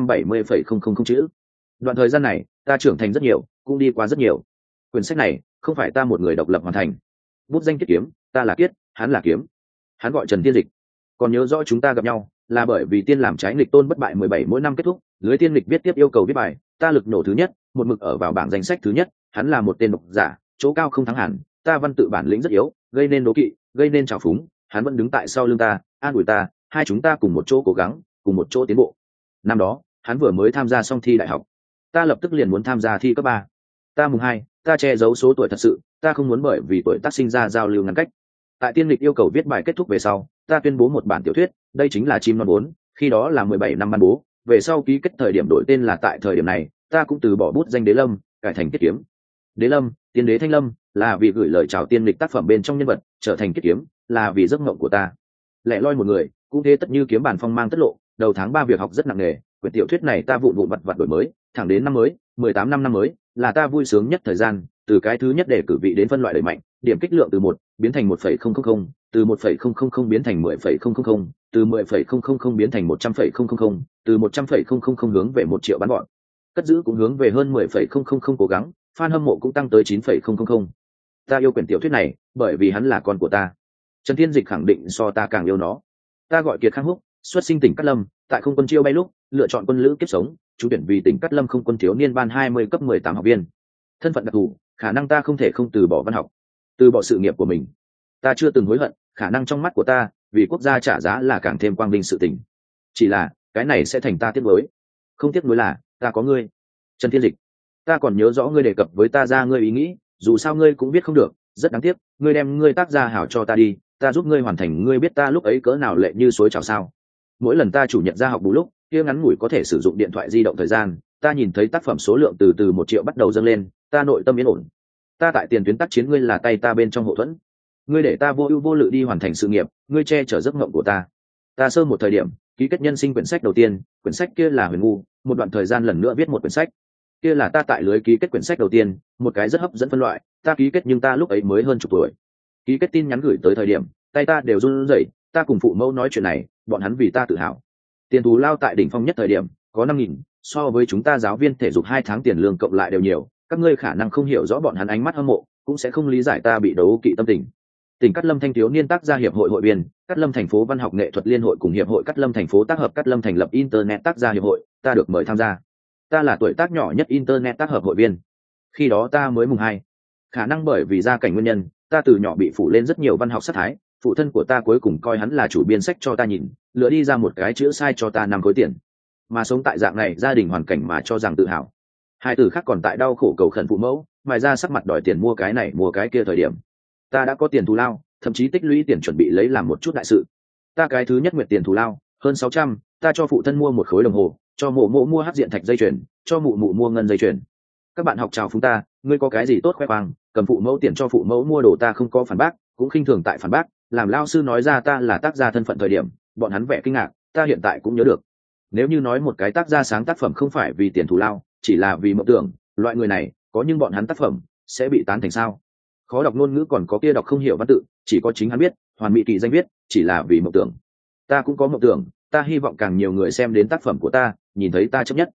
2570,000 chữ. Đoạn thời gian này, ta trưởng thành rất nhiều, cũng đi qua rất nhiều. Quyển sách này không phải ta một người độc lập hoàn thành. Bút danh Kiết Kiếm, ta là Kiết, hắn là Kiếm. Hắn gọi Trần Tiên Dịch. Còn nhớ rõ chúng ta gặp nhau, là bởi vì tiên làm trái nghịch tôn bất bại 17 mỗi năm kết thúc, lưới tiên lịch viết tiếp yêu cầu viết bài, ta lực nổ thứ nhất, một mực ở vào bảng danh sách thứ nhất. Hắn là một tên độc giả, chỗ cao không thắng hẳn, ta văn tự bản lĩnh rất yếu, gây nên đố kỵ, gây nên trào phúng. Hắn vẫn đứng tại sau lưng ta, an ủi ta, hai chúng ta cùng một chỗ cố gắng, cùng một chỗ tiến bộ. Năm đó hắn vừa mới tham gia xong thi đại học, ta lập tức liền muốn tham gia thi cấp 3. Ta mùng 2, ta che giấu số tuổi thật sự, ta không muốn bởi vì tuổi tác sinh ra giao lưu ngăn cách. Tại tiên lịch yêu cầu viết bài kết thúc về sau, ta tuyên bố một bản tiểu thuyết, đây chính là Chim Non 4, khi đó là 17 năm ban bố, về sau ký kết thời điểm đổi tên là tại thời điểm này, ta cũng từ bỏ bút danh Đế Lâm, cải thành Kiết Kiếm. Đế Lâm, tiên đế Thanh Lâm, là vì gửi lời chào tiên lịch tác phẩm bên trong nhân vật, trở thành Kiết Kiếm, là vì giấc mộng của ta. Lẻ loi một người, cũng thế tất như kiếm bản phong mang tất lộ, đầu tháng 3 việc học rất nặng nề, quyển tiểu thuyết này ta vụn vụn vặt đổi mới, thẳng đến năm mới, 18 năm mới, là ta vui sướng nhất thời gian, từ cái thứ nhất để cử vị đến phân loại đẩy mạnh, điểm kích lượng từ 1 biến thành 1,000, từ 1,000 biến thành 10,000, từ 10,000 biến thành 100,000, từ 100,000 hướng về 1 triệu bán gọn. Cất giữ cũng hướng về hơn 10,000 cố gắng, fan hâm mộ cũng tăng tới 9,000. Ta yêu quyển tiểu thuyết này, bởi vì hắn là con của ta. Trần Thiên Dịch khẳng định so ta càng yêu nó. Ta gọi Kiệt Khang Húc, xuất sinh tỉnh Cát Lâm, tại không quân chiêu bay lúc lựa chọn quân lữ kiếp sống, trúng tuyển vì tỉnh Cát Lâm không quân thiếu niên ban 20 cấp 18 học viên. Thân phận đặc thù, khả năng ta không thể không từ bỏ văn học, từ bỏ sự nghiệp của mình. Ta chưa từng hối hận, khả năng trong mắt của ta, vì quốc gia trả giá là càng thêm quang vinh sự tình. Chỉ là, cái này sẽ thành ta tiếc nuối. Không tiếc nuối là, ta có ngươi. Trần Thiên Dịch, ta còn nhớ rõ ngươi đề cập với ta ra ngươi ý nghĩ, dù sao ngươi cũng biết không được, rất đáng tiếc, ngươi đem ngươi tác gia hảo cho ta đi, ta giúp ngươi hoàn thành. Ngươi biết ta lúc ấy cỡ nào lệ như suối trào sao? Mỗi lần ta chủ nhật ra học bù lúc kia ngắn ngủi có thể sử dụng điện thoại di động thời gian, ta nhìn thấy tác phẩm số lượng từ 1 triệu bắt đầu dâng lên, ta nội tâm yên ổn. Ta tại tiền tuyến tác chiến, ngươi là tay ta bên trong hậu thuẫn, ngươi để ta vô ưu vô lự đi hoàn thành sự nghiệp, ngươi che chở giấc mộng của ta. Ta sơ một thời điểm ký kết nhân sinh quyển sách đầu tiên, quyển sách kia là Huyền Ngu, một đoạn thời gian lần nữa viết một quyển sách, kia là ta tại lưới ký kết quyển sách đầu tiên, một cái rất hấp dẫn phân loại, ta ký kết nhưng ta lúc ấy mới hơn chục tuổi. Ký kết tin nhắn gửi tới thời điểm, tay ta đều run rẩy, ta cùng phụ mẫu nói chuyện này, bọn hắn vì ta tự hào. Tiền thù lao tại đỉnh phong nhất thời điểm có 5.000, so với chúng ta giáo viên thể dục 2 tháng tiền lương cộng lại đều nhiều. Các ngươi khả năng không hiểu rõ bọn hắn ánh mắt hâm mộ, cũng sẽ không lý giải ta bị đấu kỵ tâm tình. Tỉnh Cát Lâm thanh thiếu niên tác gia hiệp hội hội viên, Cát Lâm thành phố văn học nghệ thuật liên hội cùng hiệp hội Cát Lâm thành phố tác hợp Cát Lâm thành lập internet tác gia hiệp hội, ta được mời tham gia. Ta là tuổi tác nhỏ nhất internet tác hợp hội viên. Khi đó ta mới mùng 2. Khả năng bởi vì gia cảnh nguyên nhân, ta từ nhỏ bị phủ lên rất nhiều văn học sát thái, phụ thân của ta cuối cùng coi hắn là chủ biên sách cho ta nhìn, lựa đi ra một cái chữ sai cho ta 5 khối tiền. Mà sống tại dạng này gia đình hoàn cảnh mà cho rằng tự hào. Hai từ khác còn tại đau khổ cầu khẩn phụ mẫu, ngoài ra sắc mặt đòi tiền mua cái này mua cái kia thời điểm, ta đã có tiền thù lao, thậm chí tích lũy tiền chuẩn bị lấy làm một chút đại sự. Ta cái thứ nhất nguyệt tiền thù lao hơn 600, ta cho phụ thân mua một khối đồng hồ, cho mụ mụ mua hắc diện thạch dây chuyền, cho mụ mụ mua ngân dây chuyền. Các bạn học chào phúng ta, ngươi có cái gì tốt khoe khoang, cầm phụ mẫu tiền cho phụ mẫu mua đồ, ta không có phản bác, cũng khinh thường tại phản bác. Làm lao sư nói ra ta là tác gia thân phận thời điểm, bọn hắn vẻ kinh ngạc, ta hiện tại cũng nhớ được. Nếu như nói một cái tác gia sáng tác phẩm không phải vì tiền thù lao, chỉ là vì mộng tưởng, loại người này có, nhưng bọn hắn tác phẩm sẽ bị tán thành sao? Khó đọc ngôn ngữ còn có kia đọc không hiểu văn tự, chỉ có chính hắn biết, hoàn mỹ kỳ danh viết, chỉ là vì mộng tưởng. Ta cũng có mộng tưởng, ta hy vọng càng nhiều người xem đến tác phẩm của ta, nhìn thấy ta chấp nhất.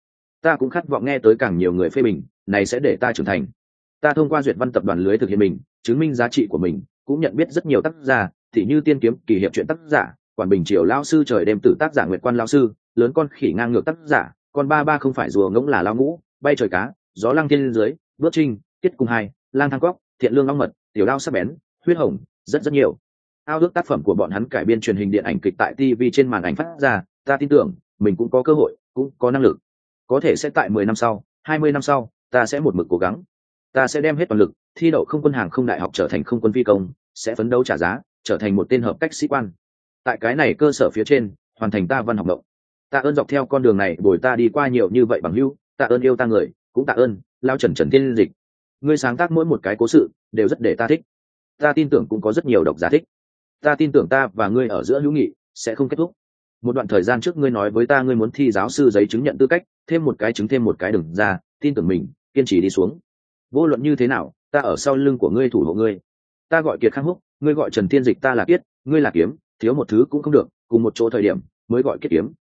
ta cũng khát vọng nghe tới càng nhiều người phê bình, này sẽ để ta trưởng thành. Ta thông qua duyệt văn tập đoàn lưới thực hiện mình, chứng minh giá trị của mình, cũng nhận biết rất nhiều tác giả, thì như tiên kiếm kỳ hiệp truyện tác giả, quản bình triều lao sư trời đêm tử tác giả nguyệt quan lao sư, lớn con khỉ ngang ngược tác giả, con ba ba không phải rùa ngỗng là lao ngũ, bay trời cá, gió lăng thiên dưới, bước trinh, tiết cùng hai, lang thang cóc, thiện lương long mật, tiểu đao sắc bén, huyết hồng, rất nhiều. Ao ước tác phẩm của bọn hắn cải biên truyền hình điện ảnh kịch tại TV trên màn ảnh phát ra, ta tin tưởng mình cũng có cơ hội, cũng có năng lực. Có thể sẽ tại 10 năm sau, 20 năm sau, ta sẽ một mực cố gắng. Ta sẽ đem hết toàn lực, thi đậu không quân hàng không đại học trở thành không quân phi công, sẽ phấn đấu trả giá, trở thành một tên hợp cách sĩ quan. Tại cái này cơ sở phía trên, hoàn thành ta văn học mộng. Tạ ơn dọc theo con đường này bồi ta đi qua nhiều như vậy bằng hữu, tạ ơn yêu ta người, cũng tạ ơn lao Trần Thiên Dịch. Ngươi sáng tác mỗi một cái cố sự đều rất để ta thích. Ta tin tưởng cũng có rất nhiều độc giả thích. Ta tin tưởng ta và ngươi ở giữa hữu nghị sẽ không kết thúc. Một đoạn thời gian trước ngươi nói với ta ngươi muốn thi giáo sư giấy chứng nhận tư cách, thêm một cái chứng thêm một cái đừng ra, tin tưởng mình, kiên trì đi xuống. Vô luận như thế nào, ta ở sau lưng của ngươi thủ hộ ngươi. Ta gọi Kiệt Khang Húc, ngươi gọi Trần Thiên Dịch, ta là Kiết, ngươi là Kiếm, thiếu một thứ cũng không được, cùng một chỗ thời điểm mới gọi Kiết Kiếm.